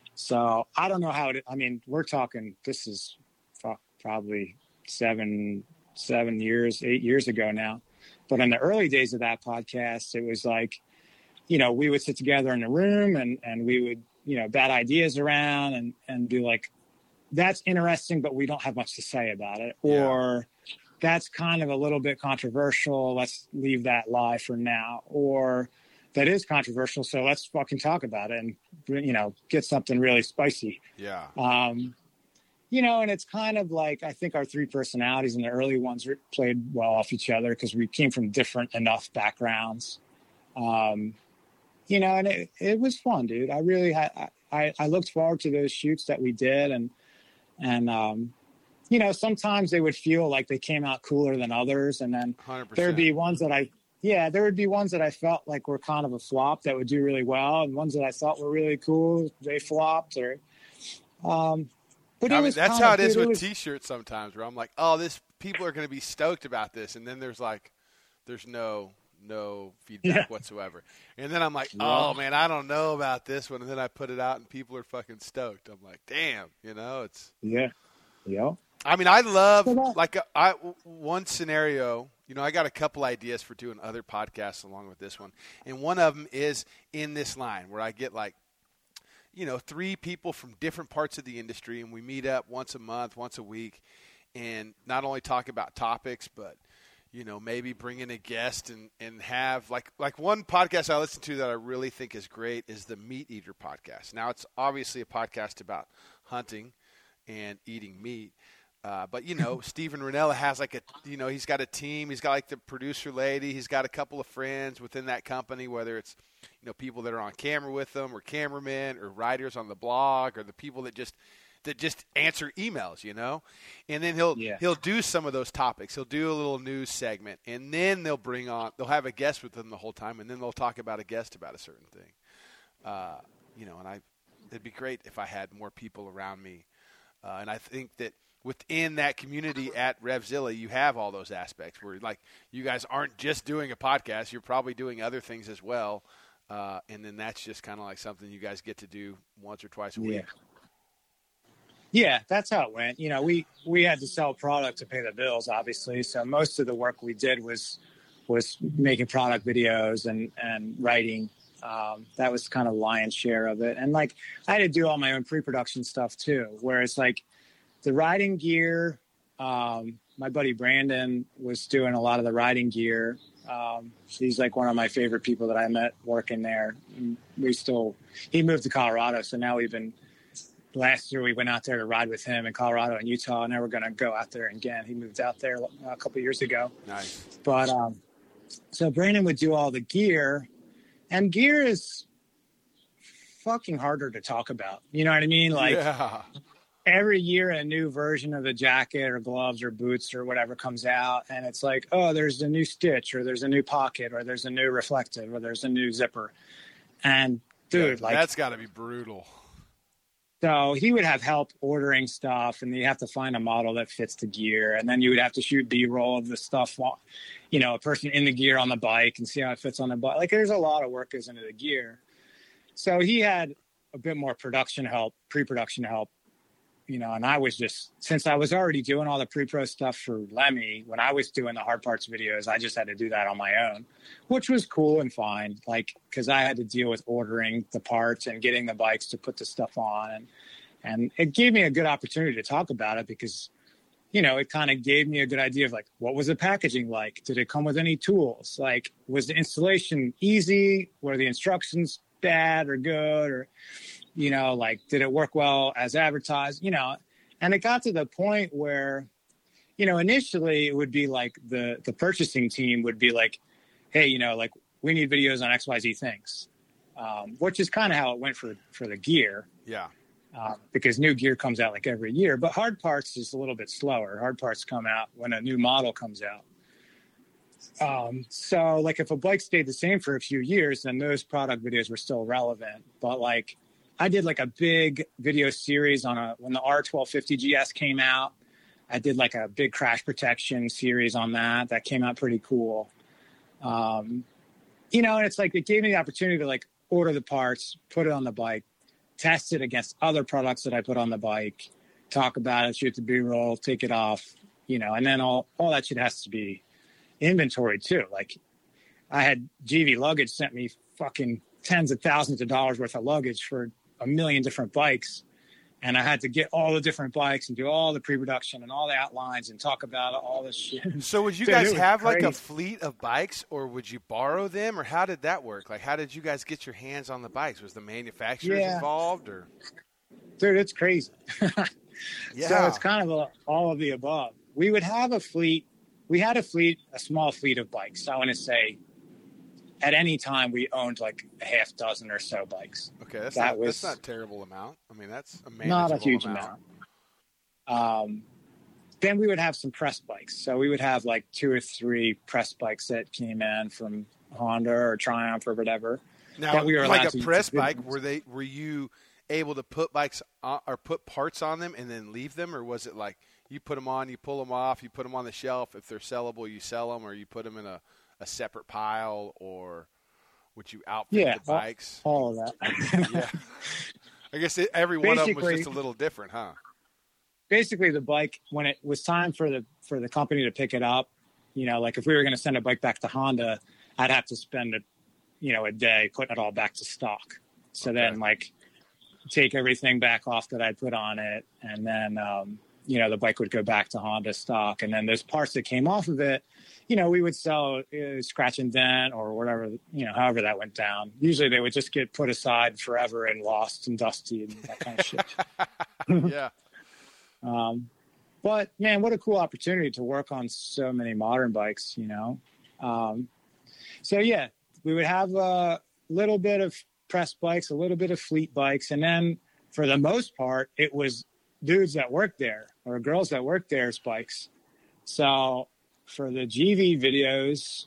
So I don't know how it. I mean, we're talking. This is fuck, probably seven seven years, eight years ago now. But in the early days of that podcast, it was like, you know, we would sit together in a room and and we would, you know, bat ideas around and and be like, "That's interesting, but we don't have much to say about it," Yeah. or that's kind of a little bit controversial. Let's leave that lie for now. Or that is controversial. So let's fucking talk about it and, you know, get something really spicy. Yeah. Um, you know, and it's kind of like, I think our three personalities in the early ones re- played well off each other because we came from different enough backgrounds. Um, you know, and it, it was fun, dude. I really had, I, I looked forward to those shoots that we did. And, and, um, you know, sometimes they would feel like they came out cooler than others. And then one hundred percent. there'd be ones that I, yeah, there would be ones that I felt like were kind of a flop that would do really well. And ones that I thought were really cool, they flopped or, um, but it I mean, was that's kind how of, it is dude, with was- T-shirts sometimes, where I'm like, oh, this people are going to be stoked about this, and then there's like, there's no no feedback Yeah. whatsoever, and then I'm like, Yeah. oh man, I don't know about this one, and then I put it out, and people are fucking stoked. I'm like, damn, you know, it's. Yeah. Yeah. I mean, I love So that- like I one scenario. You know, I got a couple ideas for doing other podcasts along with this one, and one of them is in this line where I get like, you know, three people from different parts of the industry, and we meet up once a month, once a week, and not only talk about topics, but you know, maybe bring in a guest and, and have like like one podcast I listen to that I really think is great is the Meat Eater podcast. Now, it's obviously a podcast about hunting and eating meat. Uh, but, you know, Steven Ranella has like a, you know, he's got a team. He's got like the producer lady. He's got a couple of friends within that company, whether it's, you know, people that are on camera with them or cameramen or writers on the blog or the people that just that just answer emails, you know. And then he'll Yeah. he'll do some of those topics. He'll do a little news segment, and then they'll bring on, they'll have a guest with them the whole time, and then they'll talk about a guest about a certain thing. Uh, you know, and I, it'd be great if I had more people around me. Uh, and I think that within that community at RevZilla, you have all those aspects where, like, you guys aren't just doing a podcast; you're probably doing other things as well. Uh, and then that's just kind of like something you guys get to do once or twice a week. Yeah. Yeah, that's how it went. You know, we, we had to sell product to pay the bills, obviously. So most of the work we did was was making product videos and, and writing. Um, that was kind of lion's share of it. And like I had to do all my own pre-production stuff too, where it's like the riding gear. Um, my buddy Brandon was doing a lot of the riding gear. Um, he's like one of my favorite people that I met working there. We still, he moved to Colorado. So now we've been, last year we went out there to ride with him in Colorado and Utah. And now we're going to go out there again. He moved out there a couple of years ago. Nice. But, um, so Brandon would do all the gear, and gear is fucking harder to talk about. You know what I mean? Like yeah. every year a new version of a jacket or gloves or boots or whatever comes out, and it's like, oh, there's a new stitch or there's a new pocket or there's a new reflective or there's a new zipper. And dude, Yeah, like that's got to be brutal. so he would have help ordering stuff, and you have to find a model that fits the gear. And then you would have to shoot B-roll of the stuff, while, you know, a person in the gear on the bike and see how it fits on the bike. Like there's a lot of work goes into the gear. So he had a bit more production help, pre-production help, you know, and I was just, since I was already doing all the pre-pro stuff for Lemmy, when I was doing the hard parts videos, I just had to do that on my own, which was cool and fine. Like, cause I had to deal with ordering the parts and getting the bikes to put the stuff on. And, and it gave me a good opportunity to talk about it because you know, it kind of gave me a good idea of like, what was the packaging like? Did it come with any tools? Like, was the installation easy? Were the instructions bad or good? Or, you know, like, did it work well as advertised? You know, and it got to the point where, you know, initially it would be like the, the purchasing team would be like, hey, you know, like, we need videos on X Y Z things, um, which is kind of how it went for, for the gear. Yeah. Uh, because new gear comes out like every year, but hard parts is a little bit slower. Hard parts come out when a new model comes out. Um, so like if a bike stayed the same for a few years, then those product videos were still relevant. But like I did like a big video series on a, when the R twelve fifty G S came out, I did like a big crash protection series on that. That came out pretty cool. Um, you know, and it's like, it gave me the opportunity to like order the parts, put it on the bike, test it against other products that I put on the bike, talk about it, shoot the B-roll, take it off, you know, and then all, all that shit has to be inventory too. Like I had G V Luggage sent me fucking tens of thousands of dollars worth of luggage for a million different bikes. And I had to get all the different bikes and do all the pre-production and all the outlines and talk about all this shit. So would you Dude, guys it was have crazy. like a fleet of bikes, or would you borrow them, or how did that work? Like, how did you guys get your hands on the bikes? Was the manufacturers Yeah. involved, or? Dude, it's crazy. Yeah. So it's kind of a, all of the above. We would have a fleet. We had a fleet, a small fleet of bikes. I want to say at any time we owned like a half dozen or so bikes. Okay, that's, that not, was- that's not a terrible amount. I mean, that's a manageable Not a huge amount. amount. Um, then we would have some press bikes. So we would have like two or three press bikes that came in from Honda or Triumph or whatever. Now, that we were like allowed a to use press the good bike, ones. were they were you able to put bikes on, or put parts on them and then leave them, or was it like you put them on, you pull them off, you put them on the shelf? If they're sellable, you sell them, or you put them in a, a separate pile, or would you outfit Yeah, the all- bikes? all of that. Yeah, I guess it, every one of them was Basically- just a little different, huh? Basically the bike, when it was time for the for the company to pick it up, you know, like if we were going to send a bike back to Honda, I'd have to spend a you know a day putting it all back to stock. So Okay. then like take everything back off that I put on it, and then um, you know the bike would go back to Honda stock, and then those parts that came off of it, you know, we would sell uh, scratch and dent or whatever, you know, however that went down. Usually they would just get put aside forever and lost and dusty and that kind of shit. Yeah. Um, but man, what a cool opportunity to work on so many modern bikes, you know? Um, so yeah, we would have a little bit of press bikes, a little bit of fleet bikes. And then for the most part, it was dudes that worked there or girls that worked there's bikes. So for the G V videos,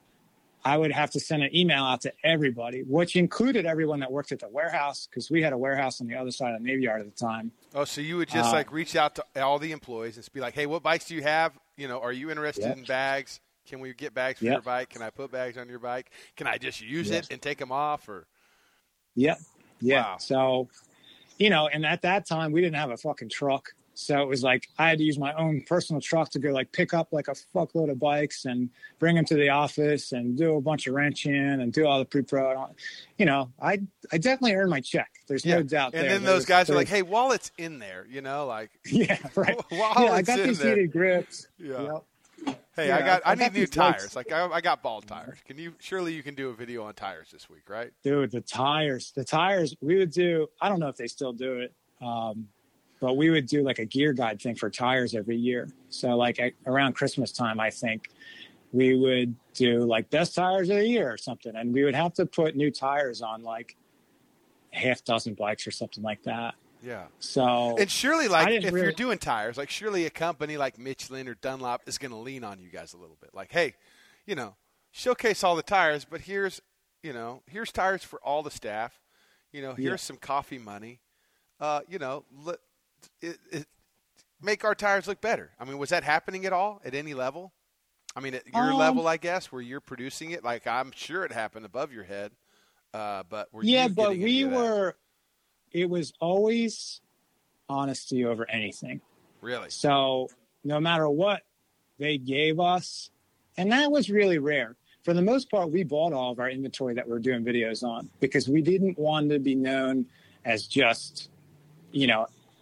I would have to send an email out to everybody, which included everyone that worked at the warehouse, because we had a warehouse on the other side of the Navy Yard at the time. Oh, so you would just Uh, like reach out to all the employees and just be like, "Hey, what bikes do you have? You know, are you interested Yep. in bags? Can we get bags for Yep. your bike? Can I put bags on your bike? Can I just use Yes. it and take them off?" Or Yep. Yeah. Wow. So, you know, and at that time we didn't have a fucking truck. So it was like I had to use my own personal truck to go like pick up like a fuckload of bikes and bring them to the office and do a bunch of wrenching and do all the pre-pro. You know, I I definitely earned my check. There's yeah, no doubt and there. then There those was- guys are there like, was- "Hey, while it's in there, you know, like, yeah, right. while yeah, I it's got in these there, heated grips. Yeah. Yep. hey, Yeah, I got, I, I need got new these bikes. tires. Like, I, I got bald tires. Can you? Surely you can do a video on tires this week, right? Dude, the tires, the tires, we would do, I don't know if they still do it, um, but we would do like a gear guide thing for tires every year. So like at, around Christmas time, I think we would do like best tires of the year or something. And we would have to put new tires on like a half dozen bikes or something like that. Yeah. So And surely, I like, didn't if you're really- doing tires, like, surely a company like Michelin or Dunlop is going to lean on you guys a little bit. Like, hey, you know, showcase all the tires, but here's, you know, here's tires for all the staff. You know, here's Yeah. some coffee money. Uh, you know, let, it, it, make our tires look better. I mean, was that happening at all at any level? I mean, at your Um, level, I guess, where you're producing it. Like, I'm sure it happened above your head. Uh, but were yeah, you but getting we any of that? were, it was always honesty over anything. Really? So no matter what they gave us, and that was really rare. For the most part, we bought all of our inventory that we were doing videos on because we didn't want to be known as just, you know,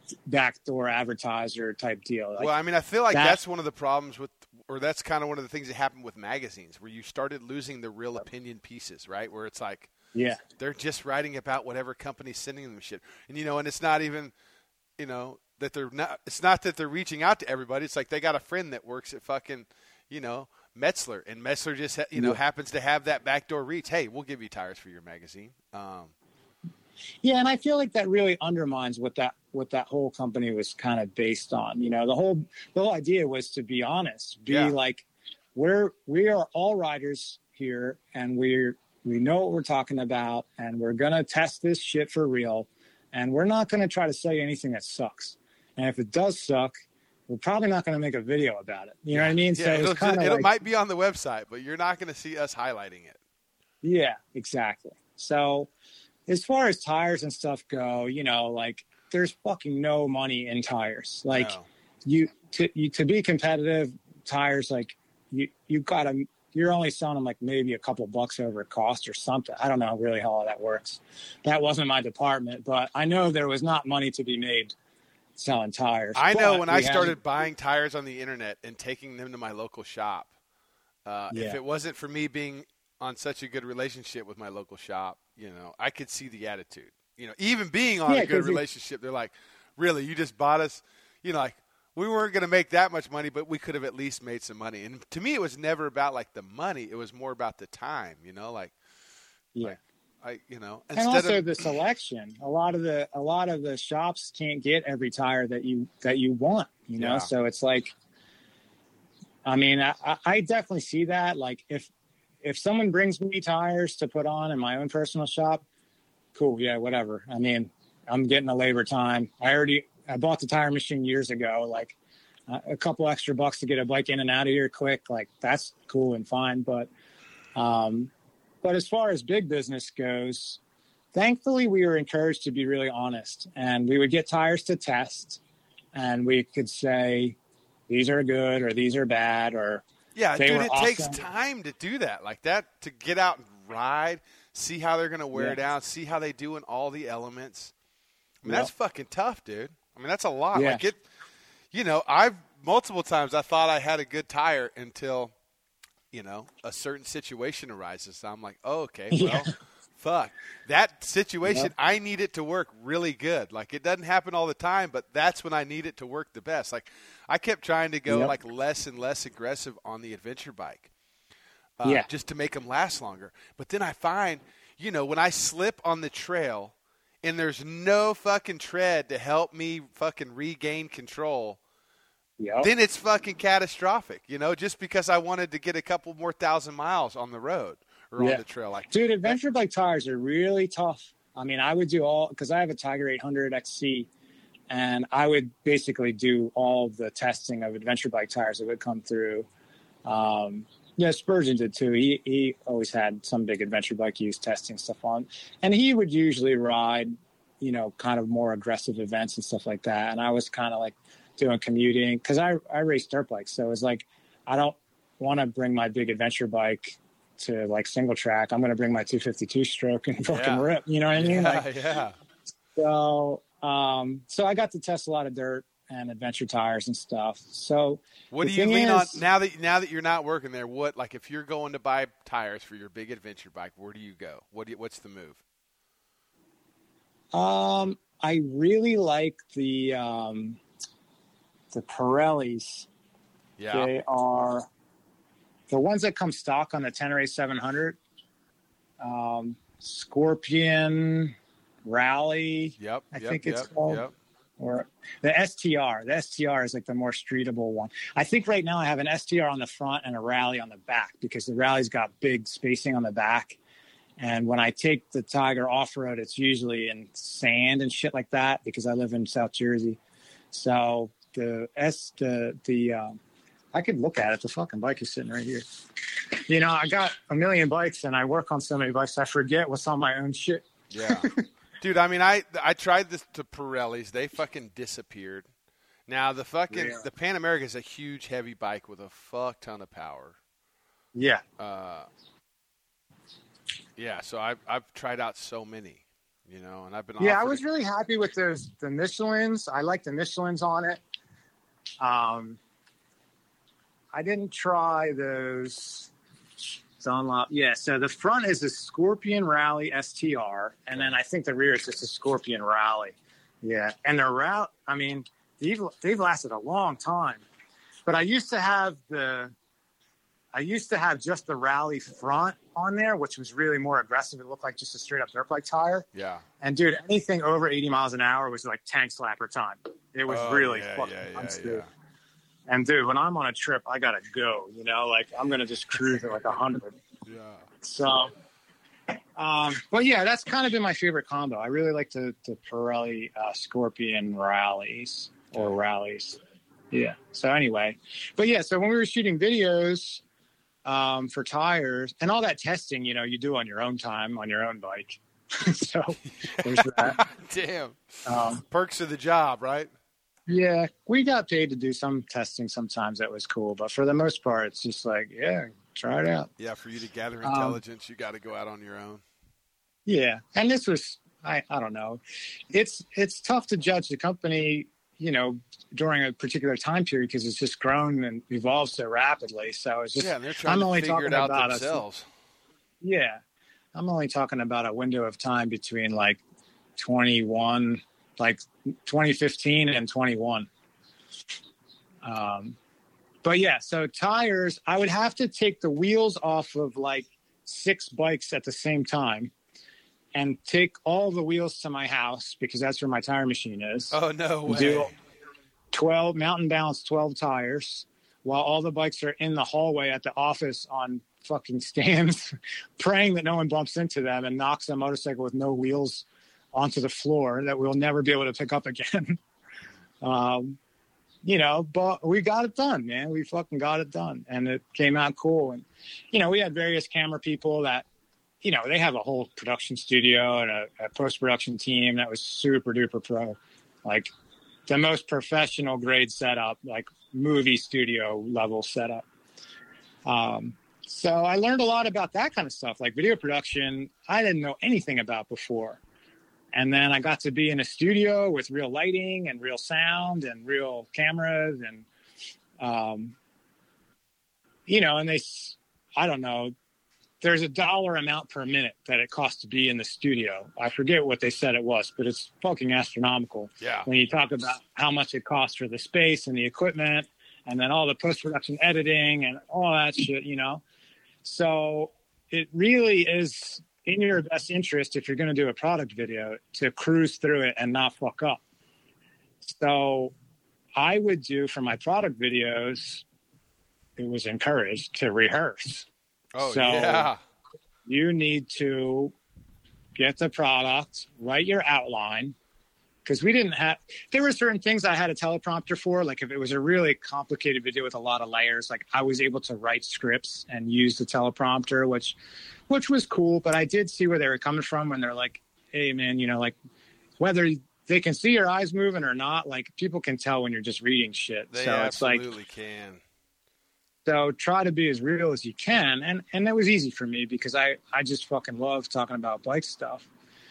backdoor advertiser type deal. Like, well, I mean, I feel like that, that's one of the problems with, or that's kind of one of the things that happened with magazines, where you started losing the real opinion pieces, right? Where it's like, yeah, they're just writing about whatever company's sending them shit, and you know, and it's not even, you know, that they're not. It's not that they're reaching out to everybody. It's like they got a friend that works at fucking, you know, Metzler, and Metzler just you know yeah. happens to have that backdoor reach. Hey, we'll give you tires for your magazine. Um, Yeah, and I feel like that really undermines what that what that whole company was kind of based on. You know, the whole the whole idea was to be honest, be yeah. like, we're we are all riders here, and we're we know what we're talking about, and we're gonna test this shit for real, and we're not gonna try to say anything that sucks. And if it does suck, we're probably not gonna make a video about it. You know what I mean? Yeah, so it'll, it's kind of it like, might be on the website, but you're not gonna see us highlighting it. Yeah, exactly. So, as far as tires and stuff go, you know, like there's fucking no money in tires. Like no. you to you to be competitive, tires like you you gotta you're only selling them like maybe a couple bucks over cost or something. I don't know really how all that works. That wasn't my department, but I know there was not money to be made selling tires. I know but when I started had, buying tires on the internet and taking them to my local shop, uh, yeah. if it wasn't for me being on such a good relationship with my local shop, you know, I could see the attitude. You know, even being on yeah, a good relationship, they're like, really, you just bought us? You know, like, we weren't going to make that much money, but we could have at least made some money. And to me, it was never about, like, the money. It was more about the time, you know, like, yeah. Like, I, you know, and also of, the selection. A lot of the a lot of the shops can't get every tire that you that you want, you know. Yeah. So it's like, I mean, I, I definitely see that. Like, if if someone brings me tires to put on in my own personal shop, cool, yeah, whatever. I mean, I'm getting a labor time. I already I bought the tire machine years ago. Like, uh, a couple extra bucks to get a bike in and out of here quick. Like, that's cool and fine. But, um, but as far as big business goes, thankfully we were encouraged to be really honest, and we would get tires to test, and we could say these are good or these are bad, or yeah, they dude, were it awesome. takes time to do that, like that, to get out and ride, see how they're going to wear yeah. it out, see how they do in all the elements. I mean, Yep. that's fucking tough, dude. I mean, that's a lot. Yeah. Like it, you know, I've multiple times I thought I had a good tire until, you know, a certain situation arises. So I'm like, oh, okay, well, Yeah. fuck. That situation, Yep. I need it to work really good. Like, it doesn't happen all the time, but that's when I need it to work the best. Like, I kept trying to go, Yep. like, less and less aggressive on the adventure bike. Uh, Yeah. just to make them last longer. But then I find, you know, when I slip on the trail and there's no fucking tread to help me fucking regain control, Yep. then it's fucking catastrophic, you know, just because I wanted to get a couple more thousand miles on the road or Yeah. on the trail. Like, Dude, adventure bike tires are really tough. I mean, I would do all, because I have a Tiger eight hundred X C, and I would basically do all the testing of adventure bike tires that would come through. Um, yeah, Spurgeon did too. He he always had some big adventure bike he was testing stuff on, and he would usually ride, you know, kind of more aggressive events and stuff like that. And I was kind of like doing commuting, because I I race dirt bikes, so it's like I don't want to bring my big adventure bike to like single track. I'm going to bring my two fifty-two stroke and fucking Yeah. rip. You know what I mean? yeah, Like, yeah. so um, so I got to test a lot of dirt and adventure tires and stuff. So What the do you thing lean is- on now that now that you're not working there? What, like, if you're going to buy tires for your big adventure bike, where do you go? What do you, what's the move? Um, I really like the um, the Pirellis. Yeah, They are the ones that come stock on the Tenere seven hundred. Um, Scorpion Rally, yep. I yep, think it's yep, called. Yep. Or the S T R. The S T R is like the more streetable one. I think right now I have an S T R on the front and a Rally on the back, because the Rally's got big spacing on the back. And when I take the Tiger off-road, it's usually in sand and shit like that, because I live in South Jersey. So the S, the, the, um, I could look at it. The fucking bike is sitting right here. You know, I got a million bikes and I work on so many bikes, I forget what's on my own shit. Yeah. Dude, I mean, I I tried this to Pirellis. They fucking disappeared. Now, the fucking Yeah. the Pan America is a huge, heavy bike with a fuck ton of power. Yeah. Uh, yeah, so I've, I've tried out so many, you know, and I've been Yeah, I offered was it. really happy with those the Michelins. I like the Michelins on it. Um, I didn't try those Dunlop. Yeah, so the front is a Scorpion Rally S T R, and then I think the rear is just a Scorpion Rally. Yeah, and the route, I mean, they've they've lasted a long time. But I used to have the, I used to have just the Rally front on there, which was really more aggressive. It looked like just a straight up dirt bike tire. Yeah. And dude, anything over eighty miles an hour was like tank slapper time. It was Oh, really yeah, fucking yeah, nuts, yeah, dude. yeah. And dude, when I'm on a trip, I gotta go. You know, like I'm gonna just cruise at like a hundred. Yeah. So, um, but yeah, that's kind of been my favorite combo. I really like the the Pirelli uh, Scorpion rallies or rallies. Yeah. So anyway, but yeah, so when we were shooting videos um, for tires and all that testing, you know, you do on your own time on your own bike. So there's that. Damn. Um, Perks of the job, right? yeah, we got paid to do some testing sometimes. That was cool, but for the most part, it's just like, yeah, try it out. Yeah, for you to gather Um, intelligence, you got to go out on your own. Yeah, and this was I I don't know. It's it's tough to judge the company, you know, during a particular time period because it's just grown and evolved so rapidly. So it's just Yeah, and they're trying I'm to only figure talking it out about themselves. A, yeah, I'm only talking about a window of time between like twenty-one, like twenty fifteen and twenty-one. Um, but yeah, so tires, I would have to take the wheels off of like six bikes at the same time and take all the wheels to my house because that's where my tire machine is. Oh, no way. Do twelve mountain balance twelve tires while all the bikes are in the hallway at the office on fucking stands, praying that no one bumps into them and knocks a motorcycle with no wheels onto the floor that we'll never be able to pick up again. um, you know, but we got it done, man. We fucking got it done, and it came out cool. And you know, we had various camera people that, you know, they have a whole production studio and a, a post-production team that was super duper pro, like the most professional grade setup, like movie studio level setup. Um, so I learned a lot about that kind of stuff, like video production. I didn't know anything about before. And then I got to be in a studio with real lighting and real sound and real cameras. And, um, you know, and they, I don't know, there's a dollar amount per minute that it costs to be in the studio. I forget what they said it was, but it's fucking astronomical. Yeah. When you talk about how much it costs for the space and the equipment and then all the post-production editing and all that shit, you know? So it really is in your best interest, if you're going to do a product video, to cruise through it and not fuck up. So I would do for my product videos, it was encouraged to rehearse. Oh, so yeah. You need to get the product, write your outline, because we didn't have, there were certain things I had a teleprompter for. Like if it was a really complicated video with a lot of layers, like I was able to write scripts and use the teleprompter, which, which was cool. But I did see where they were coming from when they're like, hey man, you know, like whether they can see your eyes moving or not, like people can tell when you're just reading shit. They so it's like, absolutely can. So try to be as real as you can. And, and that was easy for me because I, I just fucking love talking about bike stuff.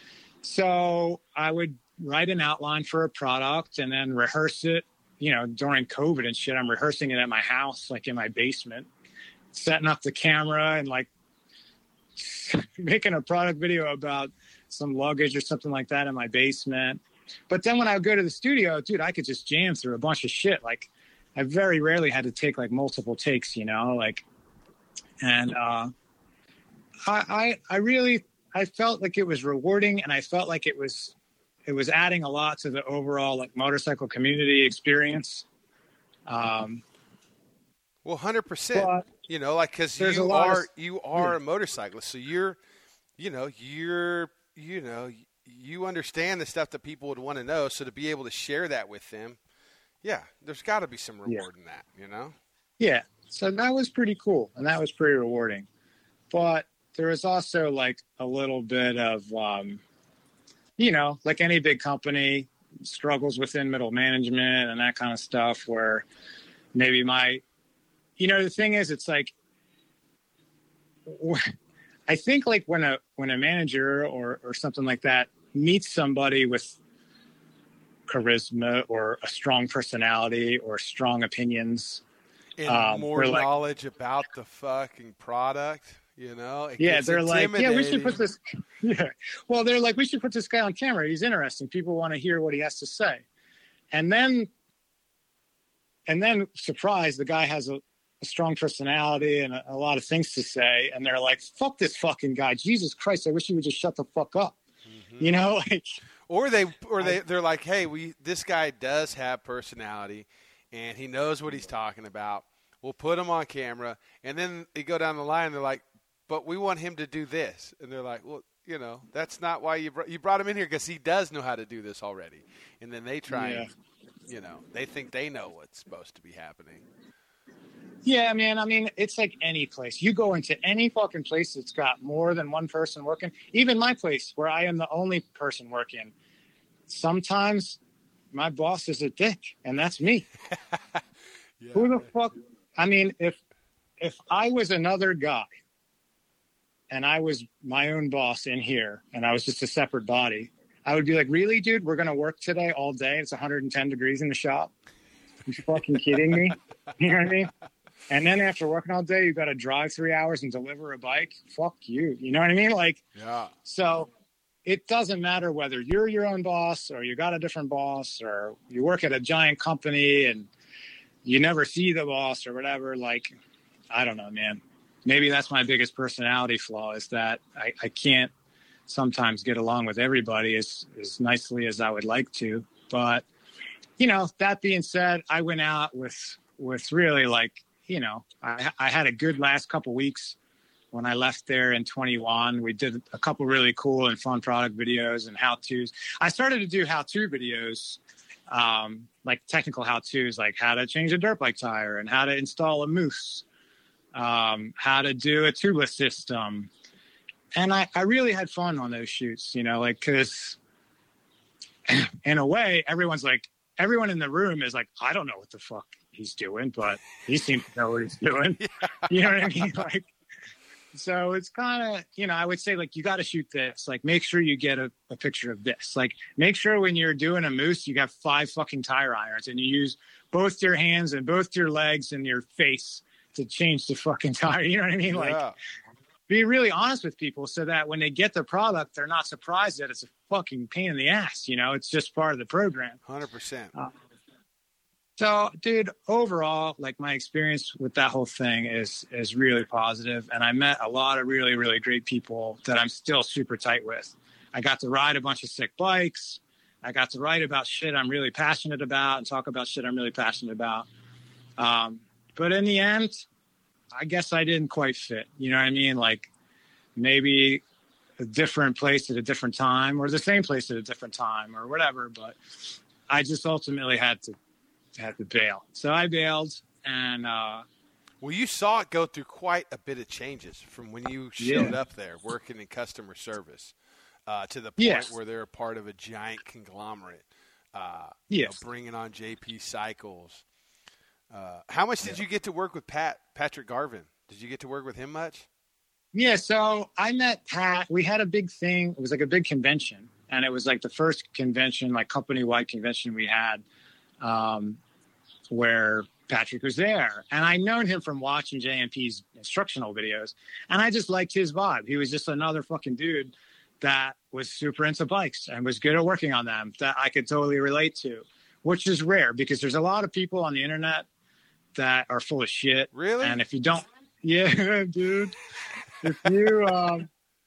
So I would write an outline for a product and then rehearse it, you know, during COVID and shit. I'm rehearsing it at my house, like in my basement, setting up the camera and like making a product video about some luggage or something like that in my basement. But then when I would go to the studio, dude, I could just jam through a bunch of shit. Like I very rarely had to take like multiple takes, you know, like, and uh, I, I, I really, I felt like it was rewarding and I felt like it was, it was adding a lot to the overall like motorcycle community experience. Um, well, one hundred percent, but you know, like, cause there's you a lot are, of- you are yeah. a motorcyclist. So you're, you know, you're, you know, you understand the stuff that people would want to know. So to be able to share that with them, yeah, there's got to be some reward Yeah. in that, you know? Yeah. So that was pretty cool. And that was pretty rewarding. But there was also like a little bit of, um, you know, like any big company struggles within middle management and that kind of stuff where maybe my, you know, the thing is, it's like, I think like when a, when a manager or, or something like that meet somebody with charisma or a strong personality or strong opinions and um, more like, knowledge about the fucking product, you know? It yeah, they're like, yeah, we should put intimidating. this. Yeah, well, they're like, we should put this guy on camera. He's interesting. People want to hear what he has to say. And then, and then, surprise, the guy has a, a strong personality and a, a lot of things to say. And they're like, fuck this fucking guy. Jesus Christ, I wish he would just shut the fuck up. Mm-hmm. You know, like. Or they, or they, they're like, hey, we this guy does have personality, and he knows what he's talking about. We'll put him on camera, and then they go down the line. And they're like, but we want him to do this, and they're like, well, you know, that's not why you brought, you brought him in here because he does know how to do this already. And then they try, yeah. and, you know, they think they know what's supposed to be happening. Yeah, man. I mean, it's like any place. You go into any fucking place that's got more than one person working. Even my place, where I am the only person working. Sometimes my boss is a dick, and that's me. Yeah. Who the fuck? I mean, if if I was another guy, and I was my own boss in here, and I was just a separate body, I would be like, really, dude? We're gonna work today all day. It's one hundred ten degrees in the shop. You fucking kidding me? You know what I mean? And then after working all day, you got to drive three hours and deliver a bike. Fuck you. You know what I mean? Like, yeah. So it doesn't matter whether you're your own boss or you got a different boss or you work at a giant company and you never see the boss or whatever. Like, I don't know, man. Maybe that's my biggest personality flaw is that I, I can't sometimes get along with everybody as, as nicely as I would like to. But, you know, that being said, I went out with, with really like, you know, I, I had a good last couple weeks when I left there in twenty-one. We did a couple really cool and fun product videos and how-tos. I started to do how-to videos, um, like technical how-tos, like how to change a dirt bike tire and how to install a moose, um, how to do a tubeless system. And I, I really had fun on those shoots, you know, like, because in a way, everyone's like, everyone in the room is like, I don't know what the fuck he's doing, but he seems to know what he's doing. Yeah. You know what I mean? Like, so it's kind of, you know, I would say like, you got to shoot this, like, make sure you get a, a picture of this, like, make sure when you're doing a moose, you got five fucking tire irons and you use both your hands and both your legs and your face to change the fucking tire. You know what I mean? Yeah. Like, be really honest with people so that when they get the product, they're not surprised that it's a fucking pain in the ass. You know, it's just part of the program. one hundred percent. Uh, So, dude, overall, like my experience with that whole thing is is really positive, and I met a lot of really, really great people that I'm still super tight with. I got to ride a bunch of sick bikes. I got to write about shit I'm really passionate about and talk about shit I'm really passionate about. Um, but in the end, I guess I didn't quite fit. You know what I mean? Like maybe a different place at a different time, or the same place at a different time, or whatever. But I just ultimately had to. had to bail. So I bailed, and uh, well, you saw it go through quite a bit of changes from when you showed yeah. up there working in customer service uh, to the point yes. where they're a part of a giant conglomerate. Uh, yes. You know, bringing on J P Cycles. Uh, how much did yeah. you get to work with Pat Patrick Garvin? Did you get to work with him much? Yeah. So I met Pat. We had a big thing. It was like a big convention, and it was like the first convention, like company-wide convention we had. Um, where Patrick was there. And I'd known him from watching J M P's instructional videos. And I just liked his vibe. He was just another fucking dude that was super into bikes and was good at working on them that I could totally relate to, which is rare because there's a lot of people on the internet that are full of shit. Really? And if you don't, yeah, dude, if you, um,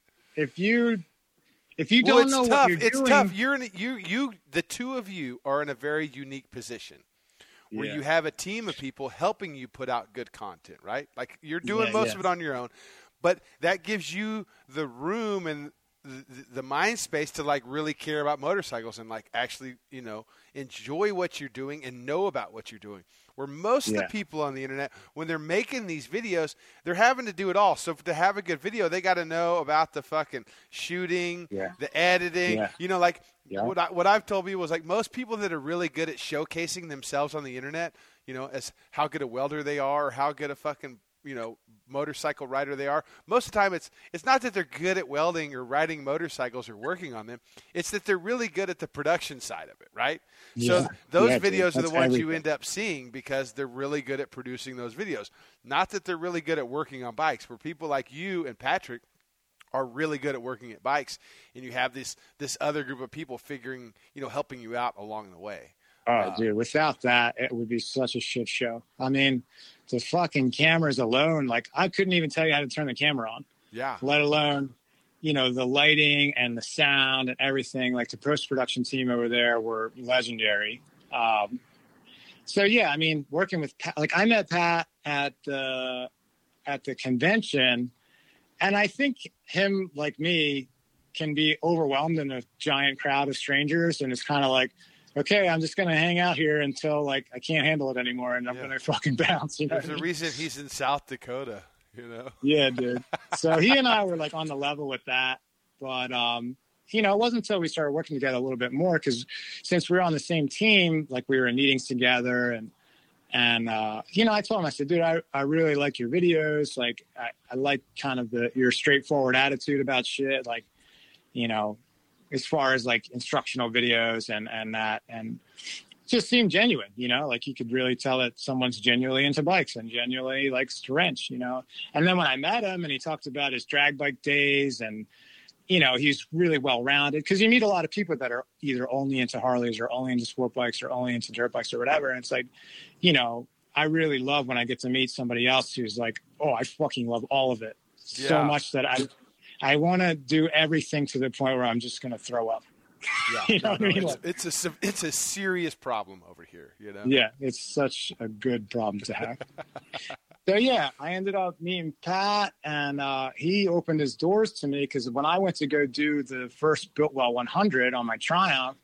if you, If you well, don't it's know tough. what you're it's doing, tough. You're in a, you you the two of you are in a very unique position where yeah. you have a team of people helping you put out good content, right? Like you're doing Yeah, most yeah. of it on your own, but that gives you the room and the, the mind space to like really care about motorcycles and like actually, you know, enjoy what you're doing and know about what you're doing. Where most Yeah. of the people on the internet, when they're making these videos, they're having to do it all. So to have a good video, they got to know about the fucking shooting, Yeah. the editing. Yeah. You know, like Yeah. what I, what I've told people is like most people that are really good at showcasing themselves on the internet, you know, as how good a welder they are, or how good a fucking you know, motorcycle rider they are. Most of the time, it's it's not that they're good at welding or riding motorcycles or working on them. It's that they're really good at the production side of it, right? Yeah. So those Yeah, videos dude, are the ones everything. you end up seeing because they're really good at producing those videos. Not that they're really good at working on bikes. Where people like you and Patrick are really good at working at bikes, and you have this this other group of people figuring, you know, helping you out along the way. Oh, Uh, dude, without that, it would be such a shit show. I mean, the fucking cameras alone, like, I couldn't even tell you how to turn the camera on, Yeah. let alone, you know, the lighting and the sound and everything. Like, the post-production team over there were legendary. Um, so, yeah, I mean, working with Pat, like, I met Pat at the, at the convention, and I think him, like me, can be overwhelmed in a giant crowd of strangers, and it's kind of like, okay, I'm just going to hang out here until, like, I can't handle it anymore, and I'm Yeah. going to fucking bounce. You know There's what I a mean? reason he's in South Dakota, you know? Yeah, dude. So he and I were, like, on the level with that. But, um, you know, it wasn't until we started working together a little bit more, because since we were on the same team, like, we were in meetings together. And, and uh, you know, I told him, I said, dude, I, I really like your videos. Like, I, I like kind of the your straightforward attitude about shit. Like, you know, as far as like instructional videos and, and that, and just seemed genuine, you know, like you could really tell that someone's genuinely into bikes and genuinely likes to wrench, you know? And then when I met him and he talked about his drag bike days and, you know, he's really well-rounded, because you meet a lot of people that are either only into Harleys or only into sport bikes or only into dirt bikes or whatever. And it's like, you know, I really love when I get to meet somebody else who's like, oh, I fucking love all of it so Yeah. much that I, I want to do everything to the point where I'm just going to throw up. Yeah. You know what I mean? It's, it's a se- it's a serious problem over here, you know? Yeah, it's such a good problem to have. So, yeah, I ended up meeting Pat, and uh, he opened his doors to me, because when I went to go do the first Builtwell one hundred on my Triumph,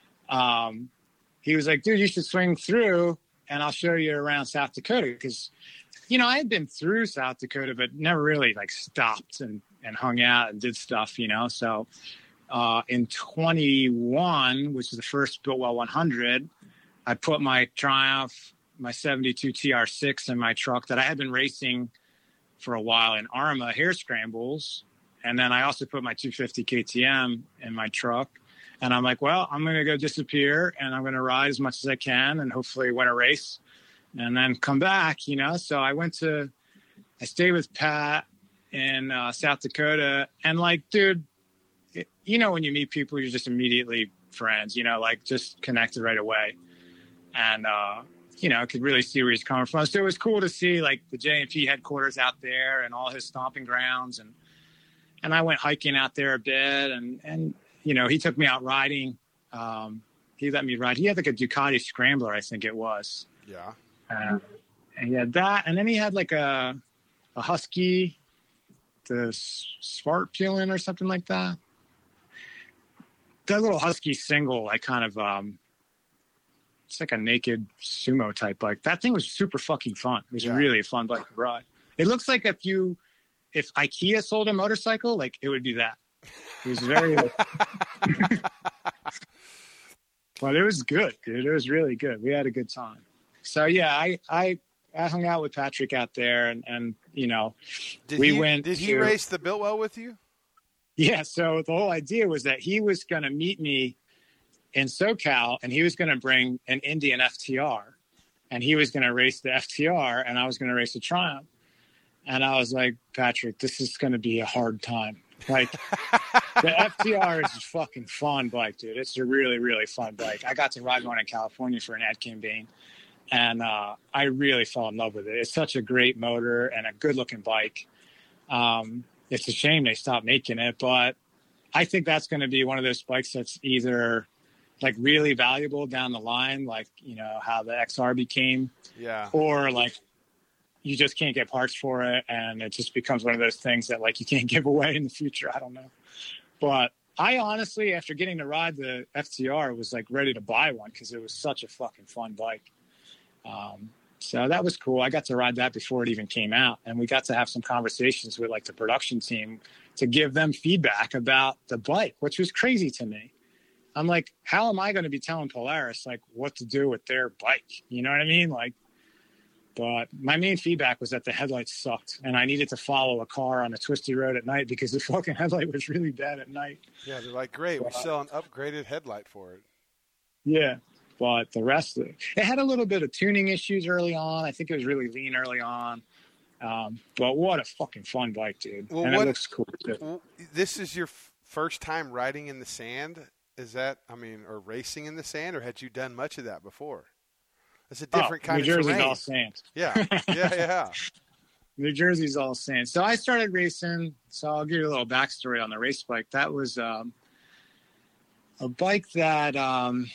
um, he was like, dude, you should swing through, and I'll show you around South Dakota. Because, you know, I had been through South Dakota, but never really, like, stopped and, and hung out and did stuff, you know? So uh, in twenty-one, which is the first Builtwell one hundred, I put my Triumph, my seventy-two T R six in my truck that I had been racing for a while in ARMA hair scrambles. And then I also put my two fifty K T M in my truck. And I'm like, well, I'm going to go disappear and I'm going to ride as much as I can and hopefully win a race and then come back, you know? So I went to, I stayed with Pat in uh, South Dakota. And like, dude, it, you know, when you meet people, you're just immediately friends, you know, like just connected right away. And, uh, you know, could really see where he's coming from. So it was cool to see like the J M P headquarters out there and all his stomping grounds. And, and I went hiking out there a bit and, and, you know, he took me out riding. Um, he let me ride. He had like a Ducati Scrambler, I think it was. Yeah. Uh, and he had that. And then he had like a, a Husky, the Smart Peeling or something like that. That little Husky single, I kind of, um, it's like a naked sumo type bike. That thing was super fucking fun. It was Yeah. really a fun bike to ride. It looks like if you, if IKEA sold a motorcycle, like it would be that. It was very, but it was good, dude. It was really good. We had a good time. So yeah, I, I, I hung out with Patrick out there and, and, you know, Did we he, went Did he to- race the Builtwell with you? Yeah. So the whole idea was that he was going to meet me in SoCal and he was going to bring an Indian F T R and he was going to race the F T R and I was going to race the Triumph. And I was like, Patrick, this is going to be a hard time. Like the F T R is a fucking fun bike, dude. It's a really, really fun bike. I got to ride one in California for an ad campaign and uh, I really fell in love with it. It's such a great motor and a good looking bike. Um, it's a shame they stopped making it, but I think that's going to be one of those bikes that's either like really valuable down the line, like, you know, how the X R became, Yeah. or like you just can't get parts for it. And it just becomes one of those things that like you can't give away in the future. I don't know. But I honestly, after getting to ride the F T R, was like ready to buy one because it was such a fucking fun bike. Um, so that was cool. I got to ride that before it even came out. And we got to have some conversations with like the production team to give them feedback about the bike, which was crazy to me. I'm like, how am I going to be telling Polaris like what to do with their bike? You know what I mean? Like, But my main feedback was that the headlights sucked, and I needed to follow a car on a twisty road at night because the fucking headlight was really bad at night. Yeah, they're like, great, we sell an upgraded headlight for it. Yeah, but the rest of it, it had a little bit of tuning issues early on. I think it was really lean early on. Um, but what a fucking fun bike, dude. Well, and what, it looks cool, too. This is your f- first time riding in the sand? Is that, I mean, or racing in the sand, or had you done much of that before? It's a different oh, kind New of Jersey's terrain. all sand. Yeah, yeah, yeah. New Jersey's all sand. So I started racing. So I'll give you a little backstory on the race bike. That was um, a bike that, um,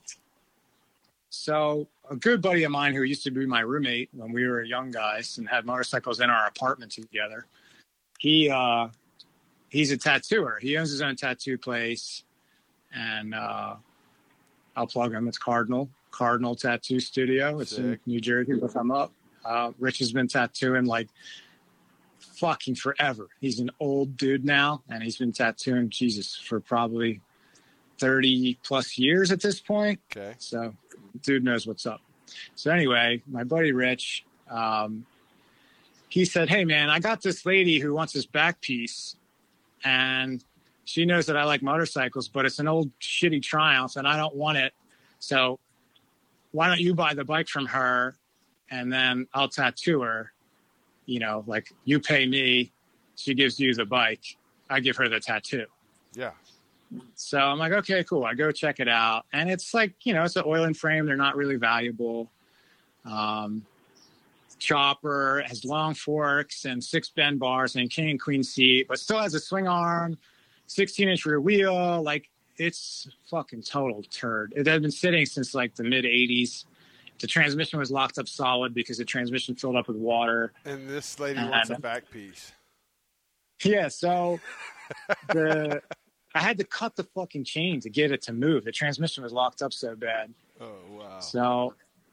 so a good buddy of mine who used to be my roommate when we were young guys and had motorcycles in our apartment together. He, uh, he's a tattooer. He owns his own tattoo place, and uh, I'll plug him. It's Cardinal. Cardinal Tattoo Studio. It's Sick. In New Jersey. Look him up. Uh, Rich has been tattooing like fucking forever. He's an old dude now, and he's been tattooing, Jesus, for probably thirty plus years at this point. Okay. So dude knows what's up. So anyway, my buddy Rich, um, he said, hey man, I got this lady who wants this back piece, and she knows that I like motorcycles, but it's an old shitty Triumph and I don't want it. So why don't you buy the bike from her, and then I'll tattoo her, you know, like you pay me, she gives you the bike, I give her the tattoo. Yeah. So I'm like, okay, cool. I go check it out. And it's like, you know, it's an oil and frame. They're not really valuable. Um, chopper has long forks and six bend bars and king and queen seat, but still has a swing arm, sixteen inch rear wheel. Like, it's fucking total turd. It had been sitting since like the mid eighties. The transmission was locked up solid because the transmission filled up with water. And this lady and, wants a back piece. Yeah, so the I had to cut the fucking chain to get it to move. The transmission was locked up so bad. Oh, wow. So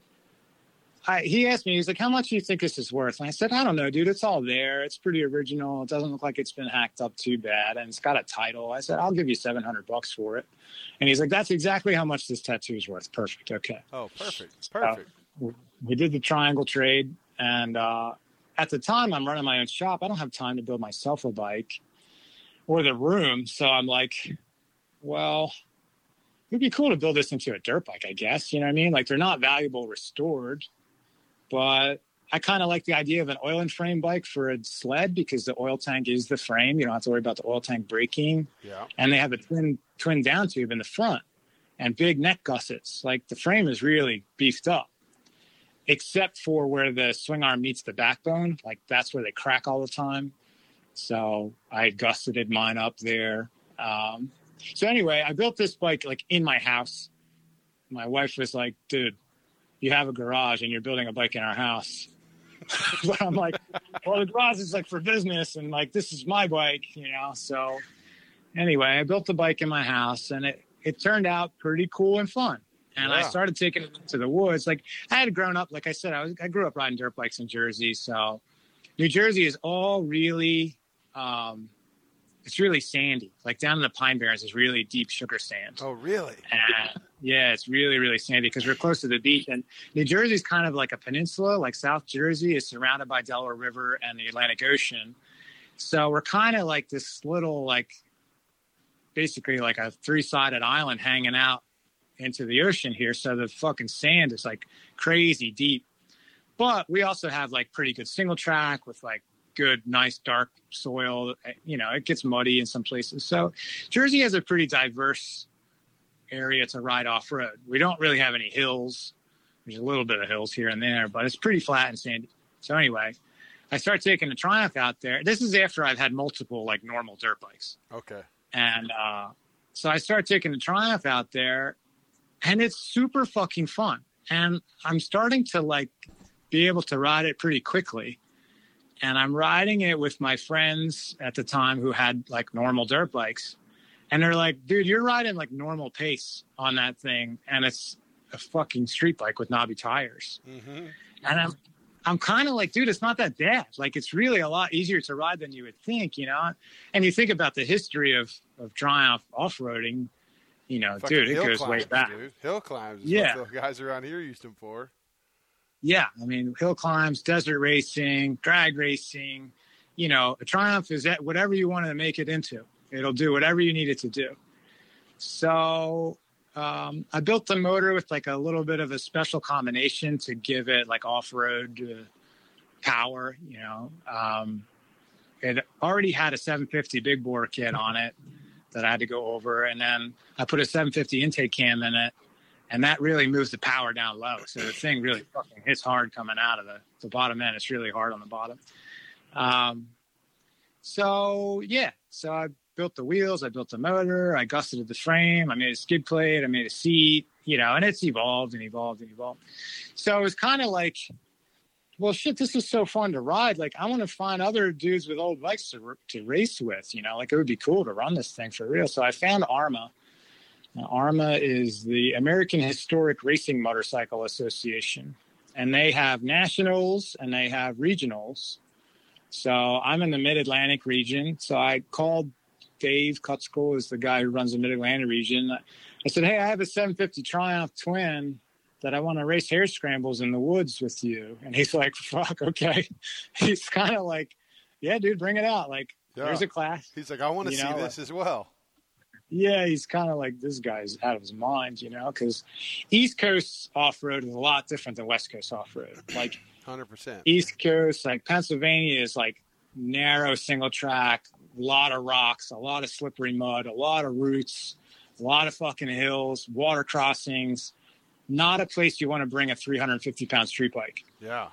I, he asked me, he's like, how much do you think this is worth? And I said, I don't know, dude. It's all there. It's pretty original. It doesn't look like it's been hacked up too bad. And it's got a title. I said, I'll give you seven hundred bucks for it. And he's like, that's exactly how much this tattoo is worth. Perfect. Okay. Oh, perfect. Perfect. So we did the triangle trade. And uh, at the time, I'm running my own shop. I don't have time to build myself a bike or the room. So I'm like, well, it'd be cool to build this into a dirt bike, I guess. You know what I mean? Like, they're not valuable restored. But I kind of like the idea of an oil and frame bike for a sled because the oil tank is the frame. You don't have to worry about the oil tank breaking. Yeah. And they have a twin twin down tube in the front and big neck gussets. Like, the frame is really beefed up, except for where the swing arm meets the backbone. Like, that's where they crack all the time. So I gusseted mine up there. Um, so anyway, I built this bike like in my house. My wife was like, dude, you have a garage and you're building a bike in our house. But I'm like, well, the garage is like for business, and like, this is my bike, you know? So anyway, I built the bike in my house, and it, it turned out pretty cool and fun. And yeah. I started taking it to the woods. Like, I had grown up, like I said, I was, I grew up riding dirt bikes in Jersey. So New Jersey is all really, um, it's really sandy. Like, down in the Pine Barrens is really deep sugar sand. Oh, really? And yeah, it's really, really sandy because we're close to the beach. And New Jersey is kind of like a peninsula. Like, South Jersey is surrounded by Delaware River and the Atlantic Ocean. So we're kind of like this little, like, basically like a three-sided island hanging out into the ocean here. So the fucking sand is like crazy deep. But we also have like pretty good single track with like good, nice, dark soil. You know, it gets muddy in some places. So Jersey has a pretty diverse area to ride off-road. We don't really have any hills. There's a little bit of hills here and there, but it's pretty flat and sandy. So anyway, I start taking the Triumph out there. This is after I've had multiple like normal dirt bikes. Okay. And uh, so I start taking the Triumph out there, and it's super fucking fun. And I'm starting to like be able to ride it pretty quickly. And I'm riding it with my friends at the time who had like normal dirt bikes. And they're like, dude, you're riding like normal pace on that thing. And it's a fucking street bike with knobby tires. Mm-hmm. And I'm, I'm kind of like, dude, it's not that bad. Like, it's really a lot easier to ride than you would think, you know? And you think about the history of, of Triumph off-roading, you know, fucking dude, it goes climbs, way back. Dude. Hill climbs is yeah. what the guys around here used them for. Yeah, I mean, hill climbs, desert racing, drag racing. You know, a Triumph is at whatever you want to make it into. It'll do whatever you need it to do. So um, I built the motor with like a little bit of a special combination to give it like off-road uh, power. You know, um, it already had a seven fifty big bore kit on it that I had to go over, and then I put a seven fifty intake cam in it. And that really moves the power down low. So the thing really fucking hits hard coming out of the, the bottom end. It's really hard on the bottom. Um, so, yeah. So I built the wheels. I built the motor. I gusseted the frame. I made a skid plate. I made a seat, you know, and it's evolved and evolved and evolved. So it was kind of like, well, shit, this is so fun to ride. Like, I want to find other dudes with old bikes to, to race with, you know. Like, it would be cool to run this thing for real. So I found ARMA. Now, ARMA is the American Historic Racing Motorcycle Association, and they have nationals and they have regionals. So I'm in the Mid-Atlantic region. So I called Dave Kutzkel, is the guy who runs the Mid-Atlantic region. I said, hey, I have a seven fifty Triumph Twin that I want to race hare scrambles in the woods with you. And he's like, fuck, okay. He's kind of like, yeah, dude, bring it out. Like, yeah. There's a class. He's like, I want to see know, this like, as well. Yeah, he's kind of like, this guy's out of his mind, you know, because East Coast off-road is a lot different than West Coast off-road. Like, one hundred percent. East Coast, like Pennsylvania is like narrow single track, a lot of rocks, a lot of slippery mud, a lot of roots, a lot of fucking hills, water crossings. Not a place you want to bring a three hundred fifty pound street bike. Yeah.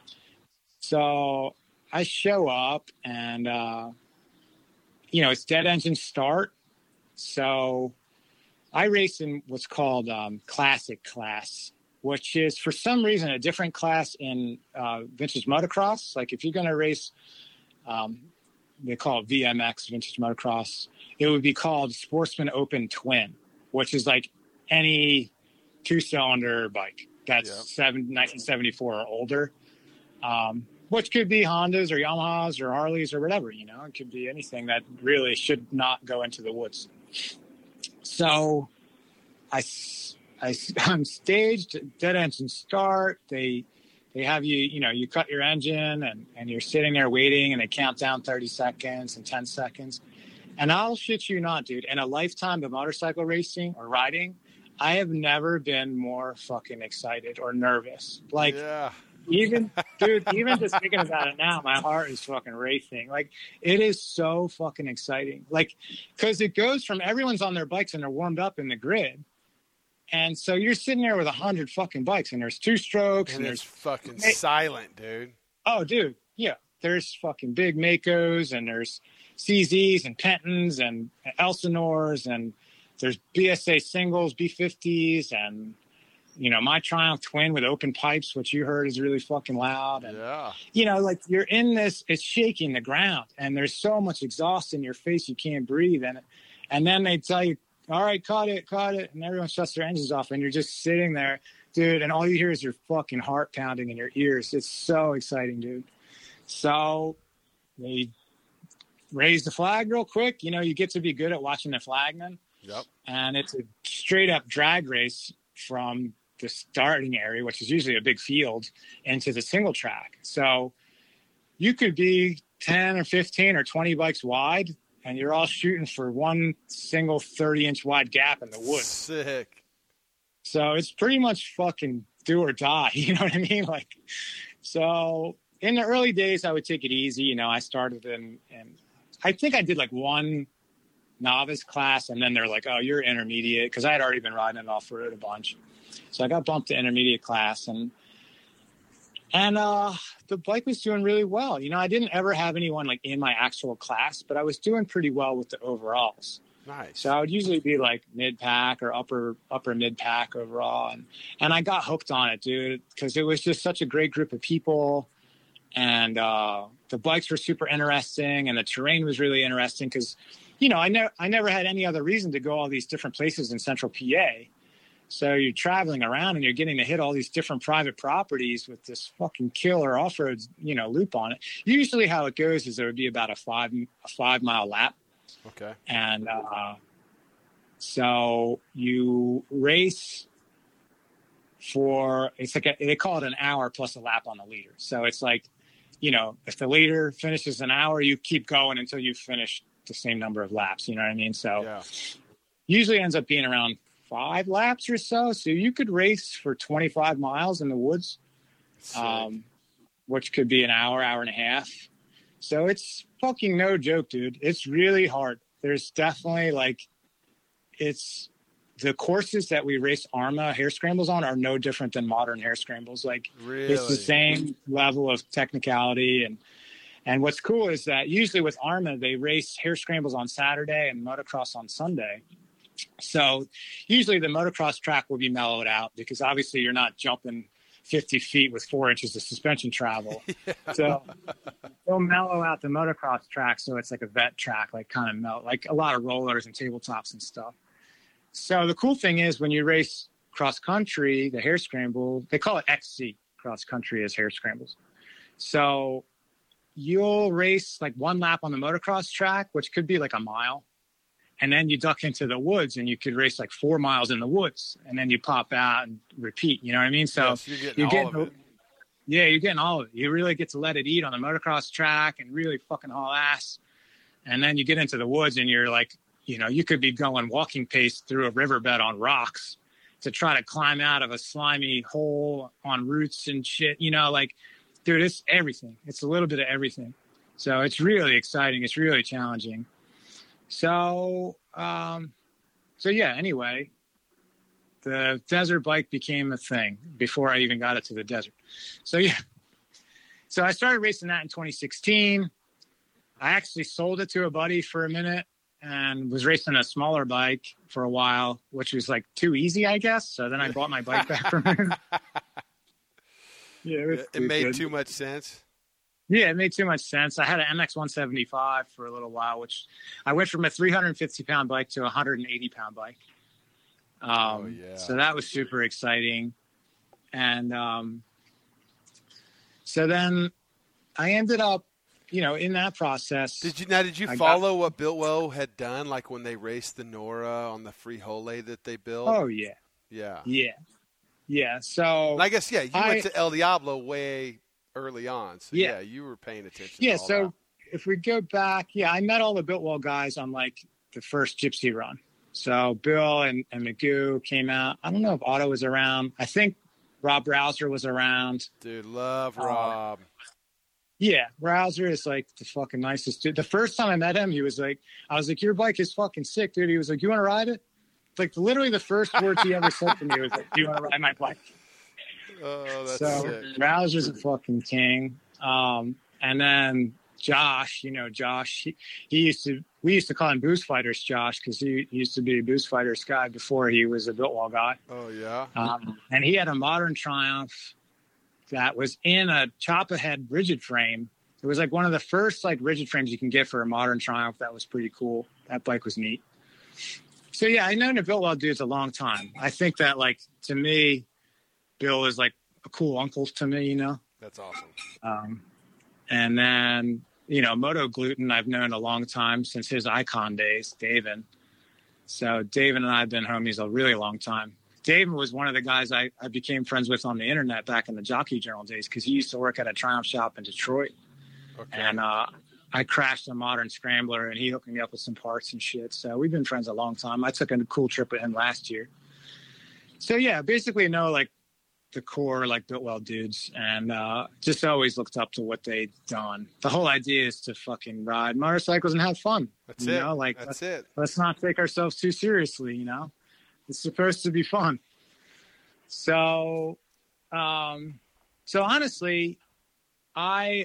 So I show up and, uh, you know, it's dead engine start. So I race in what's called um, classic class, which is for some reason a different class in uh, vintage motocross. Like if you're going to race, um, they call it V M X, vintage motocross. It would be called Sportsman Open Twin, which is like any two-cylinder bike that's yep. seven, nineteen seventy-four or older, um, which could be Hondas or Yamahas or Harleys or whatever, you know. It could be anything that really should not go into the woods. So I, I, I'm staged, dead engine start. They they have you, you know, you cut your engine and, and you're sitting there waiting and they count down thirty seconds and ten seconds. And I'll shit you not, dude, in a lifetime of motorcycle racing or riding, I have never been more fucking excited or nervous. Like, yeah. even, dude, even just thinking about it now, my heart is fucking racing. Like, it is so fucking exciting. Like, because it goes from everyone's on their bikes and they're warmed up in the grid. And so you're sitting there with a hundred fucking bikes and there's two strokes. And, and there's there's fucking ma- silent, dude. Oh, dude. Yeah. There's fucking big Makos and there's C Zs and Pentons and Elsinores and there's B S A singles, B fifties, and, you know, my Triumph Twin with open pipes, which you heard is really fucking loud. And, yeah. you know, like you're in this, it's shaking the ground, and there's so much exhaust in your face you can't breathe. And and then they tell you, all right, cut it, cut it, and everyone shuts their engines off, and you're just sitting there, dude, and all you hear is your fucking heart pounding in your ears. It's so exciting, dude. So they raise the flag real quick. You know, you get to be good at watching the flagman. Yep. And it's a straight up drag race from the starting area, which is usually a big field, into the single track. So you could be ten or fifteen or twenty bikes wide, and you're all shooting for one single thirty inch wide gap in the woods. Sick. So it's pretty much fucking do or die. You know what I mean? Like, so in the early days, I would take it easy. You know, I started in, in I think I did like one novice class, and then they're like, oh, you're intermediate, because I had already been riding it off-road a bunch. So I got bumped to intermediate class, and and uh the bike was doing really well. You know, I didn't ever have anyone like in my actual class, but I was doing pretty well with the overalls. Nice. So I would usually be like mid-pack or upper upper mid-pack overall, and and I got hooked on it, dude, because it was just such a great group of people. And uh the bikes were super interesting, and the terrain was really interesting because, you know, I never, I never had any other reason to go all these different places in central P A. So you're traveling around and you're getting to hit all these different private properties with this fucking killer off-road, you know, loop on it. Usually how it goes is there would be about a five, a five mile lap. Okay. And uh, so you race for, it's like, a, they call it an hour plus a lap on the leader. So it's like, you know, if the leader finishes an hour, you keep going until you finish the same number of laps. You know what I mean? So Yeah. usually ends up being around five laps or so. So you could race for twenty-five miles in the woods, um, which could be an hour, hour and a half. So it's fucking no joke, dude. It's really hard. There's definitely like, it's the courses that we race ARMA hare scrambles on are no different than modern hare scrambles. Like Really? it's the same level of technicality. And, and what's cool is that usually with ARMA, they race hare scrambles on Saturday and motocross on Sunday. So usually the motocross track will be mellowed out because obviously you're not jumping fifty feet with four inches of suspension travel. Yeah. So they'll mellow out the motocross track. So it's like a vet track, like kind of melt, like a lot of rollers and tabletops and stuff. So the cool thing is when you race cross country, the hare scramble, they call it X C, cross country as hare scrambles. So you'll race like one lap on the motocross track, which could be like a mile. And then you duck into the woods and you could race like four miles in the woods and then you pop out and repeat. You know what I mean? So yes, you're getting you're all getting, of it. Yeah, you're getting all of it. You really get to let it eat on the motocross track and really fucking haul ass. And then you get into the woods and you're like, you know, you could be going walking pace through a riverbed on rocks to try to climb out of a slimy hole on roots and shit. You know, like, dude, it's everything. It's a little bit of everything. So it's really exciting. It's really challenging. So, um, so yeah, anyway, the desert bike became a thing before I even got it to the desert. So yeah, so I started racing that in twenty sixteen. I actually sold it to a buddy for a minute and was racing a smaller bike for a while, which was like too easy, I guess. So then I bought my bike back from him. Yeah, it, was, it, it made good. too much sense. Yeah, it made too much sense. I had an M X one seventy-five for a little while, which I went from a three hundred fifty pound bike to a one hundred eighty pound bike. Um, oh, yeah. So that was super exciting. And um, so then I ended up, you know, in that process. Did you now? Did you I follow got, what Biltwell had done, like when they raced the Nora on the Free-Hole that they built? Oh yeah, yeah, yeah, yeah. So and I guess yeah, you I, went to El Diablo way early on, so yeah, yeah you were paying attention. Yeah, to all so that. If we go back, yeah, I met all the Biltwell guys on like the first Gypsy run. So Bill and, and Magoo came out. I don't know if Otto was around. I think Rob Rouser was around. Dude, love Rob. Uh, Yeah, Rouser is like the fucking nicest dude. The first time I met him, he was like, I was like, your bike is fucking sick, dude. He was like, you want to ride it? Like literally the first words he ever said to me was like, do you want to ride my bike? Oh, that's so sick. Rouser's a fucking king. Um, and then Josh, you know, Josh, he, he used to, we used to call him Boost Fighters Josh because he, he used to be a Boost Fighters guy before he was a Biltwell guy. Oh, yeah. Um, and he had a modern Triumph that was in a chop ahead rigid frame. It was like one of the first like rigid frames you can get for a modern Triumph. That was pretty cool. That bike was neat. So yeah, I've known the Biltwell dudes a long time. I think that like, to me, Bill is like a cool uncle to me, you know? That's awesome. Um, and then, you know, Moto Gluten, I've known a long time since his Icon days, David. So David and I have been homies a really long time. David was one of the guys I, I became friends with on the internet back in the Jockey Journal days because he used to work at a Triumph shop in Detroit. Okay. And uh, I crashed a modern Scrambler and he hooked me up with some parts and shit. So we've been friends a long time. I took a cool trip with him last year. So yeah, basically know like the core like Biltwell dudes and uh, just always looked up to what they'd done. The whole idea is to fucking ride motorcycles and have fun. That's you it. Know? Like, That's let's, it. Let's not take ourselves too seriously, you know? It's supposed to be fun. So, um, so honestly, I,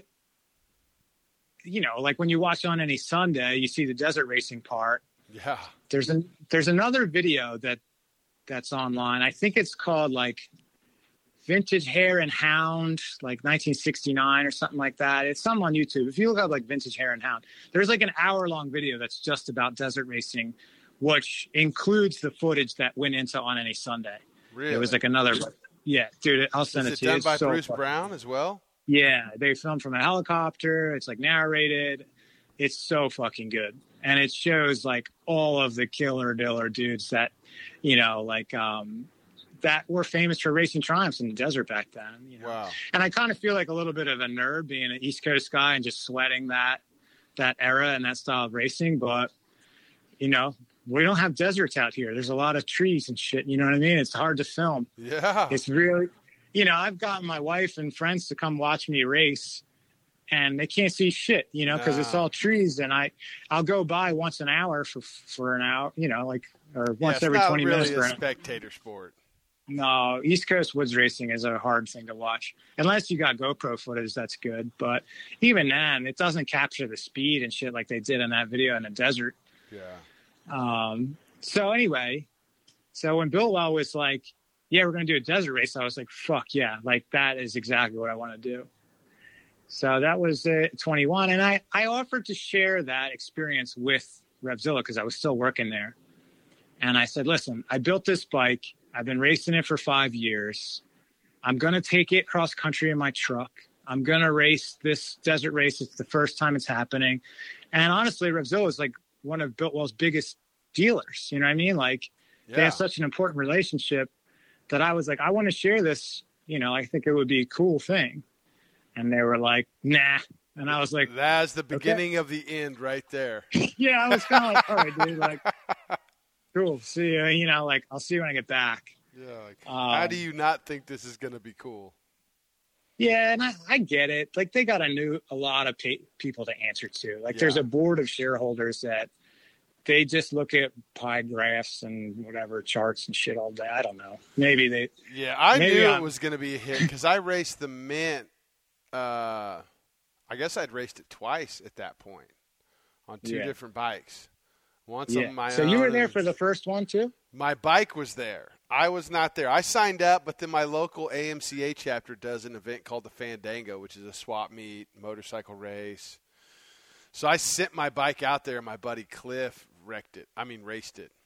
you know, like when you watch on any Sunday, you see the desert racing part. Yeah. There's an, there's another video that that's online. I think it's called like Vintage Hare and Hound, like nineteen sixty-nine or something like that. It's some on YouTube. If you look up like Vintage Hare and Hound, there's like an hour long video that's just about desert racing, which includes the footage that went into On Any Sunday. Really? It was like another, yeah, dude, I'll send Is it it to you. done It's by so Bruce fun. Brown as well? Yeah, they filmed from a helicopter. It's like narrated. It's so fucking good. And it shows like all of the killer diller dudes that, you know, like, um, that were famous for racing Triumphs in the desert back then. You know? Wow. And I kind of feel like a little bit of a nerd being an East Coast guy and just sweating that that era and that style of racing. But, you know, we don't have deserts out here. There's a lot of trees and shit. You know what I mean? It's hard to film. Yeah. It's really, you know, I've gotten my wife and friends to come watch me race, and they can't see shit, you know, because Nah. it's all trees. And I, I'll go by once an hour for for an hour, you know, like, or Yeah, once it's every not twenty really minutes. a For an, spectator sport. no, East Coast woods racing is a hard thing to watch. Unless you got GoPro footage, that's good. But even then, it doesn't capture the speed and shit like they did in that video in the desert. Yeah. Um, so anyway, so when Biltwell was like, yeah, we're going to do a desert race, I was like, fuck yeah, like that is exactly what I want to do. So that was uh, twenty-one. And I, I offered to share that experience with Revzilla because I was still working there. And I said, listen, I built this bike. I've been racing it for five years. I'm going to take it cross country in my truck. I'm going to race this desert race. It's the first time it's happening. And honestly, Revzilla is like one of Biltwell's biggest dealers. You know what I mean? Like Yeah. they have such an important relationship that I was like, I want to share this. You know, I think it would be a cool thing. And they were like, nah. And I was like, That's the beginning of the end right there. yeah, I was kind of like, all right, dude, like, cool. See you, you know, like, I'll see you when I get back. Yeah. Like, how Um, do you not think this is going to be cool? Yeah, and I, I get it. Like, they got a new, a lot of pa- people to answer to. Like, there's Yeah. a board of shareholders that they just look at pie graphs and whatever charts and shit all day. I don't know. Maybe they, Yeah, I Maybe knew I'm- it was going to be a hit because I raced the Mint. Uh, I guess I'd raced it twice at that point on two Yeah. different bikes. Once yeah. on my So own. you were there and- for the first one too? My bike was there. I was not there. I signed up, but then my local A M C A chapter does an event called the Fandango, which is a swap meet motorcycle race. So I sent my bike out there, and my buddy Cliff wrecked it. I mean, raced it.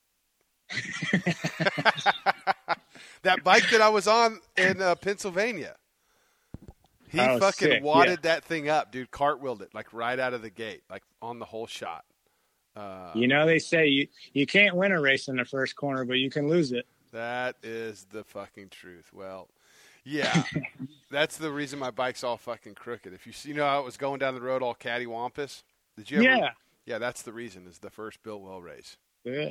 That bike that I was on in uh, Pennsylvania. He Oh, fucking sick, wadded yeah. that thing up, dude. Cartwheeled it, like right out of the gate, like on the whole shot. Uh, You know, they say you, you can't win a race in the first corner, but you can lose it. That is the fucking truth. Well, yeah, that's the reason my bike's all fucking crooked. If you see, you know how it was going down the road all cattywampus? Did you ever? Yeah. Yeah, that's the reason, is the first Biltwell race. Yeah.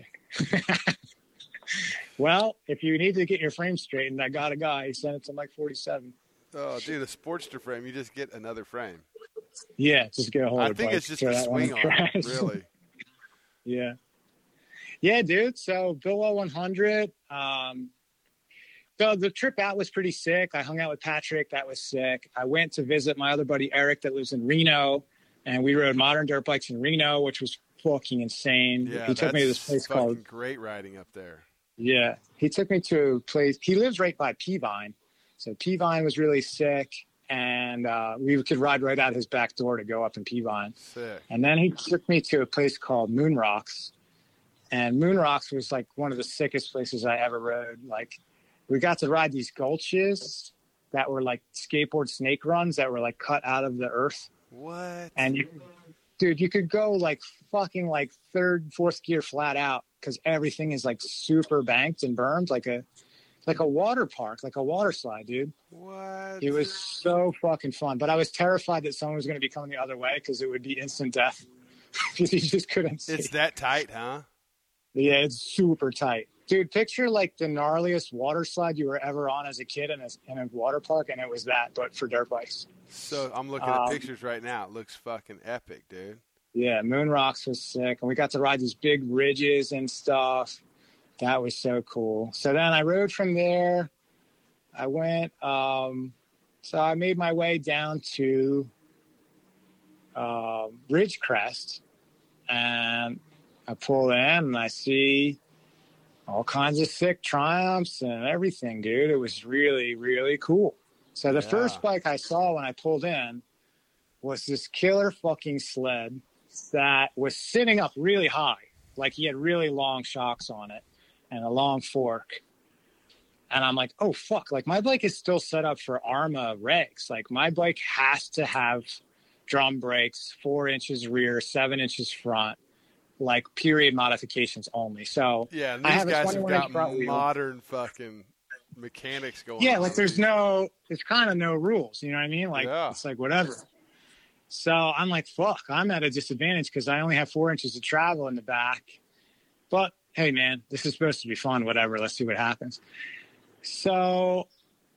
Well, if you need to get your frame straightened, I got a guy. He sent it to Mike forty-seven. Oh, dude, a Sportster frame, you just get another frame. Yeah, just get a hold I of think Mike, it's just throw a that one in swing the arm, trash. really. Yeah. Yeah, dude. So Biltwell one hundred. Um, so the trip out was pretty sick. I hung out with Patrick. That was sick. I went to visit my other buddy Eric that lives in Reno, and we rode modern dirt bikes in Reno, which was fucking insane. Yeah, he took me to this that's place fucking called great riding up there. Yeah, he took me to a place. He lives right by Peavine, so Peavine was really sick, and uh, we could ride right out his back door to go up in Peavine. Sick. And then he took me to a place called Moon Rocks, and Moon Rocks was like one of the sickest places I ever rode. Like, we got to ride these gulches that were like skateboard snake runs that were like cut out of the earth, What? and you, dude, you could go like fucking like third, fourth gear flat out because everything is like super banked and bermed, like a like a water park, like a water slide, dude. What? It was so fucking fun, but I was terrified that someone was going to be coming the other way because it would be instant death because you just couldn't see. It's that tight, huh? Yeah, it's super tight, dude. Picture like the gnarliest water slide you were ever on as a kid in a, in a water park, and it was that, but for dirt bikes. So I'm looking Um, at pictures right now. It looks fucking epic, dude. Yeah, Moon Rocks was sick, and we got to ride these big ridges and stuff. That was so cool. So then I rode from there. I went, um, so I made my way down to uh, Ridgecrest, and I pull in and I see all kinds of sick Triumphs and everything, dude. It was really, really cool. So the Yeah. first bike I saw when I pulled in was this killer fucking sled that was sitting up really high. Like, he had really long shocks on it and a long fork. And I'm like, oh, fuck. Like, my bike is still set up for ARRMA regs. Like, my bike has to have drum brakes, four inches rear, seven inches front, like period modifications only. So Yeah, and I these have a guys have twenty-one got inch front wheel. modern fucking mechanics going Yeah, on. like there's no, there's kind of no rules. You know what I mean? Like Yeah. it's like whatever. So I'm like, fuck, I'm at a disadvantage because I only have four inches of travel in the back. But hey, man, this is supposed to be fun. Whatever. Let's see what happens. So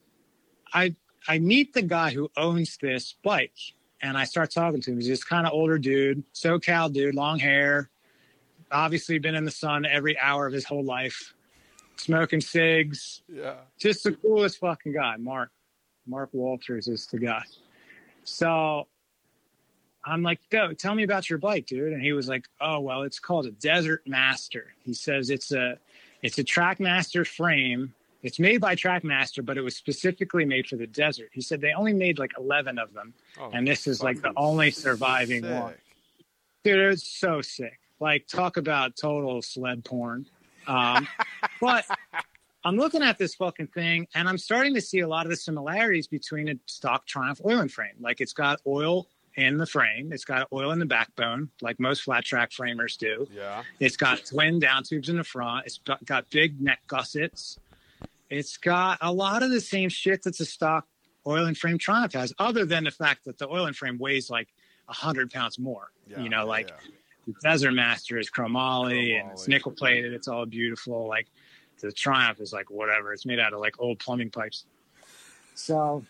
I I meet the guy who owns this bike, and I start talking to him. He's this kind of older dude, SoCal dude, long hair, obviously been in the sun every hour of his whole life, smoking cigs. Yeah. Just the coolest fucking guy, Mark. Mark Walters is the guy. So I'm like, go, tell me about your bike, dude. And he was like, oh, well, it's called a Desert Master. He says it's a it's a Trackmaster frame. It's made by Trackmaster, but it was specifically made for the desert. He said they only made like eleven of them. Oh, and this is like the only surviving sick. one. Dude, it's so sick. Like, talk about total sled porn. Um, but I'm looking at this fucking thing, and I'm starting to see a lot of the similarities between a stock Triumph oil and frame. Like, it's got oil in the frame. It's got oil in the backbone, like most flat track framers do. Yeah. It's got twin down tubes in the front. It's got big neck gussets. It's got a lot of the same shit that's a stock oil and frame Triumph has, other than the fact that the oil and frame weighs like one hundred pounds more. Yeah, you know, yeah, like yeah. the Desert Master is chromoly and it's Chromoly. nickel plated. It's all beautiful. Like the Triumph is like whatever. It's made out of like old plumbing pipes. So,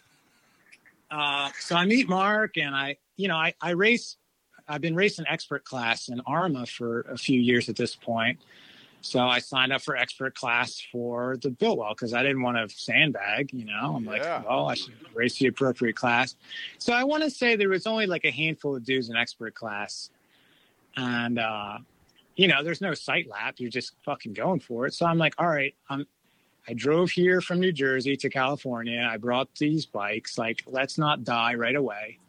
uh, so I meet Mark and I, you know, I, I race, I've been racing expert class in ARMA for a few years at this point. So I signed up for expert class for the Biltwell because I didn't want to sandbag, you know. I'm Yeah. like, well, I should race the appropriate class. So I want to say there was only like a handful of dudes in expert class. And, uh, you know, there's no sight lap. You're just fucking going for it. So I'm like, all right, I'm, I drove here from New Jersey to California. I brought these bikes. Like, let's not die right away.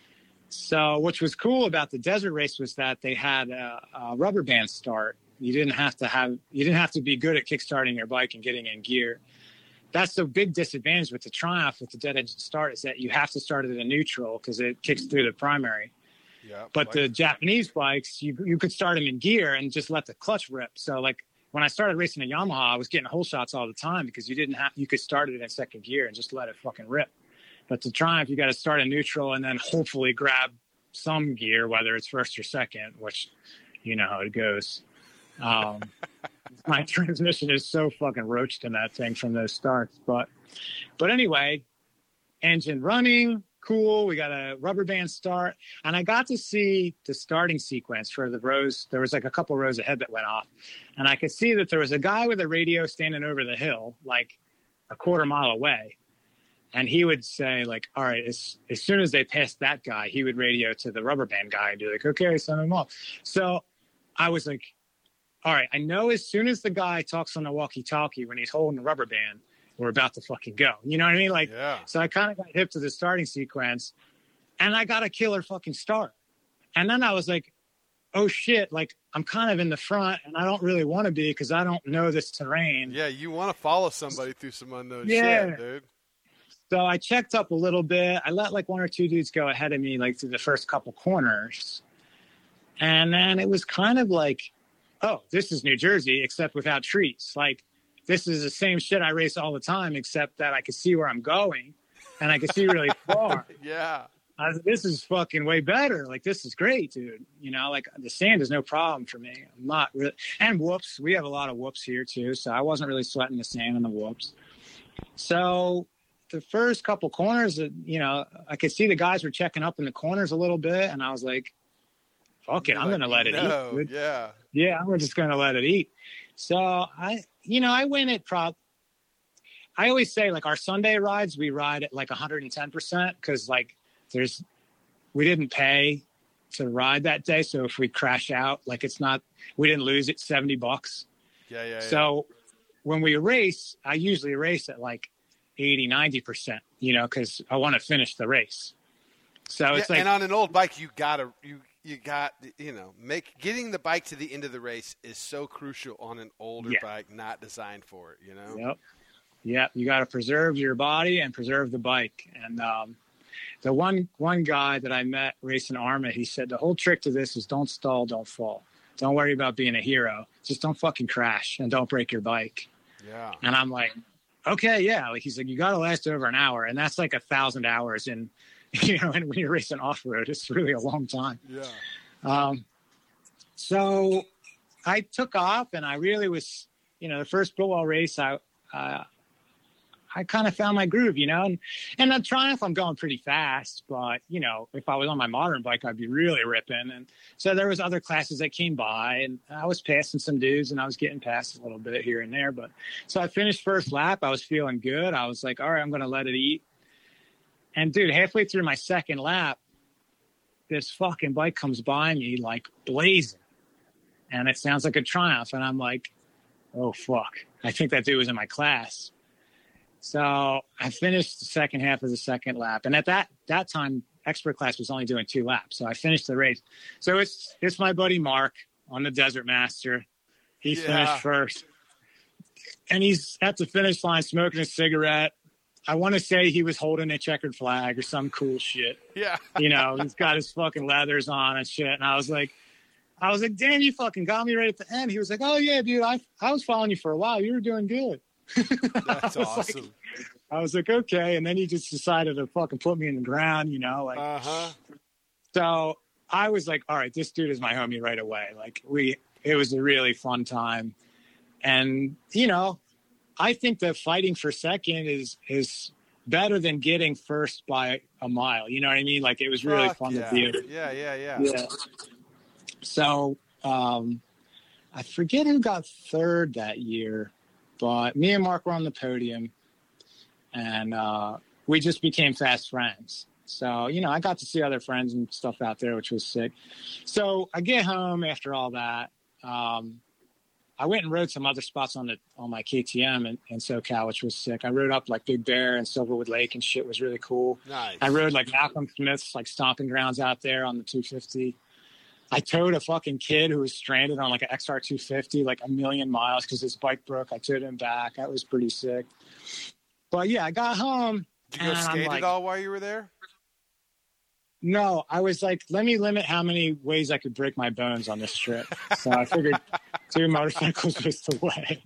So which was cool about the desert race was that they had a, a rubber band start. You didn't have to have, you didn't have to be good at kickstarting your bike and getting in gear. That's the big disadvantage with the Triumph with the dead engine start is that you have to start at a neutral because it kicks through the primary. Yeah. But like- the Japanese bikes, you you could start them in gear and just let the clutch rip. So like when I started racing a Yamaha, I was getting hole shots all the time because you didn't have, you could start it in second gear and just let it fucking rip. But the Triumph, you got to start in neutral and then hopefully grab some gear, whether it's first or second, which you know how it goes. Um, my transmission is so fucking roached in that thing from those starts. But, but anyway, engine running, cool. We got a rubber band start. And I got to see the starting sequence for the rows. There was like a couple rows ahead that went off. And I could see that there was a guy with a radio standing over the hill, like a quarter mile away. And he would say, like, all right, as, as soon as they passed that guy, he would radio to the rubber band guy and be like, okay, send him off. So I was like, all right, I know as soon as the guy talks on the walkie-talkie when he's holding the rubber band, we're about to fucking go. You know what I mean? Like, Yeah. so I kind of got hip to the starting sequence, and I got a killer fucking start. And then I was like, oh, shit, like, I'm kind of in the front, and I don't really want to be because I don't know this terrain. Yeah, you want to follow somebody through some unknown Yeah. shit, dude. So I checked up a little bit. I let, like, one or two dudes go ahead of me, like, through the first couple corners. And then it was kind of like, oh, this is New Jersey, except without trees. Like, this is the same shit I race all the time, except that I can see where I'm going, and I can see really far. Yeah. I was, this is fucking way better. Like, this is great, dude. You know, like, the sand is no problem for me. I'm not really, and whoops. We have a lot of whoops here, too, so I wasn't really sweating the sand and the whoops. So the first couple corners, you know, I could see the guys were checking up in the corners a little bit, and I was like, fuck it, You're I'm like, going to let it no, eat. Dude. Yeah. Yeah, I'm just going to let it eat. So I, you know, I went at prob. I always say like our Sunday rides, we ride at like one hundred ten percent because like there's, we didn't pay to ride that day. So if we crash out, like it's not, we didn't lose it seventy bucks. Yeah, yeah, yeah. So when we race, I usually race at like eighty, ninety percent, you know, because I want to finish the race. So Yeah, it's like, and on an old bike, you gotta you you got you know make getting the bike to the end of the race is so crucial on an older Yeah. bike, not designed for it. You know. Yep. Yep. You got to preserve your body and preserve the bike. And um, the one one guy that I met racing ARMA, he said the whole trick to this is don't stall, don't fall. Don't worry about being a hero. Just don't fucking crash and don't break your bike. Yeah. And I'm like, okay, yeah. Like he's like, you got to last over an hour. And that's like a thousand hours. And, you know, and when you're racing off-road, it's really a long time. Yeah. Um, so I took off and I really was, you know, the first Biltwell race, I, uh, I kind of found my groove, you know, and, and on Triumph, I'm going pretty fast, but, you know, if I was on my modern bike, I'd be really ripping. And so there was other classes that came by and I was passing some dudes and I was getting past a little bit here and there. But so I finished first lap. I was feeling good. I was like, all right, I'm going to let it eat. And dude, halfway through my second lap, this fucking bike comes by me like blazing. And it sounds like a Triumph. And I'm like, oh, fuck. I think that dude was in my class. So I finished the second half of the second lap. And at that that time, expert class was only doing two laps. So I finished the race. So it's it's my buddy Mark on the Desert Master. He Yeah. finished first. And he's at the finish line smoking a cigarette. I want to say he was holding a checkered flag or some cool shit. Yeah. You know, he's got his fucking leathers on and shit. And I was like, I was like, damn, you fucking got me right at the end. He was like, oh, yeah, dude, I I was following you for a while. You were doing good. That's I was awesome. Like, I was like, okay. And then he just decided to fucking put me in the ground, you know, like, Uh-huh. so I was like, all right, this dude is my homie right away. Like we, it was a really fun time. And, you know, I think that fighting for second is, is better than getting first by a mile. You know what I mean? Like it was really Fuck fun yeah. to do. Yeah, yeah, yeah. Yeah. So, um, I forget who got third that year, but me and Mark were on the podium and, uh, we just became fast friends. So, you know, I got to see other friends and stuff out there, which was sick. So I get home after all that. Um, I went and rode some other spots on the, on my K T M in, in SoCal, which was sick. I rode up like Big Bear and Silverwood Lake and shit was really cool. Nice. I rode like Malcolm Smith's like stomping grounds out there on the two fifty. I towed a fucking kid who was stranded on like an X R two fifty, like a million miles because his bike broke. I towed him back. That was pretty sick. But yeah, I got home. Did you go and I'm skate like, at all while you were there? No, I was like, let me limit how many ways I could break my bones on this trip. So I figured two motorcycles was the way.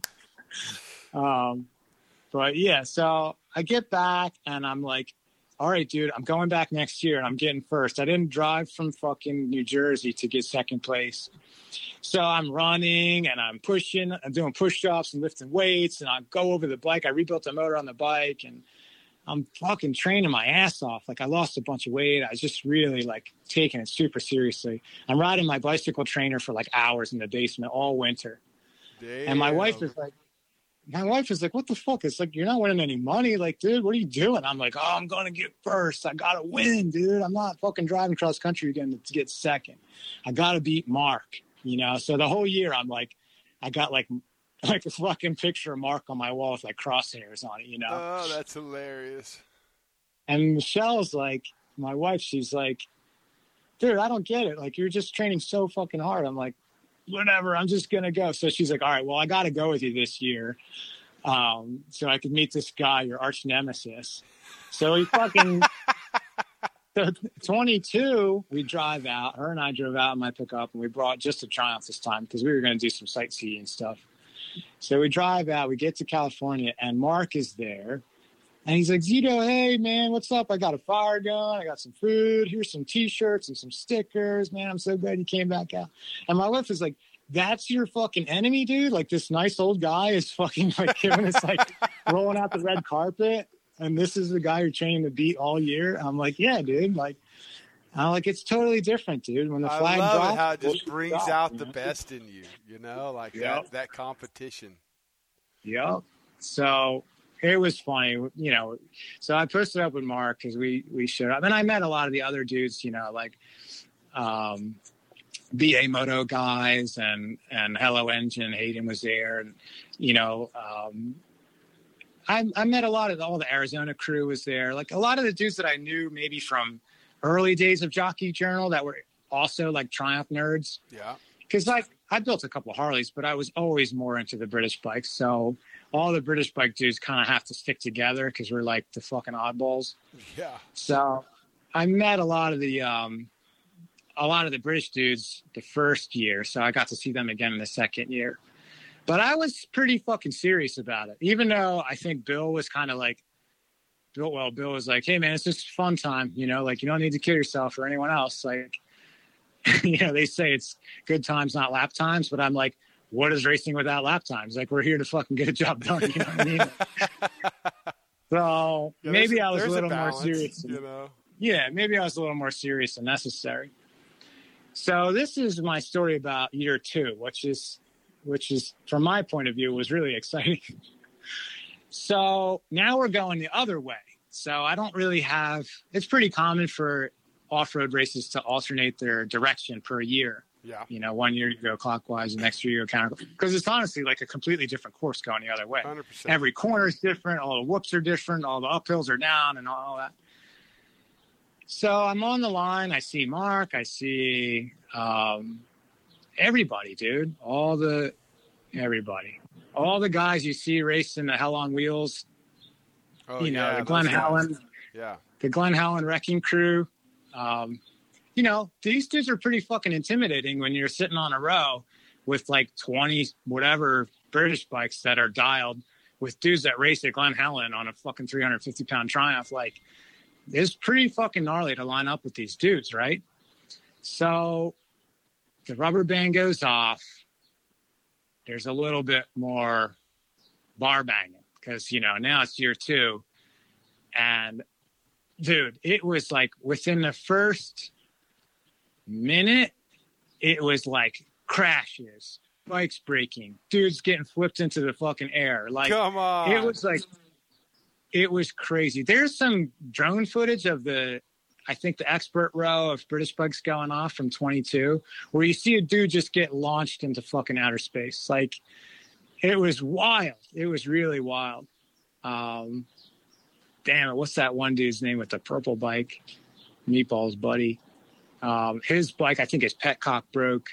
Um, but yeah, so I get back and I'm like, all right, dude, I'm going back next year and I'm getting first. I didn't drive from fucking New Jersey to get second place. So I'm running and I'm pushing, I'm doing push-ups and lifting weights and I go over the bike. I rebuilt the motor on the bike and I'm fucking training my ass off. Like I lost a bunch of weight. I was just really like taking it super seriously. I'm riding my bicycle trainer for like hours in the basement all winter. Damn. And my wife is like, my wife is like, what the fuck? It's like, you're not winning any money. Like, dude, what are you doing? I'm like, oh, I'm going to get first. I got to win, dude. I'm not fucking driving cross country again to get second. I got to beat Mark, you know? So the whole year I'm like, I got like, like a fucking picture of Mark on my wall with like crosshairs on it, you know? Oh, that's hilarious. And Michelle's like, my wife, she's like, dude, I don't get it. Like, you're just training so fucking hard. I'm like, whatever, I'm just going to go. So she's like, all right, well, I got to go with you this year. Um, so I could meet this guy, your arch nemesis. So we fucking, so twenty-two, we drive out. Her and I drove out in my pickup and we brought just a Triumph this time because we were going to do some sightseeing and stuff. So we drive out, we get to California, and Mark is there. And he's like, Zito, hey, man, what's up? I got a fire gun. I got some food. Here's some T-shirts and some stickers. Man, I'm so glad you came back out. And my wife is like, that's your fucking enemy, dude? Like, this nice old guy is fucking, like, giving us, like, rolling out the red carpet. And this is the guy you're training to beat all year? I'm like, yeah, dude. Like, I'm like, it's totally different, dude. When the I flag love drops, it how it just we'll brings drop, out you the know? best in you, you know, like Yep. that, that competition. Yep. So it was funny, you know. So I posted up with Mark because we we showed up, and I met a lot of the other dudes, you know, like um, B A Moto guys and and Hello Engine. Hayden was there, and you know, um, I I met a lot of all the Arizona crew was there. Like a lot of the dudes that I knew maybe from early days of Jockey Journal that were also like Triumph nerds. Yeah. Because like I built a couple of Harleys, but I was always more into the British bikes. So all the British bike dudes kind of have to stick together because we're like the fucking oddballs. Yeah. So I met a lot of the um, a lot of the British dudes the first year. So I got to see them again in the second year. But I was pretty fucking serious about it, even though I think Bill was kind of like, Bill, well, Bill was like, hey, man, it's just fun time. You know, like, you don't need to kill yourself or anyone else. Like, you know, they say it's good times, not lap times. But I'm like, what is racing without lap times? Like, we're here to fucking get a job done. You know what I mean? So yeah, maybe a, I was a little a balance, more serious. You know? Yeah, maybe I was a little more serious than necessary. So this is my story about year two, which is, which is from my point of view, was really exciting. So now we're going the other way. So I don't really have, it's pretty common for off-road races to alternate their direction per year. Yeah. You know, one year you go clockwise, the next year you go counterclockwise. Because it's honestly like a completely different course going the other way. one hundred percent. Every corner is different. All the whoops are different. All the uphills are down and all that. So I'm on the line. I see Mark. I see um, everybody, dude. All the, everybody. All the guys you see racing the Hell on Wheels. Oh, you know, yeah, the Glenn those guys. Helen. Yeah. The Glenn Helen wrecking crew. Um, you know, these dudes are pretty fucking intimidating when you're sitting on a row with like twenty whatever British bikes that are dialed with dudes that race at Glen Helen on a fucking three hundred fifty pound Triumph. Like, it's pretty fucking gnarly to line up with these dudes, right? So the rubber band goes off. There's a little bit more bar banging because, you know, now it's year two. And dude, it was like within the first minute, it was like crashes, bikes breaking, dudes getting flipped into the fucking air. Like, come on. It was like, it was crazy. There's some drone footage of the, I think the expert row of British bikes going off from twenty-two, where you see a dude just get launched into fucking outer space. Like, it was wild. It was really wild. Um, damn it. What's that one dude's name with the purple bike? Meatball's buddy. Um, his bike, I think his petcock broke.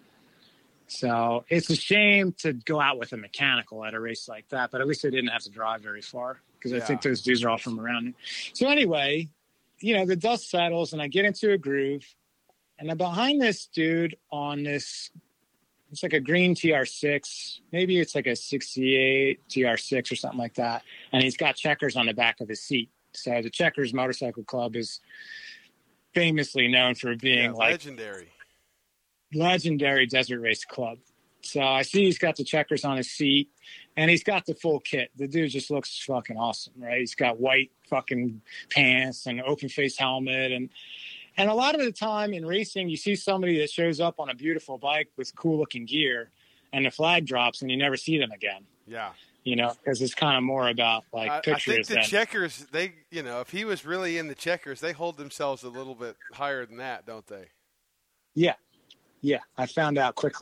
So it's a shame to go out with a mechanical at a race like that, but at least I didn't have to drive very far because Yeah. I think those dudes are all from around here. So anyway, you know, the dust settles and I get into a groove and I'm behind this dude on this, it's like a green T R six, maybe it's like a sixty-eight T R six or something like that. And he's got checkers on the back of his seat. So the Checkers Motorcycle Club is famously known for being Yeah, like legendary. legendary desert race club. So I see he's got the checkers on his seat and he's got the full kit. The dude just looks fucking awesome, right? He's got white fucking pants and open face helmet. And, and a lot of the time in racing, you see somebody that shows up on a beautiful bike with cool looking gear and the flag drops and you never see them again. Yeah. You know, because it's kind of more about like I, I pictures. think the than, Checkers, they, you know, if he was really in the Checkers, they hold themselves a little bit higher than that, don't they? Yeah. Yeah, I found out quickly.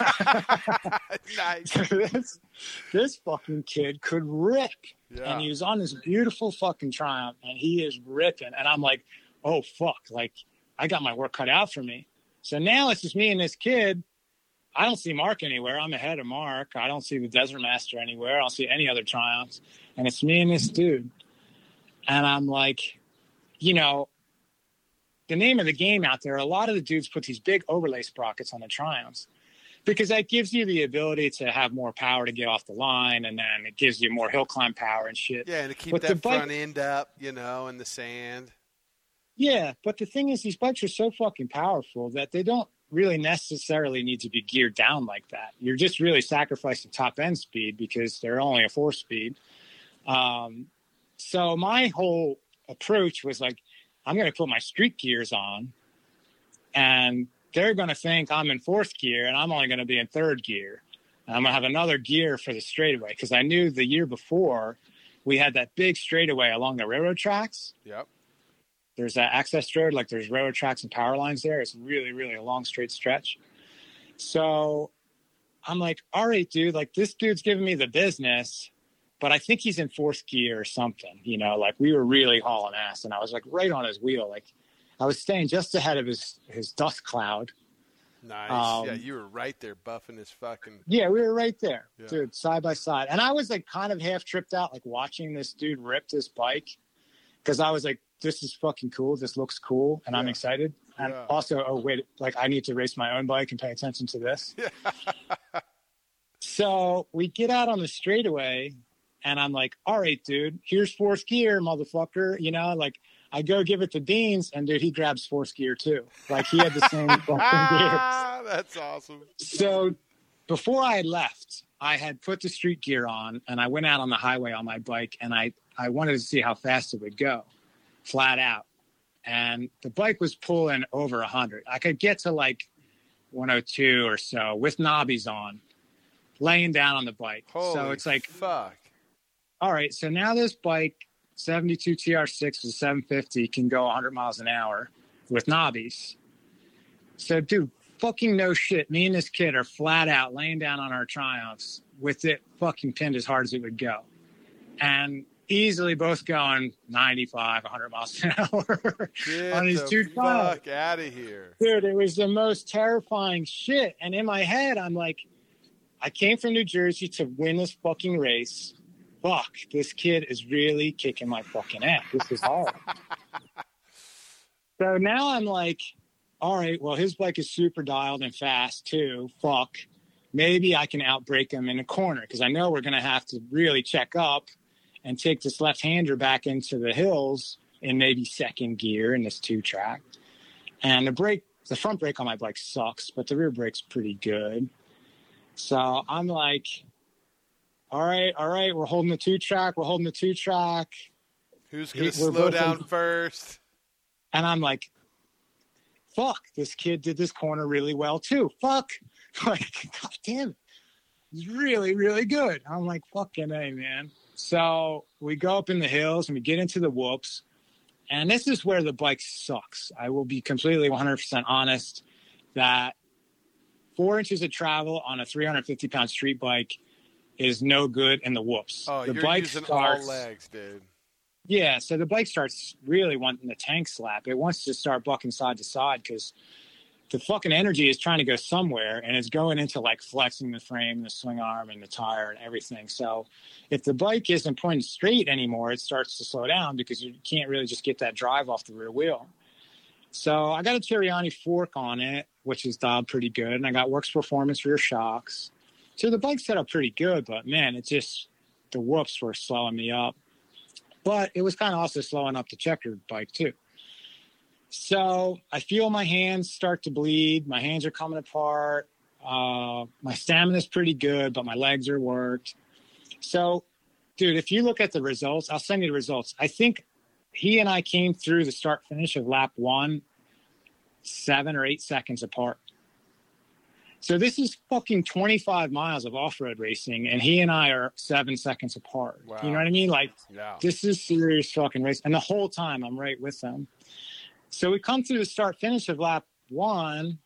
Nice. this, this fucking kid could rip. Yeah. And he was on this beautiful fucking Triumph, and he is ripping. And I'm like, oh, fuck. Like, I got my work cut out for me. So now it's just me and this kid. I don't see Mark anywhere. I'm ahead of Mark. I don't see the Desert Master anywhere. I don't see any other Triumphs. And it's me and this dude. And I'm like, you know, the name of the game out there, a lot of the dudes put these big overlay sprockets on the Triumphs because that gives you the ability to have more power to get off the line, and then it gives you more hill climb power and shit. Yeah, and to keep But that the bike- front end up, you know, in the sand. Yeah, but the thing is, these bikes are so fucking powerful that they don't really necessarily need to be geared down like that. You're just really sacrificing top end speed because they're only a four speed. Um, so my whole approach was like, I'm going to put my street gears on and they're going to think I'm in fourth gear and I'm only going to be in third gear. And I'm going to have another gear for the straightaway because I knew the year before we had that big straightaway along the railroad tracks. Yep. There's that access road, like there's railroad tracks and power lines there. It's really, really a long, straight stretch. So I'm like, all right, dude, like this dude's giving me the business, but I think he's in fourth gear or something, you know, like we were really hauling ass and I was like right on his wheel. Like I was staying just ahead of his, his dust cloud. Nice. Um, yeah, you were right there buffing his fucking. Yeah, we were right there, Yeah. dude, side by side. And I was like kind of half tripped out, like watching this dude rip this bike because I was like, this is fucking cool. This looks cool. And I'm Yeah. excited. And Yeah. also, oh, wait, like I need to race my own bike and pay attention to this. Yeah. So we get out on the straightaway, and I'm like, all right, dude, here's fourth gear, motherfucker. You know, like, I go give it to Dean's, and, dude, he grabs fourth gear, too. Like, he had the same fucking gear. That's awesome. So before I had left, I had put the street gear on, and I went out on the highway on my bike, and I, I wanted to see how fast it would go, flat out. And the bike was pulling over one hundred. I could get to, like, one oh two or so with knobbies on, laying down on the bike. Holy so it's like, fuck. All right, so now this bike, seventy-two T R six with seven fifty, can go one hundred miles an hour with knobbies. So, dude, fucking no shit. Me and this kid are flat out laying down on our Triumphs with it fucking pinned as hard as it would go. And easily both going ninety-five, one hundred miles an hour Get on these the two Triumphs. fuck out of here. Dude, it was the most terrifying shit. And in my head, I'm like, I came from New Jersey to win this fucking race. Fuck, this kid is really kicking my fucking ass. This is hard. So now I'm like, all right, well, his bike is super dialed and fast too. Fuck. Maybe I can outbrake him in a corner because I know we're going to have to really check up and take this left-hander back into the hills in maybe second gear in this two-track. And the brake, the front brake on my bike sucks, but the rear brake's pretty good. So I'm like, all right, all right, we're holding the two-track, we're holding the two-track. Who's going to We're slow both down in- first? And I'm like, fuck, this kid did this corner really well too. Fuck. Like, God damn it. He's really, really good. I'm like, fucking A, man. So we go up in the hills and we get into the whoops. And this is where the bike sucks. I will be completely one hundred percent honest that four inches of travel on a three hundred fifty pound street bike is no good in the whoops. Oh, the you're bike using starts, all legs, dude. Yeah, so the bike starts really wanting the tank slap. It wants to start bucking side to side because the fucking energy is trying to go somewhere, and it's going into, like, flexing the frame, the swing arm, and the tire and everything. So if the bike isn't pointing straight anymore, it starts to slow down because you can't really just get that drive off the rear wheel. So I got a Tiriani fork on it, which is dialed pretty good, and I got Works Performance rear shocks. So the bike set up pretty good, but, man, it just – the whoops were slowing me up. But it was kind of also slowing up the checkered bike, too. So I feel my hands start to bleed. My hands are coming apart. Uh, my stamina's pretty good, but my legs are worked. So, dude, if you look at the results, I'll send you the results. I think he and I came through the start-finish of lap one seven or eight seconds apart. So this is fucking twenty-five miles of off-road racing, and he and I are seven seconds apart. Wow. You know what I mean? Like, Yeah. this is serious fucking race. And the whole time I'm right with them. So we come through the start-finish of lap one,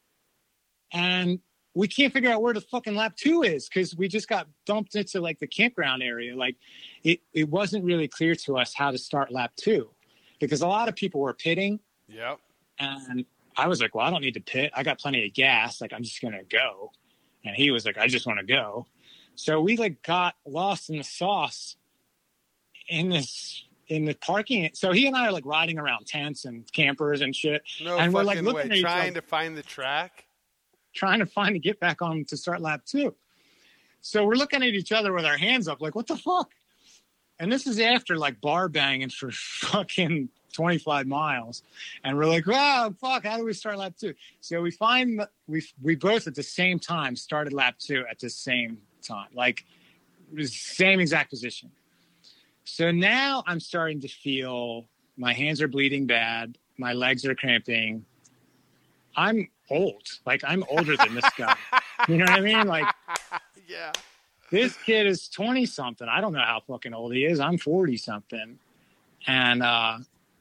and we can't figure out where the fucking lap two is because we just got dumped into, like, the campground area. Like, it, it wasn't really clear to us how to start lap two because a lot of people were pitting. Yep. And I was like, well, I don't need to pit. I got plenty of gas. Like, I'm just going to go. And he was like, I just want to go. So we, like, got lost in the sauce in this, in the parking. So he and I are, like, riding around tents and campers and shit. No and fucking we're, like, looking way. at each Trying other, to find the track? trying to find to get back on to start lap two. So we're looking at each other with our hands up, like, what the fuck? And this is after, like, bar banging for fucking twenty-five miles. And we're like, wow, fuck, how do we start lap two? So we find that we we both at the same time started lap two at the same time. Like, it was the same exact position. So now I'm starting to feel my hands are bleeding bad. My legs are cramping. I'm old. Like, I'm older than this guy. You know what I mean? Like, Yeah. this kid is twenty-something. I don't know how fucking old he is. I'm forty-something. And uh,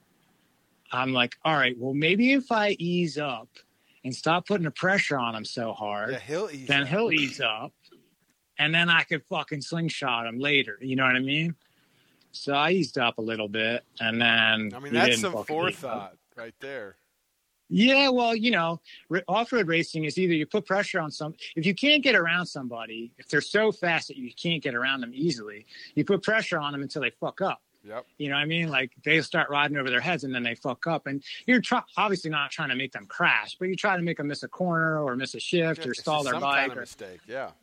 I'm like, all right, well, maybe if I ease up and stop putting the pressure on him so hard, Yeah, he'll ease then up. he'll ease up. And then I could fucking slingshot him later. You know what I mean? So I eased up a little bit. And then I mean, he that's didn't some fucking ease up. forethought right there. Yeah, well, you know, r- off-road racing is either you put pressure on some. If you can't get around somebody, if they're so fast that you can't get around them easily, you put pressure on them until they fuck up. Yep. You know what I mean? Like, they start riding over their heads and then they fuck up. And you're try- obviously not trying to make them crash, but you try to make them miss a corner or miss a shift or It's stall just their some bike. kind of Or, mistake. Yeah.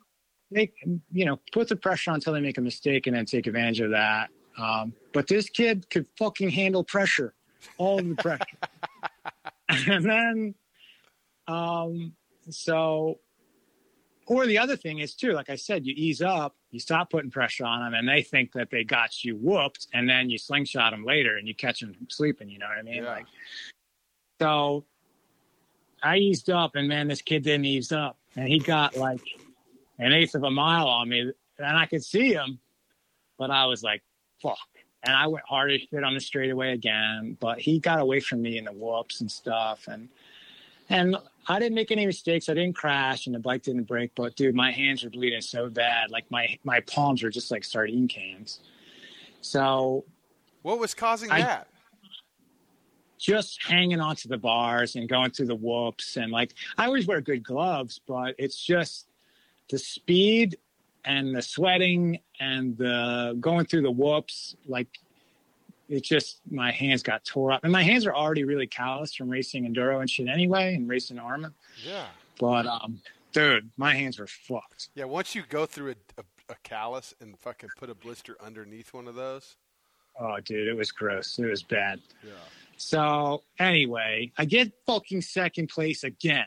make, you know, put the pressure on until they make a mistake and then take advantage of that. Um, but this kid could fucking handle pressure, all of the pressure. And then, um, so, or the other thing is too, like I said, you ease up, you stop putting pressure on them, and they think that they got you whooped, and then you slingshot them later and you catch them sleeping. You know what I mean? Yeah. Like, so I eased up, and man, this kid didn't ease up, and he got like an eighth of a mile on me, and I could see him, but I was like, fuck. And I went hard as shit on the straightaway again, but he got away from me in the whoops and stuff, and and I didn't make any mistakes. I didn't crash, and the bike didn't break. But dude, my hands were bleeding so bad, like my my palms were just like sardine cans. So, what was causing I, that? Just hanging onto the bars and going through the whoops, and like I always wear good gloves, but it's just the speed and the sweating and the going through the whoops. Like it just, my hands got tore up, and my hands are already really calloused from racing enduro and shit anyway, and racing Arma. Yeah. But um, dude, my hands were fucked. Yeah. Once you go through a, a, a callus and fucking put a blister underneath one of those. Oh, dude, it was gross. It was bad. Yeah. So anyway, I get fucking second place again.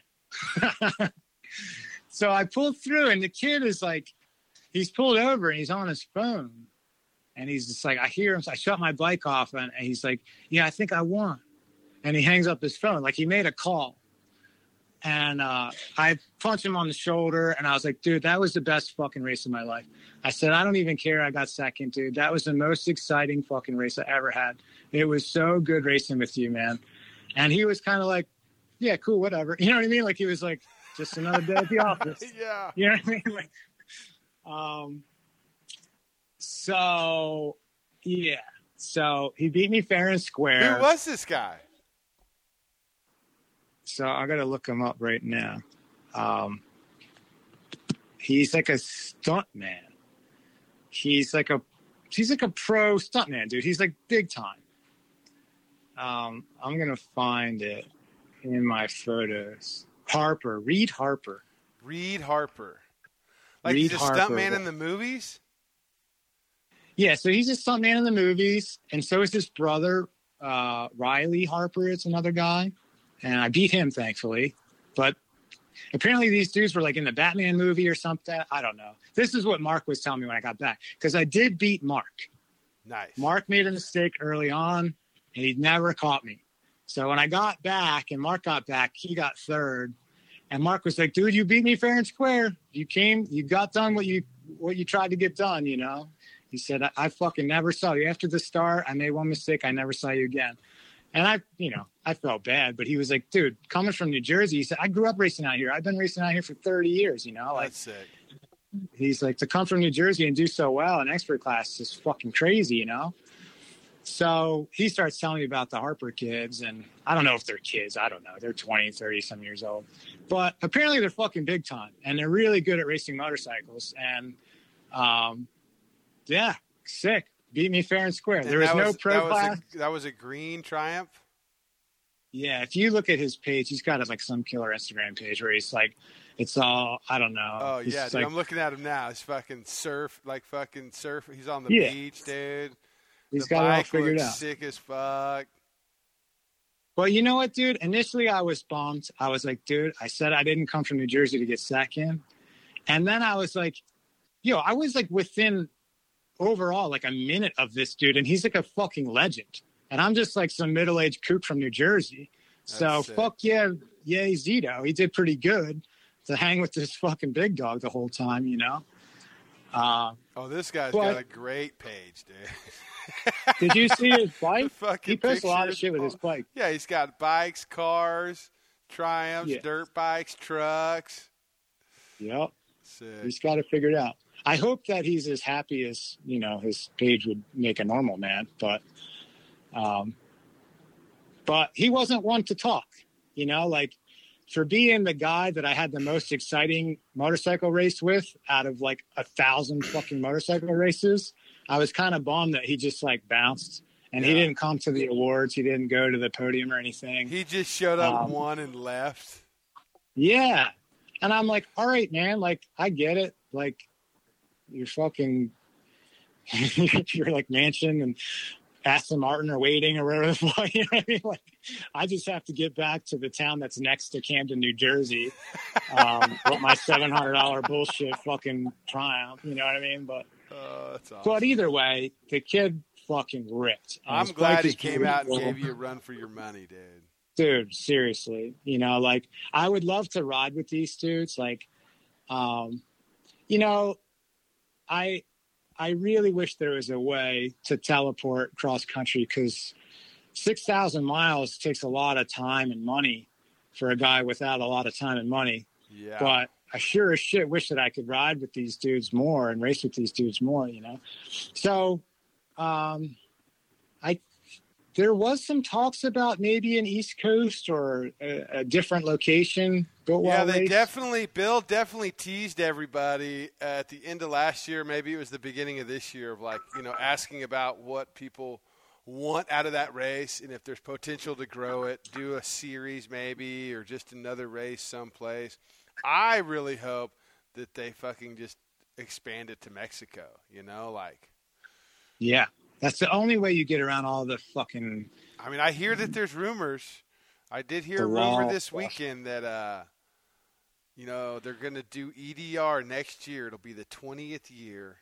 So I pulled through, and the kid is like, he's pulled over and he's on his phone, and he's just like, I hear him. So I shut my bike off, and, and he's like, yeah, I think I won. And he hangs up his phone. Like he made a call. And uh, I punched him on the shoulder, and I was like, dude, that was the best fucking race of my life. I said, I don't even care I got second, dude. That was the most exciting fucking race I ever had. It was so good racing with you, man. And he was kind of like, yeah, cool, whatever. You know what I mean? Like he was like, just another day at the office. Yeah. You know what I mean? Like, um, so, yeah. So he beat me fair and square. Who was this guy? So I got to look him up right now. Um, he's like a stunt man. He's like a, he's like a pro stunt man, dude. He's like big time. Um, I'm going to find it in my photos. Harper, Reed Harper. Reed Harper. Like Reed he's a Harper. stuntman in the movies? Yeah, so he's a stuntman in the movies, and so is his brother, uh, Riley Harper. It's another guy. And I beat him, thankfully. But apparently these dudes were like in the Batman movie or something. I don't know. This is what Mark was telling me when I got back. Because I did beat Mark. Nice. Mark made a mistake early on, and he never caught me. So when I got back and Mark got back, he got third. And Mark was like, dude, you beat me fair and square. You came, you got done what you what you tried to get done, you know? He said, I, I fucking never saw you. After the start, I made one mistake. I never saw you again. And I, you know, I felt bad, but he was like, dude, coming from New Jersey, he said, I grew up racing out here. I've been racing out here for thirty years, you know? Like, That's sick. He's like, to come from New Jersey and do so well in expert class is fucking crazy, you know? So he starts telling me about the Harper kids, and I don't know if they're kids. I don't know. They're twenty, thirty some years old. But apparently they're fucking big time, and they're really good at racing motorcycles. And, um, yeah, sick. Beat me fair and square. And there was that no was, pro that class. Was a, that was a green Triumph? Yeah, if you look at his page, he's got like some killer Instagram page where he's like, it's all, I don't know. Oh, He's yeah, dude, like, I'm looking at him now. He's fucking surf, like fucking surf. He's on the Yeah. beach, dude. he's the got it all bike figured looks out. sick as fuck. Well, you know what, dude? Initially, I was bummed. I was like, dude, I said I didn't come from New Jersey to get second. And then I was like, yo, I was like within overall like a minute of this dude, and he's like a fucking legend. And I'm just like some middle-aged kook from New Jersey. So That's sick. fuck yeah, yay Zito. He did pretty good to hang with this fucking big dog the whole time, you know? Uh, Oh, this guy's But- got a great page, dude. did you see his bike? Fucking He posts a lot of pictures. shit with his bike. Yeah, he's got bikes, cars, Triumphs, Yeah. dirt bikes, trucks. Yep. Sick. He's got it figured out. I hope that he's as happy as, you know, his page would make a normal man, but um but he wasn't one to talk, you know, like for being the guy that I had the most exciting motorcycle race with out of like a thousand fucking motorcycle races, I was kind of bummed that he just like bounced and he Yeah. didn't come to the awards. He didn't go to the podium or anything. He just showed up, Um, won, and left. Yeah. And I'm like, all right, man, like, I get it. Like, your fucking your like mansion and Aston Martin are waiting or whatever the fuck. You know what I mean? Like, I just have to get back to the town that's next to Camden, New Jersey, um, with my seven hundred dollar bullshit fucking Triumph. You know what I mean? But Oh, that's awesome. but either way, the kid fucking ripped. And I'm his glad bike he is came out and beautiful. gave you a run for your money, dude. Dude, seriously, you know, like I would love to ride with these dudes. Like, um, you know, I, I really wish there was a way to teleport cross country, because six thousand miles takes a lot of time and money for a guy without a lot of time and money. Yeah. But I sure as shit wish that I could ride with these dudes more and race with these dudes more, you know? So, um, I, there was some talks about maybe an East Coast or a, a different location. Yeah, they race. definitely, Bill definitely teased everybody at the end of last year. Maybe it was the beginning of this year of like, you know, asking about what people want out of that race and if there's potential to grow it, do a series maybe, or just another race someplace. I really hope that they fucking just expand it to Mexico, you know, like. Yeah, that's the only way you get around all the fucking. I mean, I hear that there's rumors. I did hear The a rumor law this stuff. weekend that, uh, you know, they're going to do E D R next year. It'll be the twentieth year,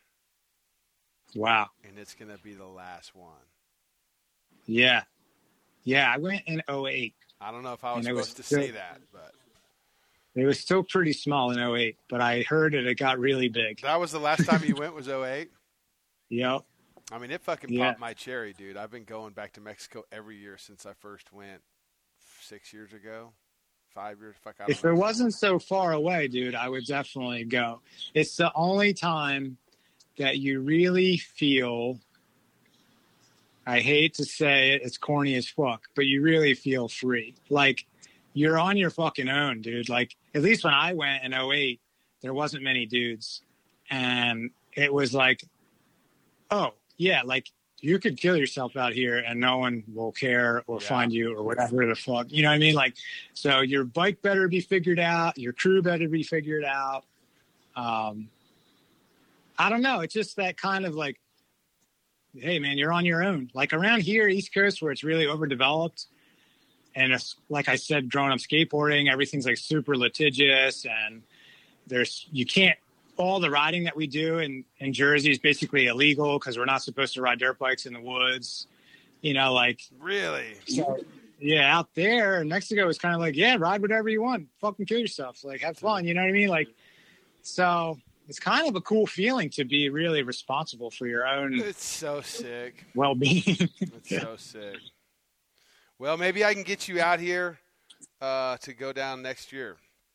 Wow. and it's going to be the last one. Yeah. Yeah, I went in oh eight. I don't know if I was And it was supposed to still- say that, but It was still pretty small in oh eight, but I heard it. It got really big. that was the last time you went was oh eight? Yep. I mean, it fucking Yeah. popped my cherry, dude. I've been going back to Mexico every year since I first went six years ago, five years. Fuck, I don't If know. it wasn't so far away, dude, I would definitely go. It's the only time that you really feel, I hate to say it, it's corny as fuck, but you really feel free. Like, you're on your fucking own, dude. Like, at least when I went in oh eight, there wasn't many dudes. And it was like, oh, yeah, like, you could kill yourself out here and no one will care or Yeah. find you or whatever the fuck. You know what I mean? Like, so your bike better be figured out. Your crew better be figured out. Um, I don't know. It's just that kind of like, hey, man, you're on your own. Like around here, East Coast, where it's really overdeveloped. And it's, like I said, growing up skateboarding, everything's like super litigious. And there's, you can't, all the riding that we do in, in Jersey is basically illegal because we're not supposed to ride dirt bikes in the woods. You know, like, Really? so, yeah, out there in Mexico, it's kind of like, yeah, ride whatever you want, fucking kill yourself, like have fun. You know what I mean? Like, so it's kind of a cool feeling to be really responsible for your own It's so sick. well-being. It's so sick. Well, maybe I can get you out here uh, to go down next year.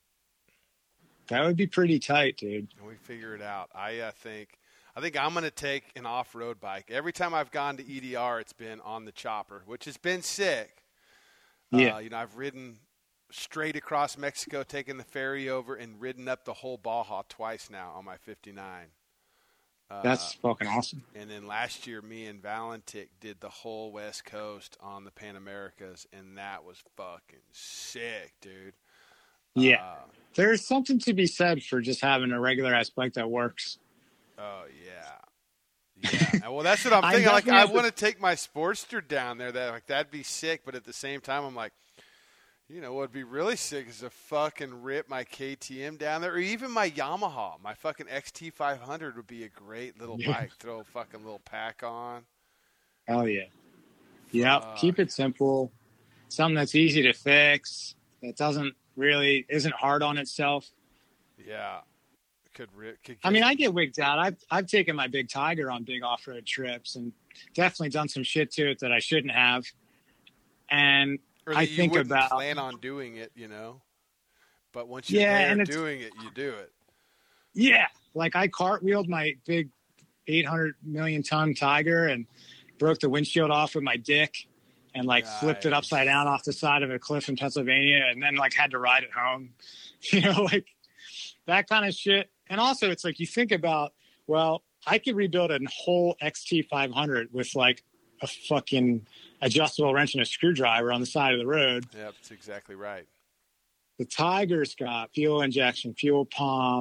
That would be pretty tight, dude. And we figure it out. I uh, think I think I'm going to take an off-road bike. Every time I've gone to E D R, it's been on the chopper, which has been sick. Yeah. Uh, you know, I've ridden straight across Mexico, taken the ferry over, and ridden up the whole Baja twice now on my fifty-nine. Uh, That's fucking awesome. And then last year, me and Valentik did the whole West Coast on the Pan Americas, and that was fucking sick, dude. Yeah. Uh, There's something to be said for just having a regular ass bike that works. Oh yeah, yeah. Well, that's what I'm I thinking. Like, definitely I have to- want to take my Sportster down there. That like that'd be sick. But at the same time, I'm like, you know, what'd be really sick is to fucking rip my K T M down there, or even my Yamaha. My fucking X T five hundred would be a great little Yeah. bike. Throw a fucking little pack on. Hell yeah. Yep. Fuck. Keep it simple. Something that's easy to fix. That doesn't really isn't hard on itself. Yeah, could rip. Could I mean, I get wigged out. I've I've taken my big Tiger on big off road trips and definitely done some shit to it that I shouldn't have. And or that I you think wouldn't about- plan on doing it, you know. But once you're Yeah, there and it's- doing it, you do it. yeah, like I cartwheeled my big eight hundred million ton Tiger and broke the windshield off with my dick and like flipped it Nice. upside down off the side of a cliff in Pennsylvania and then like had to ride it home. You know, like that kind of shit. And also it's like you think about, well, I could rebuild a whole X T five hundred with like a fucking adjustable wrench and a screwdriver on the side of the road. Yeah, that's exactly right. The Tiger's got fuel injection, fuel pump,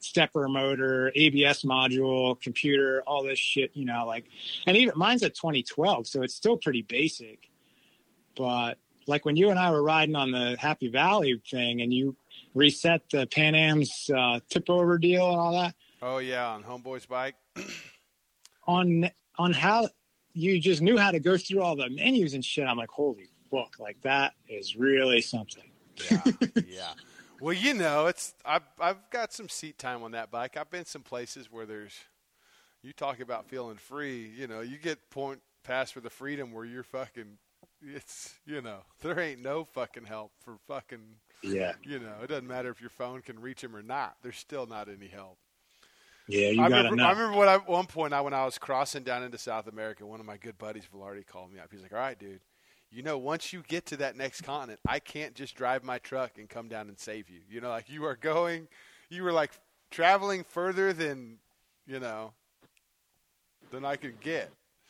stepper motor, A B S module, computer, all this shit, you know, like, and even mine's a twenty twelve, so it's still pretty basic. But like when you and I were riding on the Happy Valley thing and you reset the Pan Am's uh, tip over deal and all that. Oh yeah, on Homeboy's bike. on on how you just knew how to go through all the menus and shit. I'm like, holy fuck, like that is really something. Yeah, yeah. Well, you know, it's I've I've got some seat time on that bike. I've been some places where there's, you talk about feeling free. You know, you get point past for the freedom where you're fucking. It's, you know, there ain't no fucking help for fucking. Yeah. You know, it doesn't matter if your phone can reach him or not. There's still not any help. Yeah, you I gotta remember, know. I remember when I, at one point I, when I was crossing down into South America, one of my good buddies, Velarde, called me up. He's like, all right, dude, you know, once you get to that next continent, I can't just drive my truck and come down and save you. You know, like you are going, you were like traveling further than, you know, than I could get.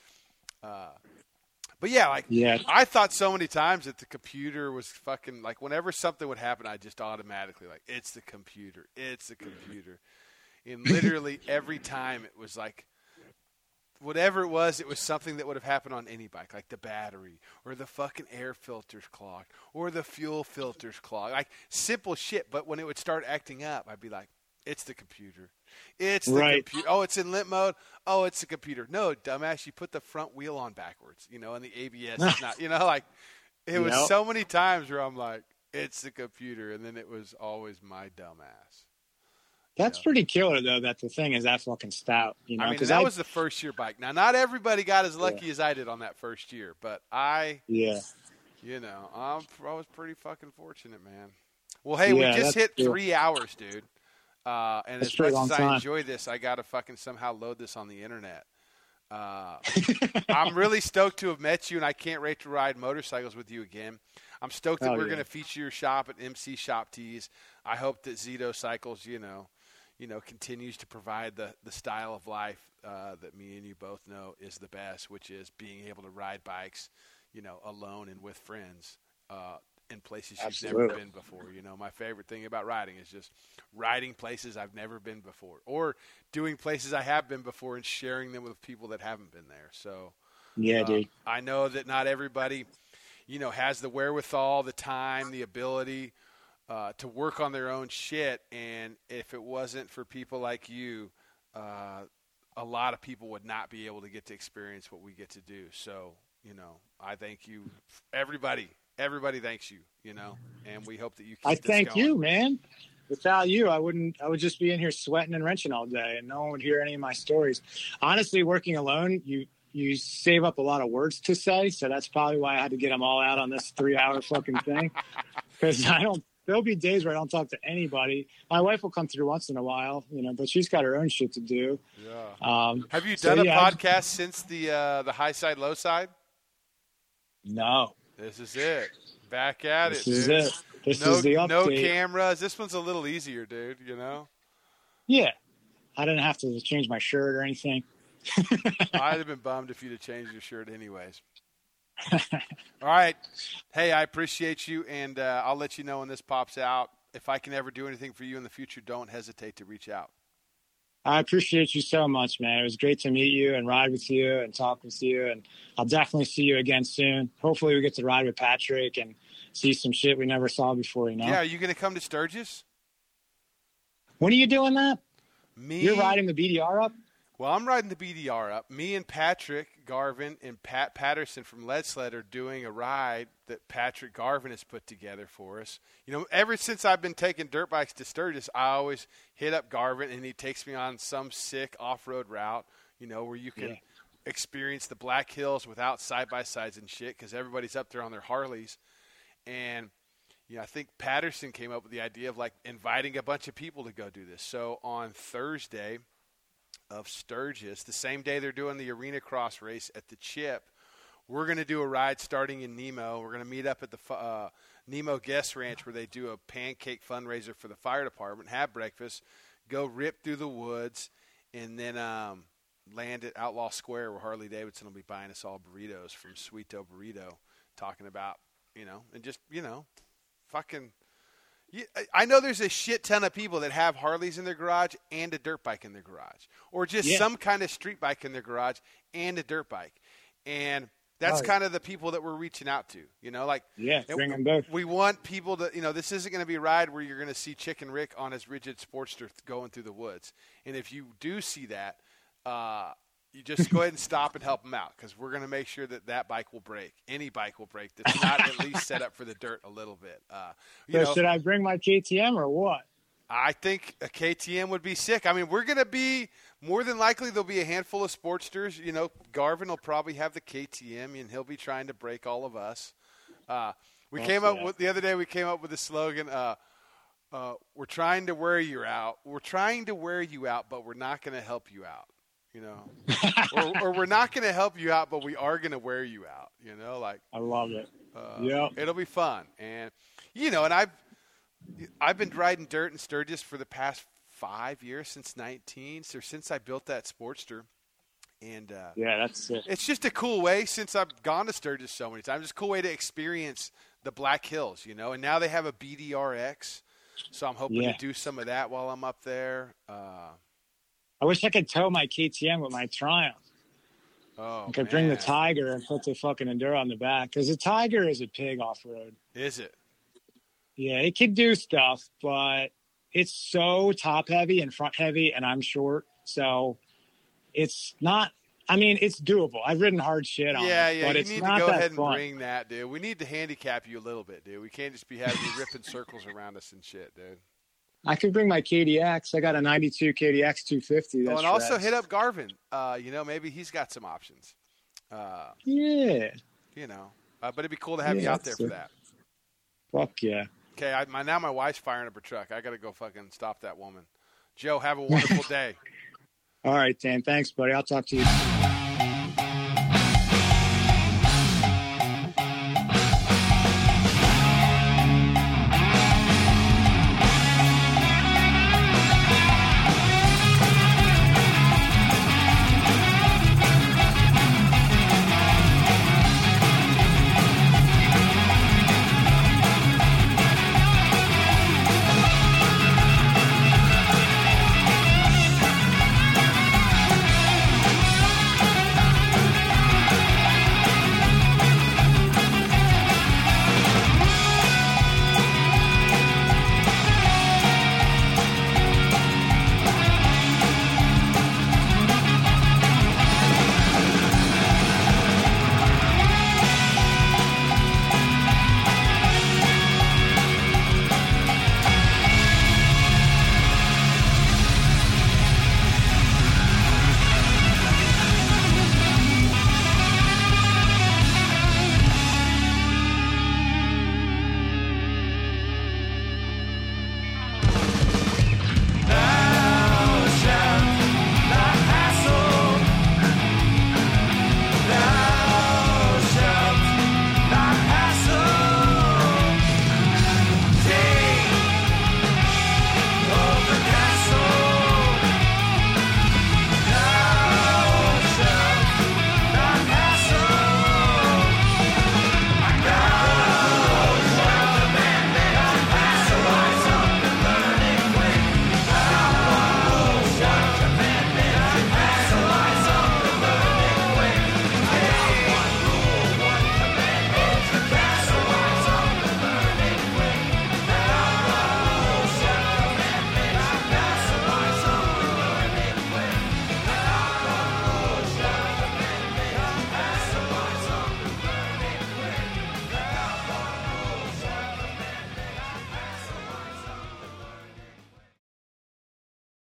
Uh, but yeah, like Yeah. I thought so many times that the computer was fucking, like whenever something would happen, I just automatically like, it's the computer, it's the computer. And literally every time it was like, whatever it was, it was something that would have happened on any bike, like the battery or the fucking air filters clogged or the fuel filters clogged. Like simple shit. But when it would start acting up, I'd be like, it's the computer. It's the Right. computer. Oh, it's in limp mode. Oh, it's the computer. No, dumbass, you put the front wheel on backwards, you know, and the A B S is not, you know, like it was Yep. so many times where I'm like, it's the computer. And then it was always my dumbass. That's Yeah. pretty killer, though, that the thing is that fucking stout. You know, I mean, 'cause that I- was the first year bike. Now, not everybody got as lucky as I did on that first year, but I, yeah. you know, I'm, I was pretty fucking fortunate, man. Well, hey, Yeah, we just that's hit cool. three hours, dude. Uh, and That's as a pretty much as long I time. enjoy this, I got to fucking somehow load this on the internet. Uh, I'm really stoked to have met you, and I can't wait to ride motorcycles with you again. I'm stoked that Oh, we're yeah. going to feature your shop at M C Shop Tees. I hope that Zito Cycles, you know, you know, continues to provide the, the style of life uh, that me and you both know is the best, which is being able to ride bikes, you know, alone and with friends uh, in places you've never Absolutely. been before. You know, my favorite thing about riding is just riding places I've never been before, or doing places I have been before and sharing them with people that haven't been there. So, Yeah, uh, dude. I know that not everybody, you know, has the wherewithal, the time, the ability uh, to work on their own shit. And if it wasn't for people like you, uh, a lot of people would not be able to get to experience what we get to do. So, you know, I thank you, everybody. Everybody thanks you, you know, and we hope that you keep I this thank going. you, man. Without you, I wouldn't. I would just be in here sweating and wrenching all day, and no one would hear any of my stories. Honestly, working alone, you you save up a lot of words to say, so that's probably why I had to get them all out on this three-hour fucking thing. Because I don't. There'll be days where I don't talk to anybody. My wife will come through once in a while, you know, but she's got her own shit to do. Yeah. Um, Have you so, done a yeah, I- podcast since the uh, the high side, low side? No, This is it. Back at this it, is dude. it. This no, is the update. no cameras. This one's a little easier, dude. You know, Yeah, I didn't have to change my shirt or anything. I'd have been bummed if you'd have changed your shirt, anyways. All right. Hey, I appreciate you, and uh, I'll let you know when this pops out. If I can ever do anything for you in the future, don't hesitate to reach out. I appreciate you so much, man. It was great to meet you and ride with you and talk with you. And I'll definitely see you again soon. Hopefully we get to ride with Patrick and see some shit we never saw before, you know? Yeah, are you going to come to Sturgis? When are you doing that? Me? You're riding the B D R up? Well, I'm riding the B D R up. Me and Patrick Garvin and Pat Patterson from Lead Sled are doing a ride that Patrick Garvin has put together for us. You know, ever since I've been taking dirt bikes to Sturgis, I always hit up Garvin, and he takes me on some sick off-road route, you know, where you can Yeah. experience the Black Hills without side-by-sides and shit because everybody's up there on their Harleys. And, you know, I think Patterson came up with the idea of, like, inviting a bunch of people to go do this. So on Thursday of Sturgis, the same day they're doing the Arena Cross race at the Chip, we're going to do a ride starting in Nemo. We're going to meet up at the uh, Nemo Guest Ranch where they do a pancake fundraiser for the fire department, have breakfast, go rip through the woods, and then um, land at Outlaw Square where Harley Davidson will be buying us all burritos from Sweeto Burrito, talking about, you know, and just, you know, fucking You, I know there's a shit ton of people that have Harleys in their garage and a dirt bike in their garage, or just Yeah. some kind of street bike in their garage and a dirt bike. And that's Oh, yeah. kind of the people that we're reaching out to, you know, like, Yeah, and bring them both. we want people to, you know, this isn't going to be a ride where you're going to see Chicken Rick on his rigid Sportster going through the woods. And if you do see that, uh, you just go ahead and stop and help him out, because we're going to make sure that that bike will break. Any bike will break that's not at least set up for the dirt a little bit. Uh, you So know, should I bring my K T M or what? I think a K T M would be sick. I mean, we're going to be more than likely there'll be a handful of Sportsters. You know, Garvin will probably have the K T M, and he'll be trying to break all of us. Uh, we Fuck came up yeah. with the other day. We came up with the slogan. Uh, uh, we're trying to wear you out. We're trying to wear you out, but we're not going to help you out. You know, or, or we're not going to help you out, but we are going to wear you out. You know, like I love it. uh, Yeah. it'll be fun, and you know, and I've I've been riding dirt in Sturgis for the past five years, since nineteen, so since I built that Sportster, and uh, Yeah, that's it. it's just a cool way, since I've gone to Sturgis so many times. It's a cool way to experience the Black Hills, you know. And now they have a B D R X, so I'm hoping Yeah. to do some of that while I'm up there. Uh, I wish I could tow my K T M with my Triumph. oh, I could bring the man. Tiger and put the fucking Enduro on the back, because the Tiger is a pig off road. Is it? Yeah, it can do stuff, but it's so top heavy and front heavy, and I'm short, so it's not. I mean, it's doable. I've ridden hard shit on Yeah, it, yeah. but You it's need to not go that ahead and fun. bring that, dude. We need to handicap you a little bit, dude. We can't just be having you ripping circles around us and shit, dude. I could bring my K D X. I got a ninety-two K D X two fifty. Oh, That's and also shreds. hit up Garvin. Uh, you know, maybe he's got some options. Uh, Yeah, you know, uh, but it'd be cool to have you Yeah, out there for that's that. fuck yeah. Okay, I, my now my wife's firing up her truck. I got to go fucking stop that woman. Joe, have a wonderful day. All right, Dan. Thanks, buddy. I'll talk to you soon.